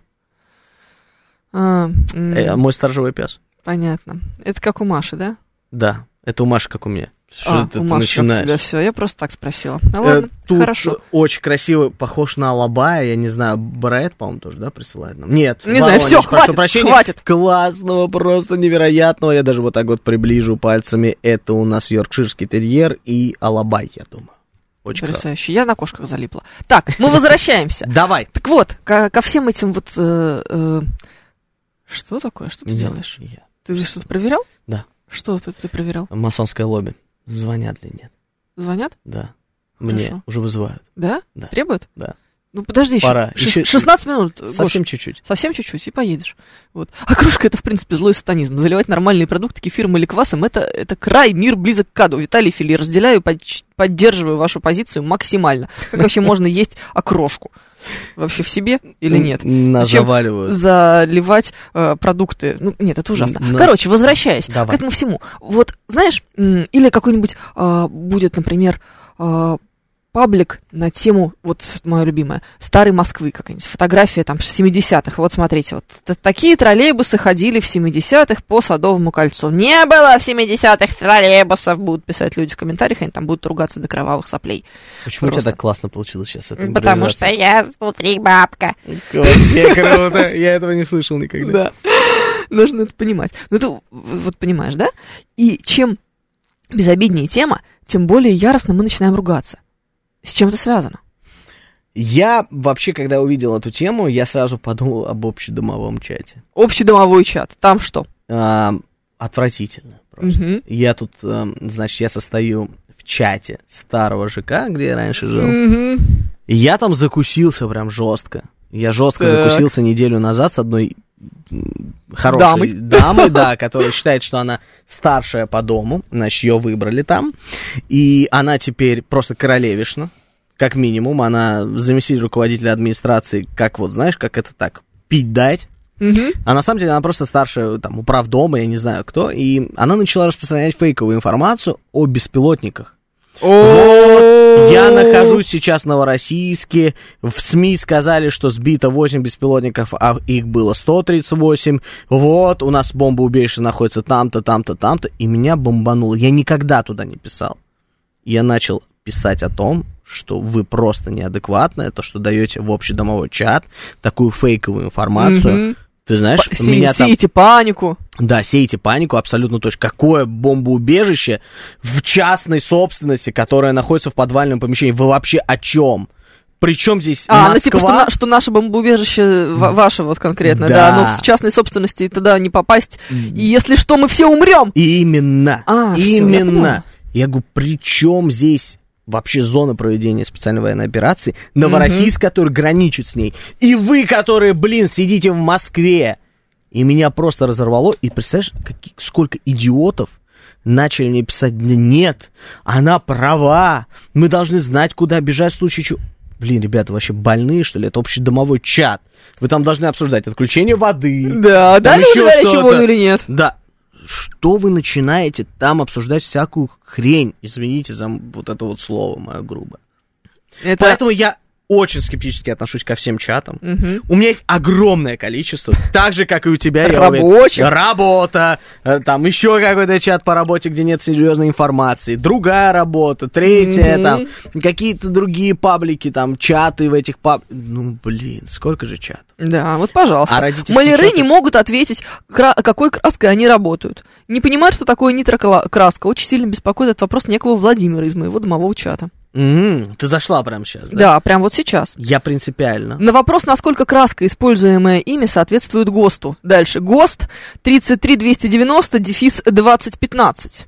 S3: А, м,
S2: Э, Мой сторожевой пес.
S3: понятно. Это как у Маши, да?
S2: Да, это у Маши, как у меня. Что
S3: А,
S2: ты
S3: у
S2: ты
S3: Маши как у
S2: начинаешь?
S3: тебя все. Я просто так спросила. Ну
S2: Э,
S3: ладно,
S2: Тут
S3: хорошо.
S2: очень красиво, похож на Алабая, я не знаю, Брэд, по-моему, тоже, да, присылает нам? Нет,
S3: Не знаю,
S2: Воронеж,
S3: всё,
S2: прошу
S3: хватит,
S2: прощения.
S3: хватит.
S2: Классного, просто невероятного, я даже вот так вот приближу пальцами, это у нас йоркширский терьер и Алабай, я думаю. Очень классно.
S3: Потрясающе. Я на кошках залипла. Так, мы возвращаемся.
S2: Давай.
S3: Так вот, ко, ко всем этим вот... э, э, что такое? Что ты делаешь?
S2: Я.
S3: Ты что-то проверял?
S2: Да.
S3: Что ты, ты проверял?
S2: Масонское лобби. Звонят ли нет?
S3: Звонят?
S2: Да. Мне
S3: Хорошо.
S2: уже вызывают.
S3: Да?
S2: Да.
S3: Требуют?
S2: Да.
S3: Ну, подожди,
S2: Пора.
S3: еще,
S2: Еще
S3: шестнадцать минут.
S2: Совсем
S3: Гош,
S2: чуть-чуть.
S3: Совсем чуть-чуть, и поедешь. Вот. А кружка — это, в принципе, злой сатанизм. Заливать нормальные продукты кефиром или квасом — это, это край, мир близок к аду. Виталий Фили, разделяю, под, поддерживаю вашу позицию максимально. Как вообще можно есть окрошку? Вообще в себе или нет?
S2: Нас
S3: Зачем
S2: заваливают.
S3: заливать э, продукты? Ну, нет, это ужасно.
S2: Но...
S3: Короче, возвращаясь
S2: Давай.
S3: к этому всему. Вот, знаешь, м- или какой-нибудь э, будет, например, э, паблик на тему, вот моя любимая, старой Москвы какая-нибудь, фотография там семидесятых. Вот смотрите, вот т- такие троллейбусы ходили в семидесятых по Садовому кольцу. Не было в семидесятых троллейбусов, будут писать люди в комментариях, они там будут ругаться до кровавых соплей.
S2: Почему
S3: Просто.
S2: у тебя так классно получилось сейчас? эта
S3: Потому что
S2: импровизация?
S3: я внутри бабка.
S2: Вообще круто, я этого не слышал никогда.
S3: Да, нужно это понимать. Ну, ты вот понимаешь, да? И чем безобиднее тема, тем более яростно мы начинаем ругаться. С чем это связано?
S2: Я вообще, когда увидел эту тему, я сразу подумал об общедомовом чате.
S3: Общедомовой чат. Там что?
S2: А, отвратительно просто.
S3: Мгм.
S2: Я тут, а, значит, я состою в чате старого ЖК, где я раньше жил.
S3: Мгм.
S2: И я там закусился прям жестко. Я жестко
S3: Так.
S2: закусился неделю назад с одной м, хорошей
S3: Дамой.
S2: дамой, да, которая считает, что она старшая по дому, значит, ее выбрали там. И она теперь просто королевишна, как минимум. Она заместитель руководителя администрации, как вот, знаешь, как это так, пить дать.
S3: Мгм.
S2: А на самом деле она просто старшая, там, управдома, я не знаю кто. И она начала распространять фейковую информацию о беспилотниках. Вот, я нахожусь сейчас в Новороссийске, в СМИ сказали, что сбито восемь беспилотников, а их было сто тридцать восемь, вот, у нас бомбоубежище находится там-то, там-то, там-то, и меня бомбануло. Я никогда туда не писал. Я начал писать о том, что вы просто неадекватны, то, что даете в общедомовой чат такую фейковую информацию.
S3: Мгм.
S2: Ты знаешь,
S3: По-
S2: у меня
S3: се-
S2: там...
S3: Сеете панику.
S2: Да, сеете панику, абсолютно точно. Какое бомбоубежище в частной собственности, которое находится в подвальном помещении? Вы вообще о чем? Причем здесь
S3: А,
S2: Москва?
S3: ну типа, что, на- что наше бомбоубежище, ва- ваше вот конкретно, да.
S2: Да.
S3: но в частной собственности туда не попасть. И если что, мы все умрем.
S2: Именно,
S3: А, всё, я
S2: именно.
S3: поняла.
S2: Я говорю, при чем здесь вообще зона проведения специальной военной операции? Новороссийск, который граничит с ней. И вы, которые, блин, сидите в Москве. И меня просто разорвало. И представляешь, какие, сколько идиотов начали мне писать: «Да нет, она права, мы должны знать, куда бежать в случае чего». Блин, ребята, вообще больные, что ли? Это общедомовой чат. Вы там должны обсуждать отключение воды.
S3: Да,
S2: там
S3: дали
S2: еще
S3: уже горячую
S2: что-то.
S3: воду или нет?
S2: Да. Что вы начинаете там обсуждать всякую хрень? Извините за вот это вот слово мое грубое.
S3: Это...
S2: Поэтому я очень скептически отношусь ко всем чатам.
S3: Мгм.
S2: У меня их огромное количество, так же, как и у тебя. я уверен.
S3: Рабочих.
S2: Работа, э, там еще какой-то чат по работе, где нет серьезной информации, другая работа, третья,
S3: Мгм.
S2: там, какие-то другие паблики, там, чаты в этих паб... Ну, блин, сколько же чатов?
S3: Да, вот, пожалуйста.
S2: А родительские
S3: Маляры
S2: чаты?
S3: не могут ответить, кра- какой краской они работают. Не понимают, что такое нитрокраска. Очень сильно беспокоит этот вопрос некого Владимира из моего домового чата.
S2: М, ты зашла прямо сейчас, да?
S3: Да, прям вот сейчас.
S2: Я принципиально.
S3: На вопрос, насколько краска, используемая ими, соответствует ГОСТу. Дальше. ГОСТ тридцать три двести девяносто дефис двадцать пятнадцать.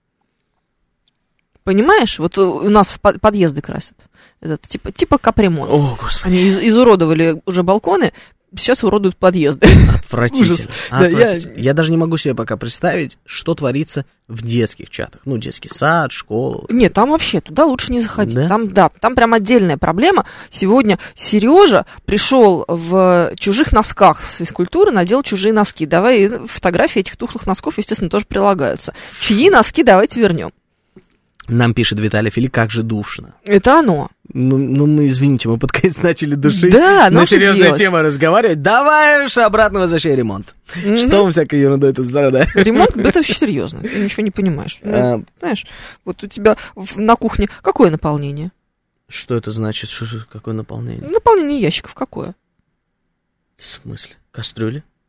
S3: Понимаешь? Вот у нас в под- подъезды красят. Это типа, типа капремонт.
S2: О, господи,
S3: Они из- изуродовали уже балконы, сейчас уродуют подъезды.
S2: отвратительно.
S3: Ужас. Да,
S2: Отвратительно.
S3: я-
S2: я... даже не могу себе пока представить, что творится в детских чатах. Ну, детский сад, школа.
S3: Нет, там вообще туда лучше не заходить.
S2: Да?
S3: Там, да, там прям отдельная проблема. Сегодня Сережа пришел в чужих носках с физкультуры, надел чужие носки. Давай, фотографии этих тухлых носков, естественно, тоже прилагаются. Чьи носки давайте вернем.
S2: Нам пишет Виталий Фили, как же душно.
S3: Это оно.
S2: Ну, ну, мы, извините, мы под конец начали душить.
S3: Да, ну
S2: на
S3: что
S2: серьезные
S3: делать?
S2: темы разговаривать. Давай уж обратно возвращай ремонт.
S3: Мгм.
S2: Что мы всякой ерундой тут страдаем?
S3: Ремонт, это вообще серьезно. Ты ничего не понимаешь. Ну,
S2: А,
S3: знаешь, вот у тебя в- на кухне какое наполнение?
S2: Что это значит? Что, же- какое наполнение?
S3: Наполнение ящиков какое?
S2: В смысле? Кастрюли?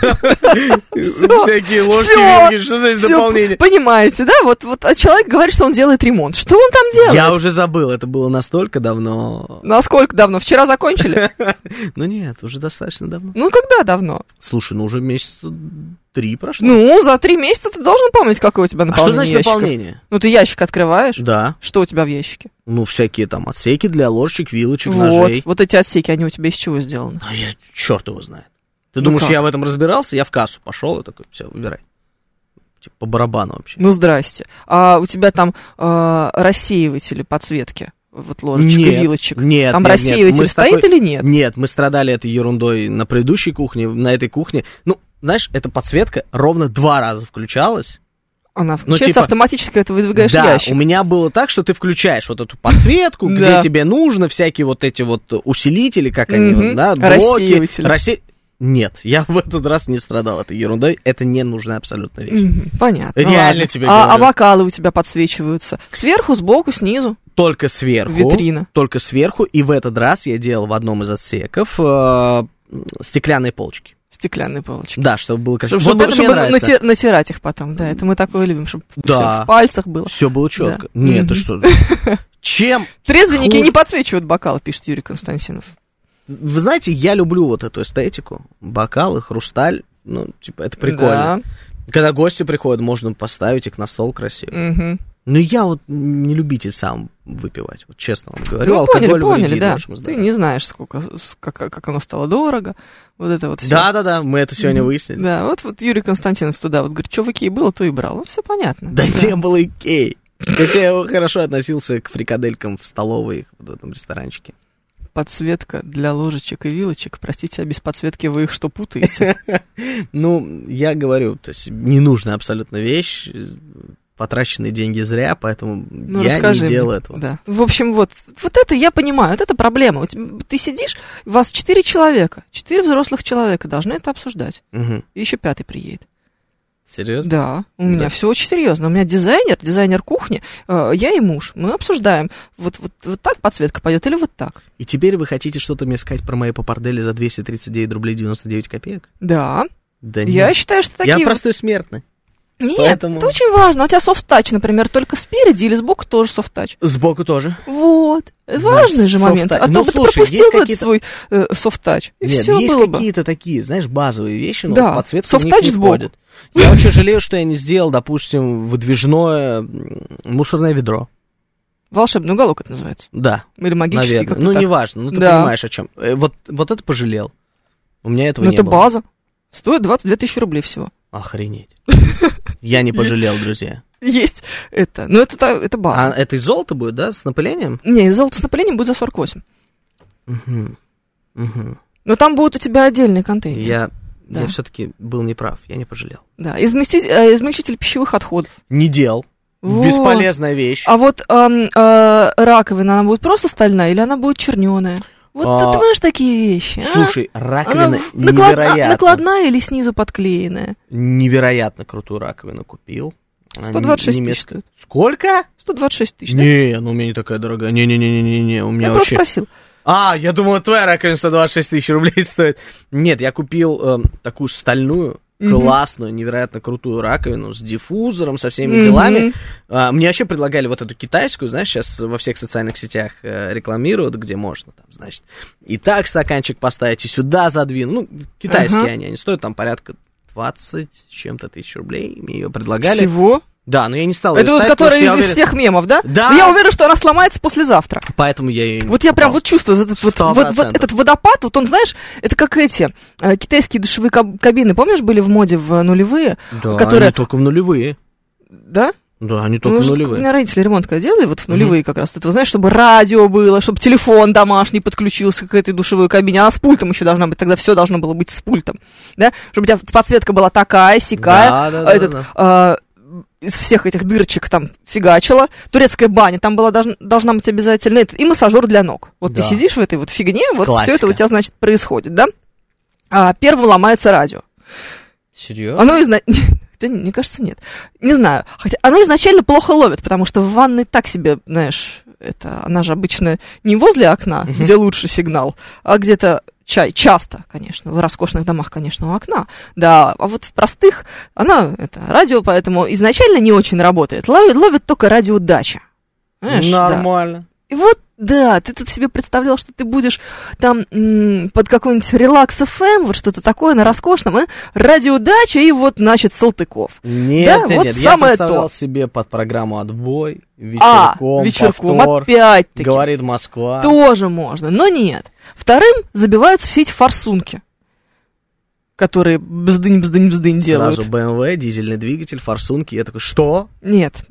S2: Всякие ложки, вилки, что значит дополнение?
S3: Понимаете, да? Вот человек говорит, что он делает ремонт. Что он там делает?
S2: Я уже забыл, это было настолько давно.
S3: Насколько давно? Вчера закончили?
S2: Ну нет, уже достаточно давно.
S3: Ну когда давно?
S2: Слушай, ну уже месяца три прошло.
S3: Ну, за три месяца ты должен помнить, какое у тебя наполнение
S2: ящиков. А что значит наполнение?
S3: Ну, ты ящик открываешь.
S2: Да.
S3: Что у тебя в ящике?
S2: Ну, всякие там отсеки для ложечек, вилочек,
S3: вот,
S2: ножей.
S3: Вот эти отсеки, они у тебя из чего сделаны?
S2: А я, черт его знает. Ты
S3: ну
S2: думаешь,
S3: как?
S2: я в этом разбирался? Я в кассу пошел и такой, все, выбирай. Типа по барабану вообще.
S3: Ну, здрасте. А у тебя там э, рассеиватели подсветки? Вот ложечек и вилочек.
S2: Нет,
S3: там
S2: нет,
S3: рассеиватель
S2: нет.
S3: стоит
S2: такой...
S3: или нет?
S2: Нет, мы страдали этой ерундой на предыдущей кухне, на этой кухне. Ну, знаешь, эта подсветка ровно два раза включалась.
S3: Она включается ну, типа, автоматически, когда ты выдвигаешь
S2: да,
S3: ящик.
S2: У меня было так, что ты включаешь вот эту подсветку, где тебе нужно, всякие вот эти вот усилители, как они, да, блоки.
S3: Рассеиватели.
S2: Рассе... Нет, я в этот раз не страдал этой ерундой, это не нужная абсолютно вещь.
S3: Понятно.
S2: Реально тебе
S3: а,
S2: говорю.
S3: А бокалы у тебя подсвечиваются? Сверху, сбоку, снизу?
S2: Только сверху.
S3: Витрина.
S2: Только сверху, и в этот раз я делал в одном из отсеков э, стеклянные полочки.
S3: Стеклянные полочки.
S2: Да, чтобы было красиво.
S3: Чтобы,
S2: вот
S3: чтобы натир, натирать их потом, да, это мы такое любим, чтобы
S2: да.
S3: все в пальцах было.
S2: Все было четко.
S3: Да.
S2: Нет, это что? Чем?
S3: Трезвенники не подсвечивают бокалы, пишет Юрий Константинов.
S2: Вы знаете, я люблю вот эту эстетику. Бокалы, хрусталь, ну, типа, это прикольно. Да. Когда гости приходят, можно поставить их на стол красиво.
S3: Угу.
S2: Но я вот не любитель сам выпивать, вот честно вам говорю.
S3: Ну,
S2: алкоголь
S3: поняли, поняли, да.
S2: Нашему
S3: ты не знаешь, сколько, как, как оно стало дорого, вот это вот все.
S2: Да-да-да, мы это сегодня выяснили.
S3: Да, вот, вот Юрий Константинов туда вот говорит, что в Икее было, то и брал. Ну, все понятно.
S2: Да, да. Не было Икеи. Хотя я хорошо относился к фрикаделькам в столовой, в этом ресторанчике.
S3: Подсветка для ложечек и вилочек. Простите, а без подсветки вы их что, путаете?
S2: Ну, я говорю, то есть ненужная абсолютно вещь, потраченные деньги зря, поэтому
S3: ну,
S2: я не делал этого.
S3: Да. В общем, вот, вот это я понимаю, вот это проблема. Ты сидишь, у вас четыре человека, четыре взрослых человека должны это обсуждать.
S2: Угу.
S3: И еще пятый приедет.
S2: Серьезно?
S3: Да, у меня
S2: да.
S3: все очень серьезно. У меня дизайнер, дизайнер кухни, э, я и муж. Мы обсуждаем, вот, вот, вот так подсветка пойдет или вот так.
S2: И теперь вы хотите что-то мне сказать про мои папардели за двести тридцать девять рублей девяносто девять копеек?
S3: Да.
S2: Да
S3: я
S2: нет.
S3: считаю, что такие...
S2: Я простой смертный.
S3: Нет,
S2: поэтому...
S3: это очень важно. У тебя софт-тач, например, только спереди или сбоку тоже софт-тач.
S2: Сбоку тоже.
S3: Вот. Важный да, же момент. А
S2: ну,
S3: то бы
S2: слушай,
S3: ты пропустил бы
S2: какие-то...
S3: свой э, софт-тач. И
S2: Нет,
S3: все
S2: есть
S3: было бы.
S2: какие-то такие, знаешь, базовые вещи, но
S3: да.
S2: подсветка
S3: софт-тач
S2: в них не
S3: сбоку.
S2: входит. Я очень жалею, что я не сделал, допустим, выдвижное мусорное ведро.
S3: Волшебный уголок это называется.
S2: Да.
S3: Или магический,
S2: наверное.
S3: как-то
S2: Ну,
S3: так.
S2: неважно, ну ты
S3: да.
S2: понимаешь, о чем. Вот, вот это пожалел. У меня этого
S3: ну,
S2: не
S3: это
S2: было.
S3: Это база. Стоит двадцать две тысячи рублей всего.
S2: Охренеть. Я не пожалел, друзья.
S3: Есть это. Но это, это база.
S2: А это из золота будет, да, с напылением?
S3: Не, из золота с напылением будет за сорок восемь.
S2: Угу. Угу.
S3: Но там будут у тебя отдельные контейнеры.
S2: Я,
S3: да.
S2: я все-таки был неправ, я не пожалел.
S3: Да, изместить, э, измельчитель пищевых отходов.
S2: Не делал. Вот. Бесполезная вещь.
S3: А вот э, э, раковина, она будет просто стальная или она будет черненая? Вот а, ты понимаешь такие вещи.
S2: Слушай,
S3: а?
S2: раковина
S3: она
S2: невероятно.
S3: Накладная или снизу подклеенная?
S2: Невероятно крутую раковину купил.
S3: сто двадцать шесть тысяч стоит.
S2: Сколько?
S3: сто двадцать шесть тысяч.
S2: Не, да? ну у меня не такая дорогая. Не-не-не-не-не, у меня
S3: я
S2: вообще...
S3: просто просил.
S2: А, я думал, твоя раковина сто двадцать шесть тысяч рублей стоит. Нет, я купил э, такую стальную, классную, невероятно крутую раковину с диффузором, со всеми mm-hmm. делами. А, мне вообще предлагали вот эту китайскую, знаешь, сейчас во всех социальных сетях э, рекламируют, где можно, там, значит, и так стаканчик поставить, и сюда задвинуть. Ну, китайские uh-huh. они, они стоят там порядка двадцать с чем-то тысяч рублей. Мне ее предлагали.
S3: Всего?
S2: Да, но я не стал
S3: это
S2: ее
S3: вот,
S2: ставить,
S3: которая из,
S2: уверен...
S3: из всех мемов, да?
S2: Да.
S3: Но я уверена, что она сломается послезавтра.
S2: Поэтому я ее не
S3: Вот я прям вот чувствую, этот, вот, вот, вот этот водопад, вот он, знаешь, это как эти э, китайские душевые кабины, помнишь, были в моде в нулевые?
S2: Да,
S3: которые...
S2: они только в нулевые.
S3: Да?
S2: Да, они только
S3: ну,
S2: в нулевые.
S3: У меня родители ремонт когда делали, вот в нулевые mm-hmm. как раз, это, знаешь, чтобы радио было, чтобы телефон домашний подключился к этой душевой кабине, она с пультом еще должна быть, тогда все должно было быть с пультом, да? Чтобы у тебя подсветка была такая, сякая,
S2: да, да, да,
S3: этот...
S2: да, да.
S3: Э, из всех этих дырочек там фигачила. Турецкая баня там была должна, должна быть обязательно. И массажер для ног. Вот да. ты сидишь в этой вот фигне, вот все это у тебя, значит, происходит, да? А первым ломается радио.
S2: Серьезно?
S3: Оно изначально... Мне кажется, нет. Не знаю. Хотя оно изначально плохо ловит, потому что в ванной так себе, знаешь, это, она же обычно не возле окна, uh-huh. где лучший сигнал, а где-то чай, часто, конечно, в роскошных домах, конечно, у окна, да, а вот в простых, она, это, радио, поэтому изначально не очень работает, ловит, ловит только радиодача. Знаешь,
S2: нормально.
S3: Да. И вот, да, ты тут себе представлял, что ты будешь там м- под какой-нибудь релакс эф эм, вот что-то такое на роскошном, а? Радиодача и вот, значит, Салтыков.
S2: Нет,
S3: да,
S2: нет,
S3: вот
S2: нет,
S3: самое
S2: я представлял
S3: то.
S2: себе под программу «Отбой», вечерком,
S3: а, вечерком,
S2: повтор,
S3: опять-таки.
S2: говорит Москва.
S3: Тоже можно, но нет. Вторым забиваются все эти форсунки, которые бздынь-бздынь-бздынь делают.
S2: Сразу бэ эм вэ, дизельный двигатель, форсунки. Я такой, что?
S3: Нет.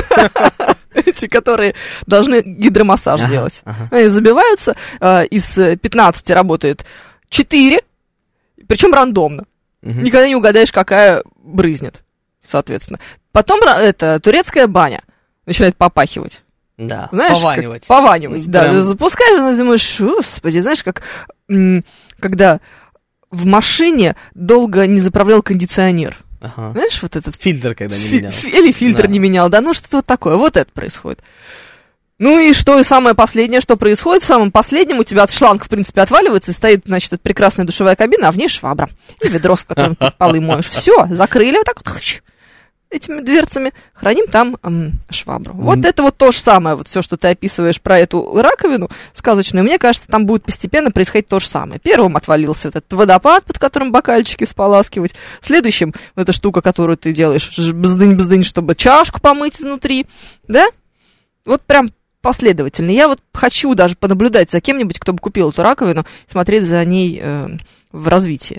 S3: Эти, которые должны гидромассаж
S2: ага,
S3: делать.
S2: Ага.
S3: Они забиваются, э, из пятнадцати работает четыре, причем рандомно.
S2: Угу.
S3: Никогда не угадаешь, какая брызнет, соответственно. Потом это турецкая баня начинает попахивать.
S2: Да,
S3: Знаешь,
S2: пованивать.
S3: Как, пованивать, да.
S2: Прям...
S3: Запускаешь, думаешь, господи, знаешь, как м- когда в машине долго не заправлял кондиционер.
S2: Ага.
S3: Знаешь, вот этот...
S2: Фильтр, когда не
S3: Фи-
S2: менял.
S3: фи- или фильтр
S2: да.
S3: не менял, да, ну что-то вот такое. Вот это происходит. Ну и что, и самое последнее, что происходит, в самом последнем у тебя от шланг, в принципе, отваливается, и стоит, значит, эта прекрасная душевая кабина, а в ней швабра. И ведро, с которым ты полы моешь. Все, закрыли вот так вот этими дверцами, храним там м, швабру. Вот mm. это вот то же самое, вот все, что ты описываешь про эту раковину сказочную, мне кажется, там будет постепенно происходить то же самое. Первым отвалился этот водопад, под которым бокальчики споласкивать. Следующим эта штука, которую ты делаешь, бздынь-бздынь, чтобы чашку помыть изнутри, да? Вот прям последовательно. Я вот хочу даже понаблюдать за кем-нибудь, кто бы купил эту раковину, смотреть за ней э, в развитии.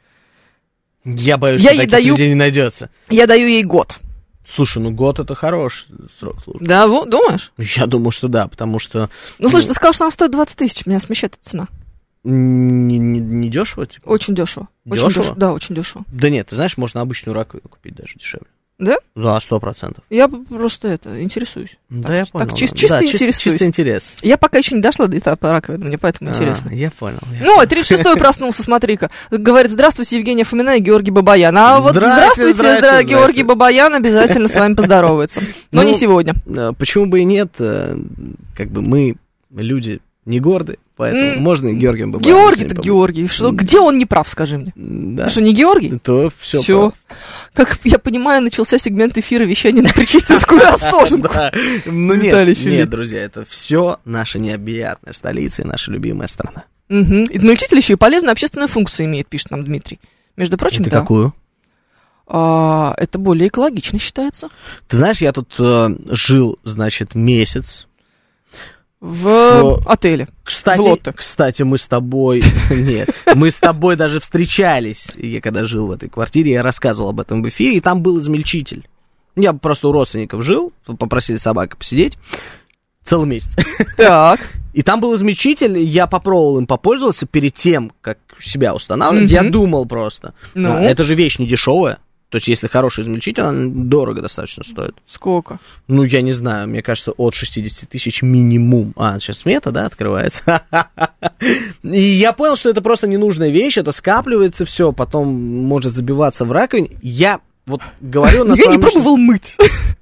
S2: Я боюсь,
S3: я
S2: что таких
S3: даю,
S2: людей не найдется.
S3: Я даю ей год.
S2: Слушай, ну год это хороший срок службы.
S3: Да, вот, думаешь?
S2: Я думаю, что да, потому что...
S3: Ну, слушай, ты сказал, что она стоит двадцать тысяч, меня смущает эта цена.
S2: Не, не, не дешево, типа?
S3: Очень дешево.
S2: Дешево?
S3: Очень дешево? Да, очень дешево.
S2: Да нет, ты знаешь, можно обычную раковину купить даже дешевле.
S3: Да?
S2: Да, сто процентов.
S3: Я просто это, интересуюсь.
S2: Да,
S3: так,
S2: я понял.
S3: Так, чисто,
S2: да.
S3: чисто
S2: да,
S3: интересуюсь.
S2: Чисто, чисто интерес.
S3: Я пока еще не дошла до этапа раковины, мне поэтому
S2: а,
S3: интересно.
S2: Я понял. Я
S3: ну, тридцать шестой проснулся, смотри-ка. Говорит, здравствуйте, Евгения Фомина и Георгий Бабаян. А вот здравствуйте,
S2: здравствуйте,
S3: да,
S2: здравствуйте.
S3: Георгий Бабаян обязательно с вами поздоровается. Но
S2: ну,
S3: не сегодня.
S2: Почему бы и нет? Как бы мы люди не горды, поэтому mm. можно и Георгием Бабаяном.
S3: Георгий-то Георгий. Что, mm. Где он не прав, скажи мне?
S2: Да.
S3: Ты что, не Георгий?
S2: То все.
S3: Все. Как я понимаю, начался сегмент эфира вещания на Причистинскую Остоженку.
S2: Ну нет, нет, друзья, это все наша необъятная столица и наша любимая страна.
S3: Измельчитель еще и полезную общественную функцию имеет, пишет нам Дмитрий. Между прочим, да.
S2: Какую?
S3: Это более экологично считается.
S2: Ты знаешь, я тут жил, значит, месяц.
S3: В, в отеле.
S2: Кстати,
S3: в Лотте.
S2: Кстати, мы с тобой... Нет, мы с тобой даже встречались. Я когда жил в этой квартире, я рассказывал об этом в эфире, и там был измельчитель. Я просто у родственников жил, попросили собаку посидеть целый месяц.
S3: Так.
S2: И там был измельчитель, я попробовал им попользоваться перед тем, как себя устанавливать. Я думал просто. Это же вещь не дешевая. То есть, если хороший измельчитель, он дорого достаточно стоит.
S3: Сколько?
S2: Ну, я не знаю, мне кажется, от шестьдесят тысяч минимум. А, сейчас смета, да, открывается. И я понял, что это просто ненужная вещь, это скапливается все, потом может забиваться в раковине. Я вот говорю на
S3: Я не пробовал мыть.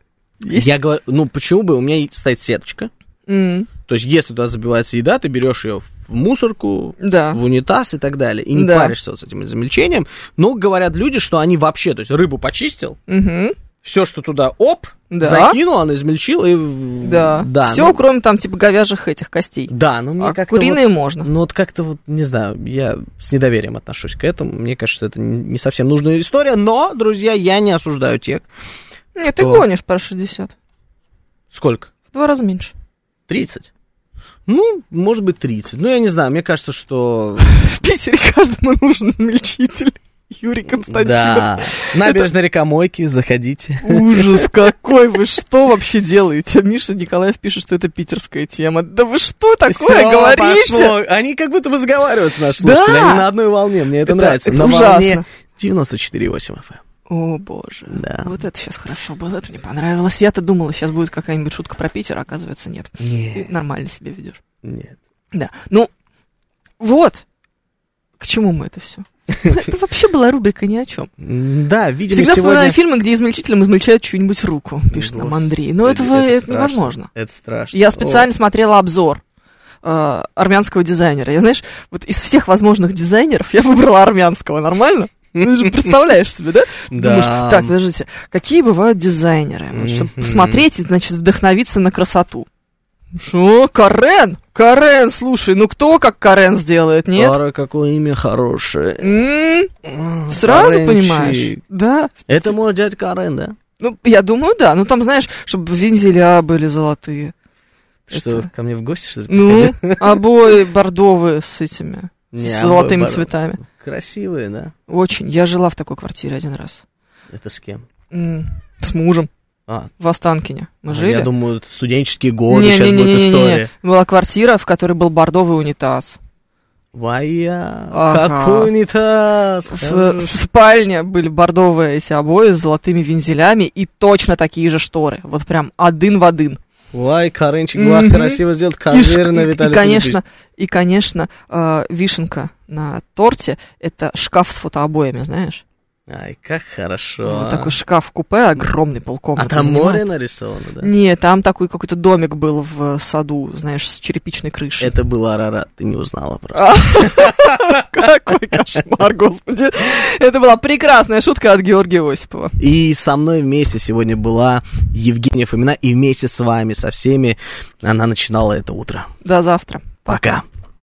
S2: Я говорю, ну, почему бы, у меня стоит сеточка. То есть, если туда забивается еда, ты берешь ее в мусорку,
S3: да.
S2: в унитаз и так далее, и не
S3: да.
S2: паришься вот с этим измельчением. Но говорят люди, что они вообще, то есть рыбу почистил,
S3: угу.
S2: все, что туда, оп,
S3: да.
S2: закинул, она измельчил, и...
S3: Да,
S2: да
S3: все, ну... кроме там типа говяжьих этих костей.
S2: Да, ну мне
S3: а
S2: как-то
S3: куриные
S2: вот,
S3: можно.
S2: Ну вот как-то вот, не знаю, я с недоверием отношусь к этому. Мне кажется, что это не совсем нужная история, но, друзья, я не осуждаю тех.
S3: Нет, ты гонишь про шестьдесят.
S2: Сколько?
S3: В два раза меньше.
S2: тридцать? Ну, может быть, тридцать. Ну, я не знаю, мне кажется, что...
S3: В Питере каждому нужен измельчитель. Юрий Константинов.
S2: Да. Набережная река Мойки, заходите.
S3: Ужас какой, вы что вообще делаете? Миша Николаев пишет, что это питерская тема. Да вы что такое Всё, говорите?
S2: Пошло. Они как будто бы разговаривают, наши слушатели. Да. Они на одной волне, мне это, это нравится.
S3: Это
S2: на
S3: ужасно.
S2: волне девяносто четыре и восемь эф эм.
S3: О, боже.
S2: Да.
S3: Вот это сейчас хорошо было, это мне понравилось. Я-то думала, сейчас будет какая-нибудь шутка про Питер, а оказывается, нет.
S2: Нет.
S3: Ты нормально себя ведешь.
S2: Нет.
S3: Да. Ну, вот. К чему мы это все? Это вообще была рубрика ни о чем.
S2: Да, видимо,
S3: Всегда
S2: сегодня...
S3: вспоминаю фильмы, где измельчителем измельчают чью-нибудь руку, пишет нам Андрей. Но это, это невозможно.
S2: Это страшно.
S3: Я специально О. смотрела обзор. э, армянского дизайнера. Я, знаешь, вот из всех возможных дизайнеров я выбрала армянского, нормально? Ты же представляешь себе, да?
S2: Да.
S3: Думаешь, так, подождите, какие бывают дизайнеры? Вот, чтобы посмотреть и, значит, вдохновиться на красоту. Шо? Карен? Карен, слушай, ну кто как Карен сделает, нет?
S2: Ара, какое имя хорошее.
S3: М-м-м. Сразу
S2: Каренчик.
S3: понимаешь? Да.
S2: Это мой дядя Карен, да?
S3: Ну, я думаю, да. Ну, там, знаешь, чтобы вензеля были золотые.
S2: Ты что,
S3: Это-
S2: ко мне в гости, что ли?
S3: Ну, обои бордовые с этими,
S2: Не,
S3: с
S2: обои
S3: золотыми
S2: боро-
S3: цветами.
S2: Красивые, да?
S3: Очень. Я жила в такой квартире один раз.
S2: Это с кем?
S3: М, С мужем
S2: А,
S3: в Останкине. Мы
S2: а
S3: жили.
S2: я думаю, это студенческие годы, сейчас будет
S3: Не-не-не-не-не-не.
S2: история.
S3: Была квартира, в которой был бордовый унитаз.
S2: Вая,
S3: Ага.
S2: какой унитаз!
S3: В,
S2: Хорош.
S3: в спальне были бордовые эти обои с золотыми вензелями и точно такие же шторы. Вот прям один в один.
S2: Вай, Каренчик, была
S3: Мгм.
S2: красиво сделать,
S3: И, ш-
S2: козырно,
S3: и- и,
S2: Виталий
S3: конечно, и, конечно, э, вишенка на торте — это шкаф с фотообоями, знаешь?
S2: Ай, как хорошо.
S3: Вот такой шкаф-купе, огромный,
S2: А
S3: полкомнаты
S2: там
S3: занимает.
S2: море нарисовано, да?
S3: Не, там такой какой-то домик был в саду, знаешь, с черепичной крышей.
S2: Это был Арарат, ты не узнала просто.
S3: Какой кошмар, господи. Это была прекрасная шутка от Георгия Осипова.
S2: И со мной вместе сегодня была Евгения Фомина, и вместе с вами, со всеми, она начинала это утро.
S3: До завтра.
S2: Пока.